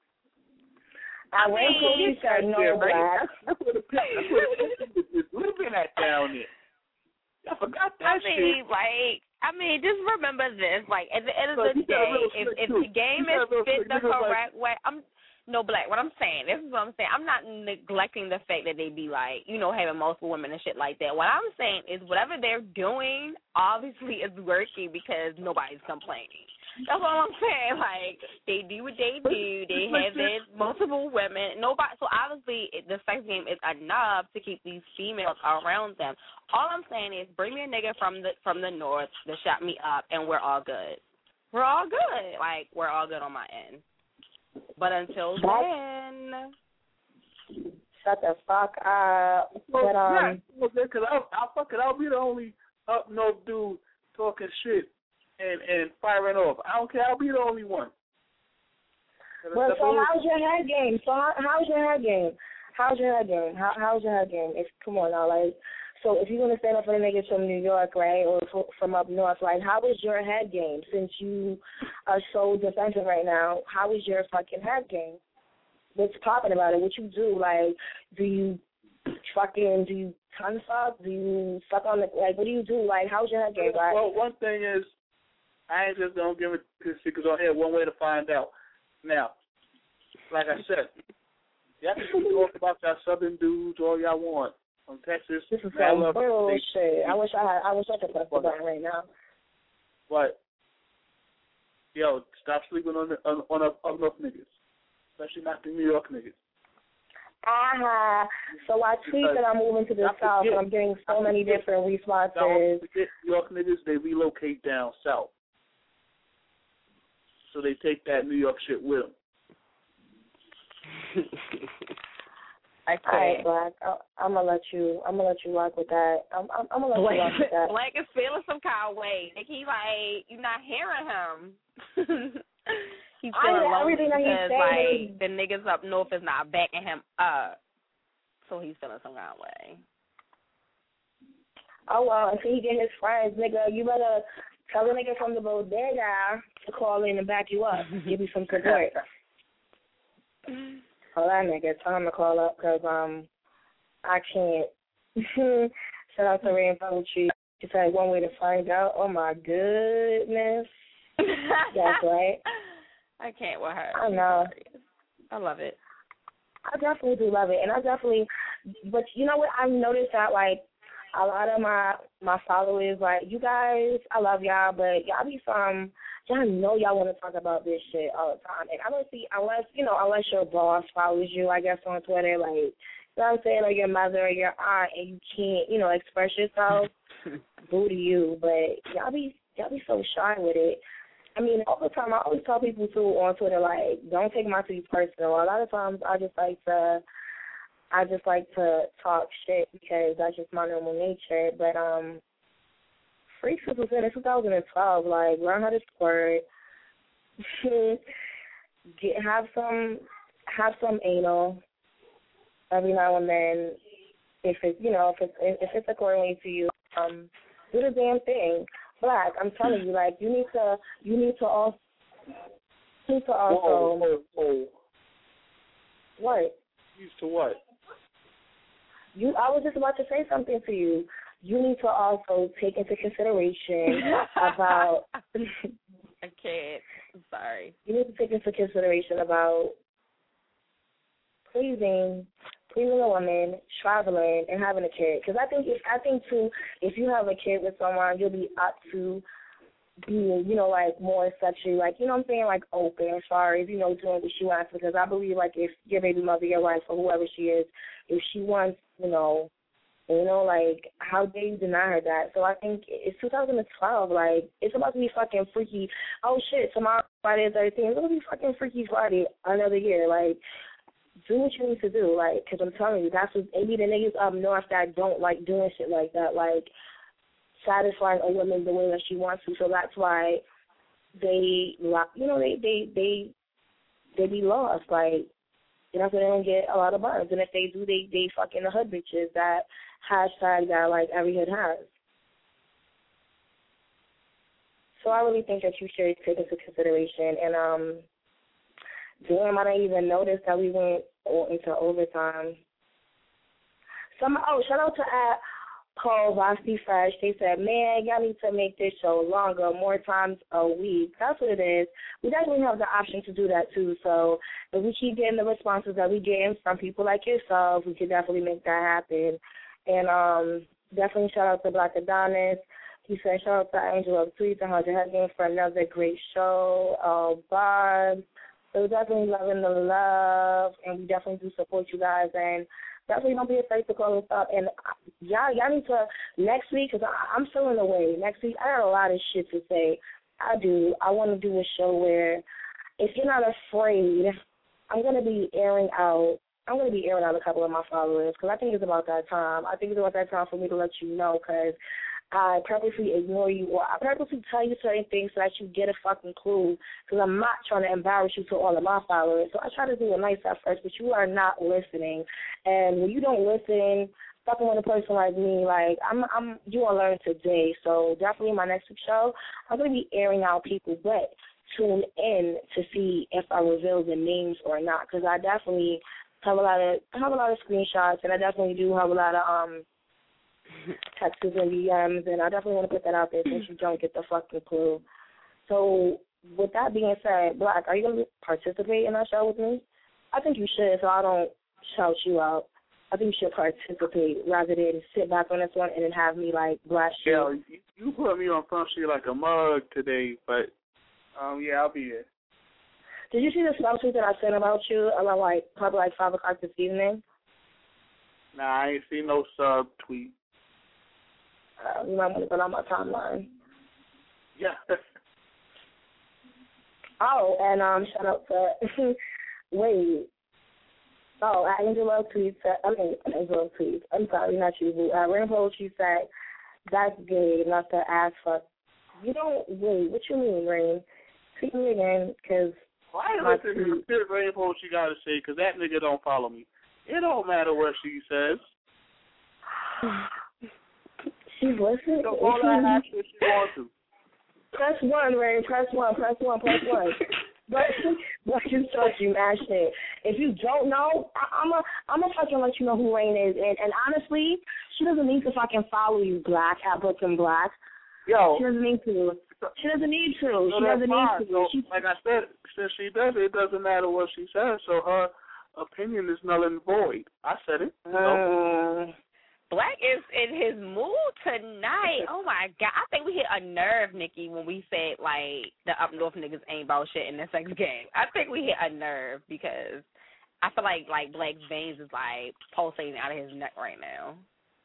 I Rainbow, you said no, there, right? Black. That's, that's where the pimp, that's where the pimping is living at down there. I forgot that I mean, shit. like, I mean, just remember this. Like, at the end of Look, the you got a day, real if slick if too. the game You is got a real fit slick. the You look correct way, I'm no Black. What I'm saying, this is what I'm saying. I'm not neglecting the fact that they be like, you know, having multiple women and shit like that. What I'm saying is, whatever they're doing, obviously is working because nobody's complaining. That's all I'm saying. Like, they do what they do. They have their multiple women. Nobody. So obviously, it, the sex game is enough to keep these females around them. All I'm saying is, bring me a nigga from the from the north to shut me up, and we're all good. We're all good. Like, we're all good on my end. But until then, shut the fuck up. Well, But um, yeah, because I'll, I'll fuck it. I'll be the only up north dude talking shit and and firing off. I don't care. I'll be the only one. well, so how's your head game? So how, how's your head game? How's your head game? How, how's your head game? If come on now, like, so if you're gonna stand up for the niggas from New York, right, or f- from up north, like, how is your head game? Since you are so defensive right now, how is your fucking head game? What's popping about it? What you do? Like, do you fucking do you tongue suck? Do you suck on the like? What do you do? Like, how's your head game? Like, Well, one thing is, I ain't just gonna give it to because I had one way to find out. Now, like I said, y'all can talk about y'all southern dudes all y'all want from Texas. This is Man, I some love bullshit. I wish I had. I wish I could press the button right now. But yo, stop sleeping on the on, on up, up north niggas, especially not the New York niggas. Uh-huh. So I tweet that I'm moving to the Not south, forget- and I'm getting so many forget- different responses. Don't forget New York niggas, they relocate down south. So they take that New York shit with them. I All right, Black. I, I'm gonna let you. I'm gonna let you rock with that. I'm. I'm, I'm gonna let Black, you rock with that. Black is feeling some kind of way. Like, he like, you're not hearing him. He's I feeling hear lonely everything that he's because, saying, like, the niggas up north is not backing him up. So he's feeling some kind of way. Oh, well, until he get his friends, nigga, you better tell the nigga from the bodega to call in and back you up, give you some support. Call that nigga, tell him to call up, because um, I can't. Shout out to Rain Poetry. She said one way to find out. Oh, my goodness. That's right. I can't with her. I know. I love it. I definitely do love it, and I definitely, but you know what? I've noticed that, like, a lot of my my followers, like, you guys, I love y'all, but y'all be some, y'all know y'all want to talk about this shit all the time, and I don't see, unless, you know, unless your boss follows you, I guess, on Twitter, like, you know what I'm saying, or your mother or your aunt, and you can't, you know, express yourself, boo to you, but y'all be, y'all be so shy with it. I mean, all the time, I always tell people, too, on Twitter, like, don't take my tweets personal. A lot of times, I just like to, I just like to talk shit because that's just my normal nature. But, um, Freaks was in two thousand twelve, like, learn how to squirt, get, have some, have some anal every now and then, if it's, you know, if it's, if it's accordingly to you, um, do the damn thing. Black, I'm telling you, like, you need to, you need to also, you need to also, whoa, whoa, whoa. What? Used to what? You, I was just about to say something to you. You need to also take into consideration about, I can't, I'm sorry. You need to take into consideration about pleasing, pleasing a woman, traveling, and having a kid. Because I think, if I think too, if you have a kid with someone, you'll be up to being, you know, like more sexually, like, you know what I'm saying, like open as far as, you know, doing what she wants. Because I believe, like, if your baby mother, your wife, or whoever she is, if she wants, you know, you know, like, how dare you deny her that? So I think it's two thousand twelve. Like, it's about to be fucking freaky. Oh shit, tomorrow Friday the thirteenth. It's gonna be fucking Freaky Friday another year. Like, do what you need to do, like, because I'm telling you, that's what, maybe the niggas up north that don't like doing shit like that, like, satisfying a woman the way that she wants to, so that's why they, you know, they, they, they, they be lost, like, you know, so they don't get a lot of buzz, and if they do, they, they fucking the hood bitches, that hashtag that, like, every hood has. So I really think that you should take into consideration, and, um, damn, I didn't even notice that we went into overtime. Some, oh, shout out to at Paul Vosky Fresh. They said, man, y'all need to make this show longer, more times a week. That's what it is. We definitely have the option to do that, too. So if we keep getting the responses that we getting from people like yourself, we could definitely make that happen. And um, definitely shout out to Black Adonis. He said, shout out to Angel of Tweets and Hunter Hudgens for another great show. Uh, Barb. So we're definitely loving the love, and we definitely do support you guys, and definitely don't be afraid to call us up. And y'all, y'all need to, next week, because I'm still in the way, next week I got a lot of shit to say. I do. I want to do a show where, if you're not afraid, I'm going to be airing out, I'm going to be airing out a couple of my followers, because I think it's about that time. I think it's about that time for me to let you know, because I purposely ignore you, or I purposely tell you certain things so that you get a fucking clue, because I'm not trying to embarrass you to all of my followers. So I try to do it nice at first, but you are not listening. And when you don't listen, fucking with a person like me, like, I'm, I'm, you will learn today. So definitely my next week's show, I'm going to be airing out people, but tune in to see if I reveal the names or not, because I definitely have a lot of, I have a lot of screenshots, and I definitely do have a lot of, um, texts and D Ms, and I definitely want to put that out there since you don't get the fucking clue. So, with that being said, Black, are you going to participate in our show with me? I think you should, so I don't shout you out. I think you should participate rather than sit back on this one and then have me, like, blast you. Yeah, you, you put me on front street like a mug today, but, um, yeah, I'll be there. Did you see the subtweet that I sent about you around, like, probably like five o'clock this evening? Nah, I ain't seen no sub-tweet. Uh, you might want to put on my timeline. Yeah. Oh, and um, shout out to wait. Oh, uh, Angel Love tweets. I mean, Angel Love tweets. I'm sorry, not you. But, uh, Rainbow, she said that's gay, not to ask fuck. You don't wait. What you mean, Rain? Tweet me again, because. Why well, listen to the shit Rainbow she got to say? Because that nigga don't follow me. It don't matter what she says. She's listening. So all I ask if she wants to. Press one, Ray. Press one. Press one. Press one. But but you told you mad shit. If you don't know, I, I'm a I'm a fucking let you know who Rain is. And and honestly, she doesn't need to fucking follow you, Black, at Brooklyn Black. Yo, she doesn't need to. She doesn't need to. So she doesn't fine. need to. So, she, like I said, since she does it, it doesn't matter what she says. So her opinion is null and void. I said it. Uh, so. Black is in his mood tonight. Oh my God! I think we hit a nerve, Nikki, when we said like the up north niggas ain't about shit in the sex game. I think we hit a nerve because I feel like like Black's veins is like pulsating out of his neck right now.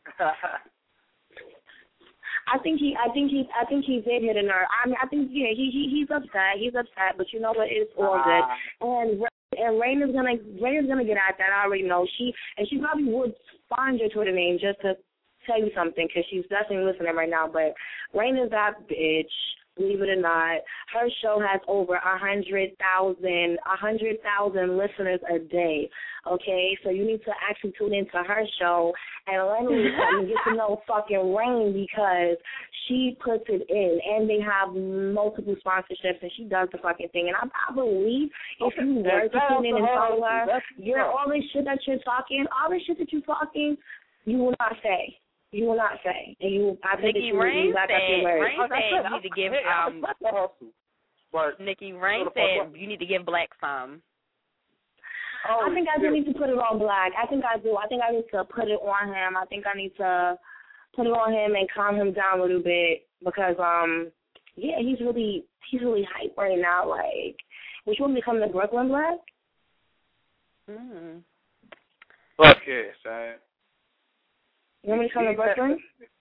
I think he, I think he, I think he did hit a nerve. I mean, I think yeah, he, he he's upset. He's upset, but you know what? It's all good. And and Rain is gonna Rain is gonna get at that. I already know. She and she probably would find your Twitter name just to tell you something because she's definitely listening right now. But Rain is that bitch. Believe it or not, her show has over a hundred thousand, a hundred thousand listeners a day. Okay, so you need to actually tune into her show and let me get to know fucking Rain because she puts it in, and they have multiple sponsorships, and she does the fucking thing. And I, I believe if okay. you were to tune in and follow her, you're tough. all this shit that you're talking, all this shit that you're talking, you will not say. You will not say. And you, I think Nikki that you Rain will back said, up your words. Rain said you need to give hey, um. But Nikki Rain said you need to give Black some. Oh, I think I do need to put it on Black. I think I do. I think I need to put it on him. I think I need to put it on him and calm him down a little bit because um yeah, he's really he's really hype right now. Like, would you want me to come to Brooklyn, Black? Mm. Fuck yes, man. You want me to come to Brooklyn?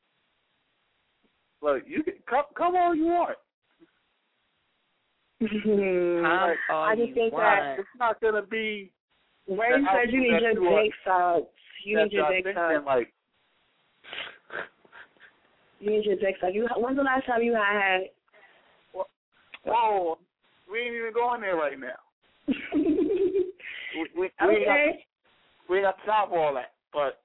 Look, you can come, come all you want. Come all I just you think want. that it's not gonna be. Ray said you need your dick sucked. You need your dick sucked. Like, you need your dick sucked. You, when's the last time you had? Whoa, we ain't even going there right now. we, we, we, okay. ain't got, we ain't got time for all that, but.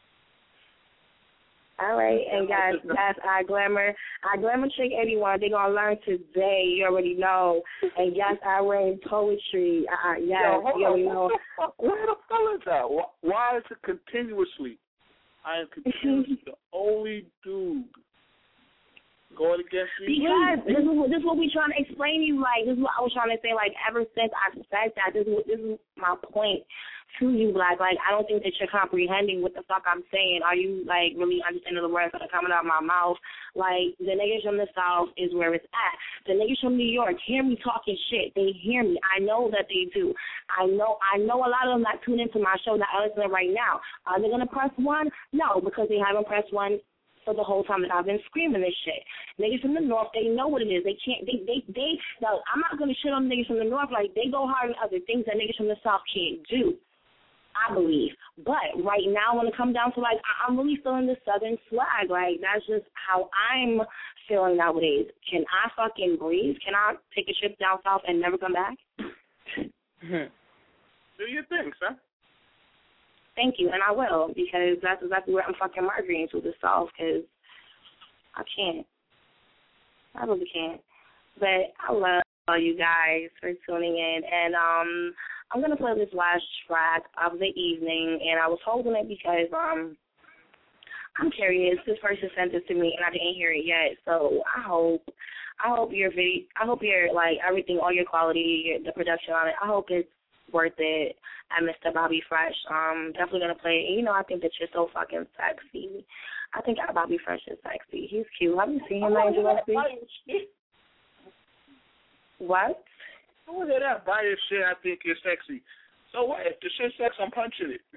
All right, and guys, that's our glamour, our glamour chick eighty-one. They're gonna learn today. You already know. And yes, I read poetry. Uh, yes, Yo, you already know. Where the hell is that? Why, why is it continuously? I am continuously the only dude going against me. Because this is what this is what we trying to explain to you. Like this is what I was trying to say. Like ever since I said that, this is what, this is my point to you, Black. Like I don't think that you're comprehending what the fuck I'm saying. Are you like really understanding the words that are coming out of my mouth? Like the niggas from the South is where it's at. The niggas from New York hear me talking shit. They hear me. I know that they do. I know. I know a lot of them that tune into my show that are listening right now. Are they gonna press one? No, because they haven't pressed one for the whole time that I've been screaming this shit. Niggas from the North, they know what it is. They can't, they, they, they, no, I'm not going to shit on niggas from the North. Like, they go hard in other things that niggas from the South can't do, I believe. But right now, when it comes down to, like, I'm really feeling the Southern swag. Like, that's just how I'm feeling nowadays. Can I fucking breathe? Can I take a trip down South and never come back? Do your thing, sir. Thank you, and I will, because that's exactly where I'm fucking migrating to the South, because I can't. I really can't. But I love all you guys for tuning in, and um, I'm going to play this last track of the evening, and I was holding it because um, I'm curious. This person sent this to me, and I didn't hear it yet, so I hope I hope your video, I hope your, like, everything, all your quality, your, the production on it, I hope it's worth it. At Mister Bobby Fresh. Um, definitely gonna play it. You know, I think that you're so fucking sexy. I think our Bobby Fresh is sexy. He's cute. Have you seen him, Angela? What? I want to hear that bias shit. I think you're sexy. So what? If the shit's sex, I'm punching it.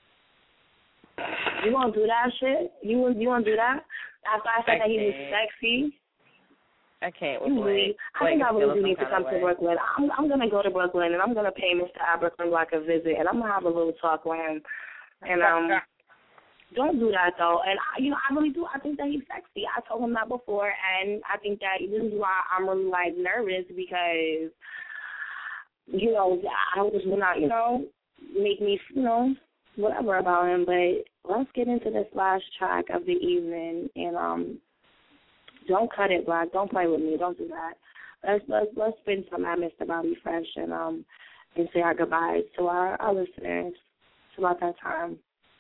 You gonna do that shit? You you gonna do that? After I said that he was sexy. I can't wait. Really, I think I really do need to come to Brooklyn. I'm I'm gonna go to Brooklyn and I'm gonna pay Mister Abercrombie like a visit and I'm gonna have a little talk with him. And um, don't do that though. And I, you know, I really do. I think that he's sexy. I told him that before, and I think that this is why I'm really like nervous because, you know, I hope this will not, you know, make me, you know, whatever about him. But let's get into this last track of the evening, and um, don't cut it, Black. Don't play with me. Don't do that. Let's let's let's spin some at Mister Bobby Fresh and um and say our goodbyes to our, our listeners. It's about that time.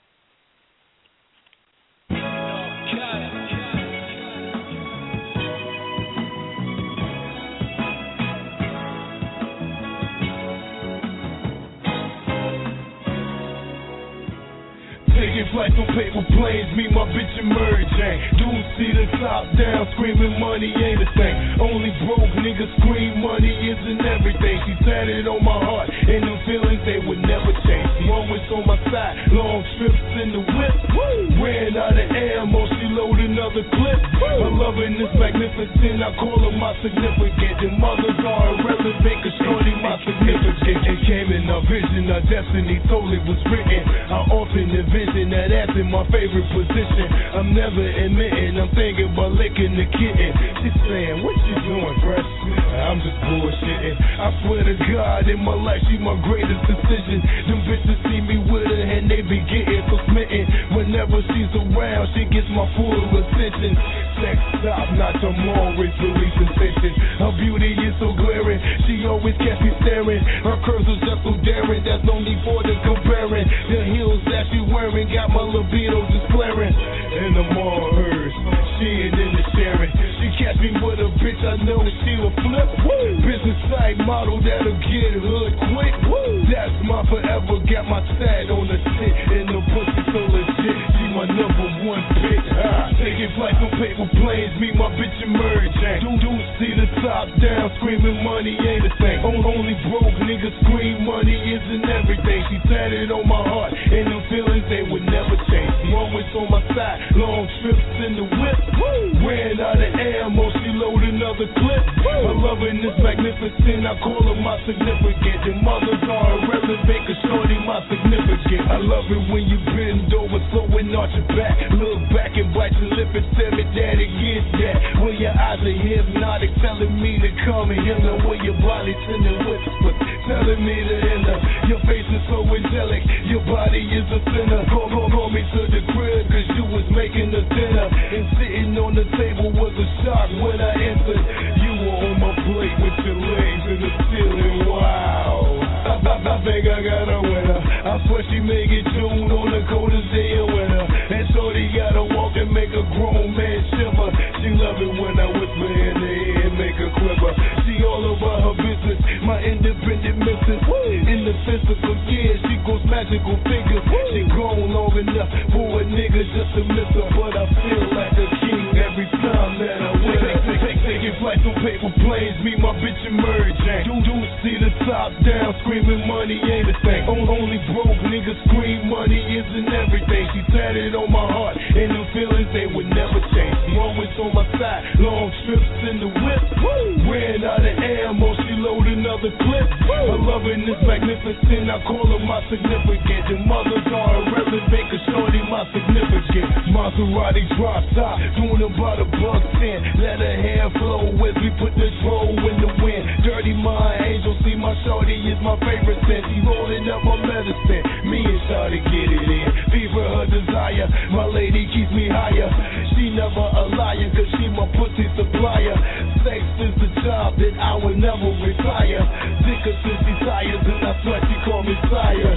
Taking flights on paper planes, me my bitch emerging. Dudes see the top down, screaming money ain't a thing. Only broke niggas scream money isn't everything. She said it on my heart, and them feelings they would never change. She always on my side, long trips in the whip. Ran out of ammo, she load another clip. Her loving is magnificent, I call her my significant. And mothers are irrelevant, cause shorty my significant. It came in our vision, our destiny totally was written. I often envision that ass in my favorite position. I'm never admitting, I'm thinking about licking the kitten. She's saying, what you doing, Fresh? I'm just bullshitting. I swear to God, in my life, she my greatest decision. Them bitches see me with her and they be getting so smitten. Whenever she's around, she gets my full attention. Sex top notch, I'm always releasing tension. Her beauty is so glaring, she always catch me staring. Her curves are just so daring, there's no need for the comparing. The heels that she wearing got my libido just flaring. And I'm all hers, she ain't in the sharing. She catch me with a bitch, I know that she'll flip. Woo! Business side model that'll get hood quick. Woo! That's my forever, got my tag on the shit. And the pussy so legit, she my number one pick. Ah. Taking flights on paper planes, me my bitch emerging. Dude, dude, see the top down, screaming money ain't a thing. Only broke niggas scream money isn't everything. She tatted on my heart, and them feelings they would never change. She always on my side, long trips in the whip. Ran out of ammo, she load another clip. Her loving is magnificent, I call her my significant. And mothers are irrelevant, cause shorty my significant. I love it when you bend over slow and arch your back. Look back and bite your lip and tell me that it gets that. When your eyes are hypnotic, telling me to come and heal her. When your body's sending whispers, telling me to enter. Your face is so angelic, your body is a sinner. Call, call, call me to the crib, cause you was making the dinner. And sitting on the table was a shock when I entered. You were on my plate with your legs in the ceiling, wow. I, I, I think I got a winner. I swear she make it June on the coldest day of winter. And shorty gotta walk and make a grown man shimmer. She love it when I whisper in the ear and make her quiver. She all about her business, my independent missus. In the physical, yeah, she goes magical figures. She grown long enough for a nigga just to miss her. But I feel like a king every time that I win her. Take, take, taking flights on paper planes, me my bitch emerging. Dude, dude, see the top down, screaming money ain't a thing. Only broke niggas scream money isn't everything. She tatted on my heart, and them feelings they would never change. She always on my side, long trips in the whip. Ran out of ammo, she load another clip. Her loving is magnificent, I call her my significant. And mothers are irrelevant, cause shorty my significant. Maserati drop top, doing about a buck ten. Let her hair flow as we put the troll in the wind. Dirty mind angel, see my shorty is my favorite scent. She rolling up my medicine, me and shorty get it in. Fever her desire, my lady keeps me higher. She never a liar, cause she my pussy supplier. Sex is the job that I will never retire. Dicker since she tires, and I swear she call me sire.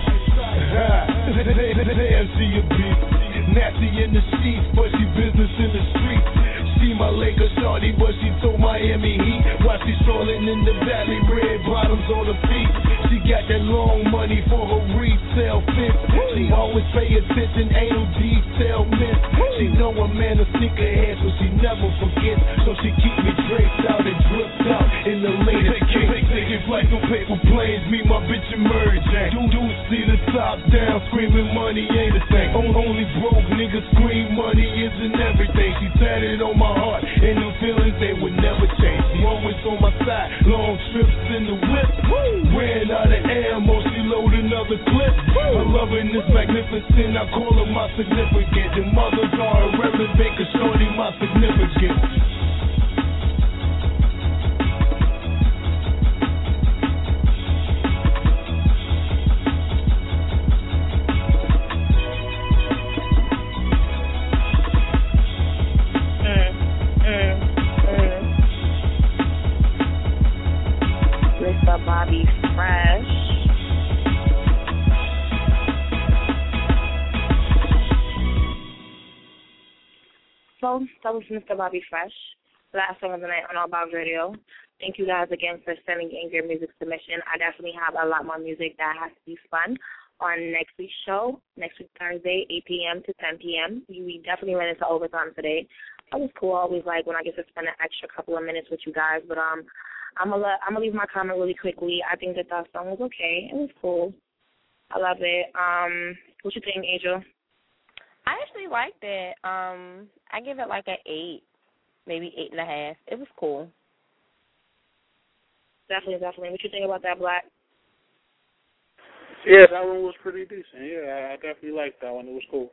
Damn, she a beast. Nasty in the sheets, but she business in the streets. She my Lakers shorty, but she told Miami Heat. While she strolling in the valley, red bottoms on her feet. She got that long money for her retail fit. She always pay attention, ain't no detail miss. She know a man a sneakerhead, so she never forgets. So she keep me draped out and dripped out in the latest kick. Taking flights on paper planes, me my bitch emerging. Dude, dude, see the top down, screaming money ain't a thing. Only broke niggas scream money isn't everything. She tatted on my heart, and them feelings they would never change. She always on my side, long trips in the whip. Ran out of ammo, she load another clip. Her loving is magnificent, I call her my significant. And mothers are irrelevant, cause shorty my significant. Mister Bobby Fresh. So, that was Mister Bobby Fresh, last song of the night on All Bob's Radio. Thank you guys again for sending in your music submission. I definitely have a lot more music that has to be spun on next week's show, next week Thursday, eight p.m. to ten p.m. We definitely ran into overtime today. That was cool. I always like when I get to spend an extra couple of minutes with you guys. But um, I'm gonna I'm gonna leave my comment really quickly. I think that that song was okay. It was cool. I love it. Um, what you think, Angel? I actually liked it. Um, I give it like an eight, maybe eight and a half. It was cool. Definitely, definitely. What you think about that, Black? Yeah, that one was pretty decent. Yeah, I definitely liked that one. It was cool.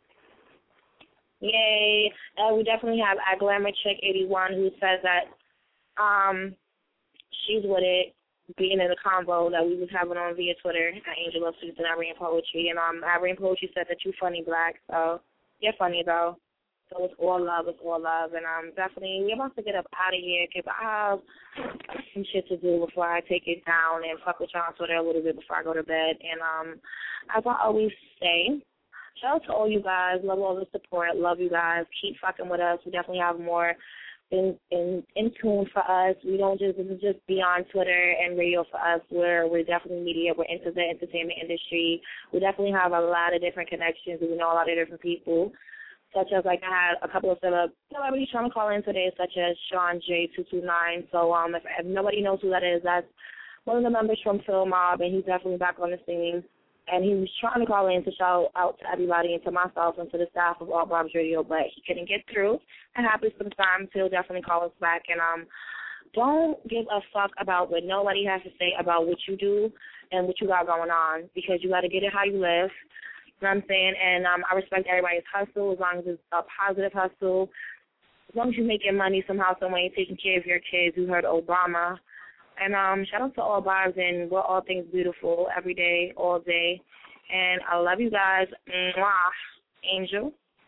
Yay. Uh, we definitely have at Glamour Chick eighty-one who says that um, she's with it, being in the convo that we was having on via Twitter at Angel Love Sweets and Irene Poetry. And um, Irene Poetry said that you funny, Black. So you're funny, though. So it's all love. It's all love. And um, definitely, we're about to get up out of here because I have some shit to do before I take it down and fuck with y'all on Twitter a little bit before I go to bed. And um, as I always say, shout out to all you guys. Love all the support. Love you guys. Keep fucking with us. We definitely have more in in, in tune for us. We don't just this is just beyond Twitter and radio for us. We're we're definitely media. We're into the entertainment industry. We definitely have a lot of different connections. We know a lot of different people. Such as, like, I had a couple of celebrities trying to call in today, such as Sean J two two nine. So um, if, if nobody knows who that is, that's one of the members from Phil Mob, and he's definitely back on the scene. And he was trying to call in to shout out to everybody and to myself and to the staff of All Bob's Radio, but he couldn't get through. It happens sometimes. He'll definitely call us back. And um, don't give a fuck about what nobody has to say about what you do and what you got going on, because you got to get it how you live. You know what I'm saying? And um, I respect everybody's hustle as long as it's a positive hustle. As long as you're making money somehow, some way, taking care of your kids. You heard Obama. And um, shout out to all bars, and we're all things beautiful every day, all day. And I love you guys. Mwah. Angel?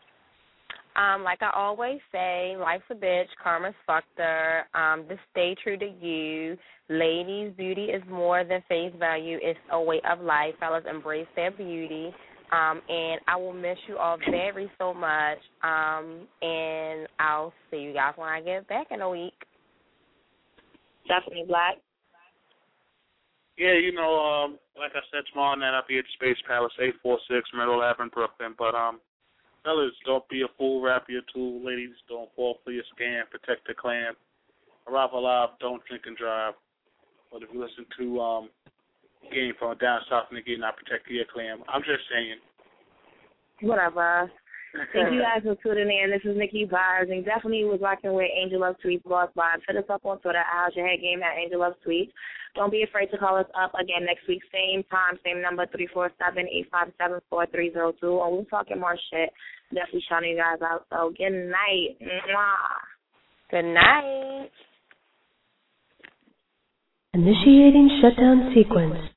Um, like I always say, life's a bitch, karma's fucked her. Um, just stay true to you. Ladies, beauty is more than face value. It's a way of life. Fellas, embrace their beauty. Um, and I will miss you all very so much. Um, and I'll see you guys when I get back in a week. Definitely, Black. Yeah, you know, um, like I said, tomorrow night I'll be at Space Palace, eight four six Myrtle Avenue, Brooklyn. But, um, fellas, don't be a fool, rap your tool. Ladies, don't fall for your scam. Protect the clan. Arrive alive, don't drink and drive. But if you listen to um, Game from down south and again, not protect your clan. I'm just saying. Whatever. Thank you guys for tuning in. This is Nikki Byers, and definitely was rocking with Angel Love Tweets, Boss Vibes. Hit us up on Twitter at How's Your Head Game at Angel Love Tweets. Don't be afraid to call us up again next week, same time, same number, three four seven, eight five seven, four three zero two. And we're talking more shit. Definitely shouting you guys out. So good night. Mwah. Good night. Initiating shutdown sequence.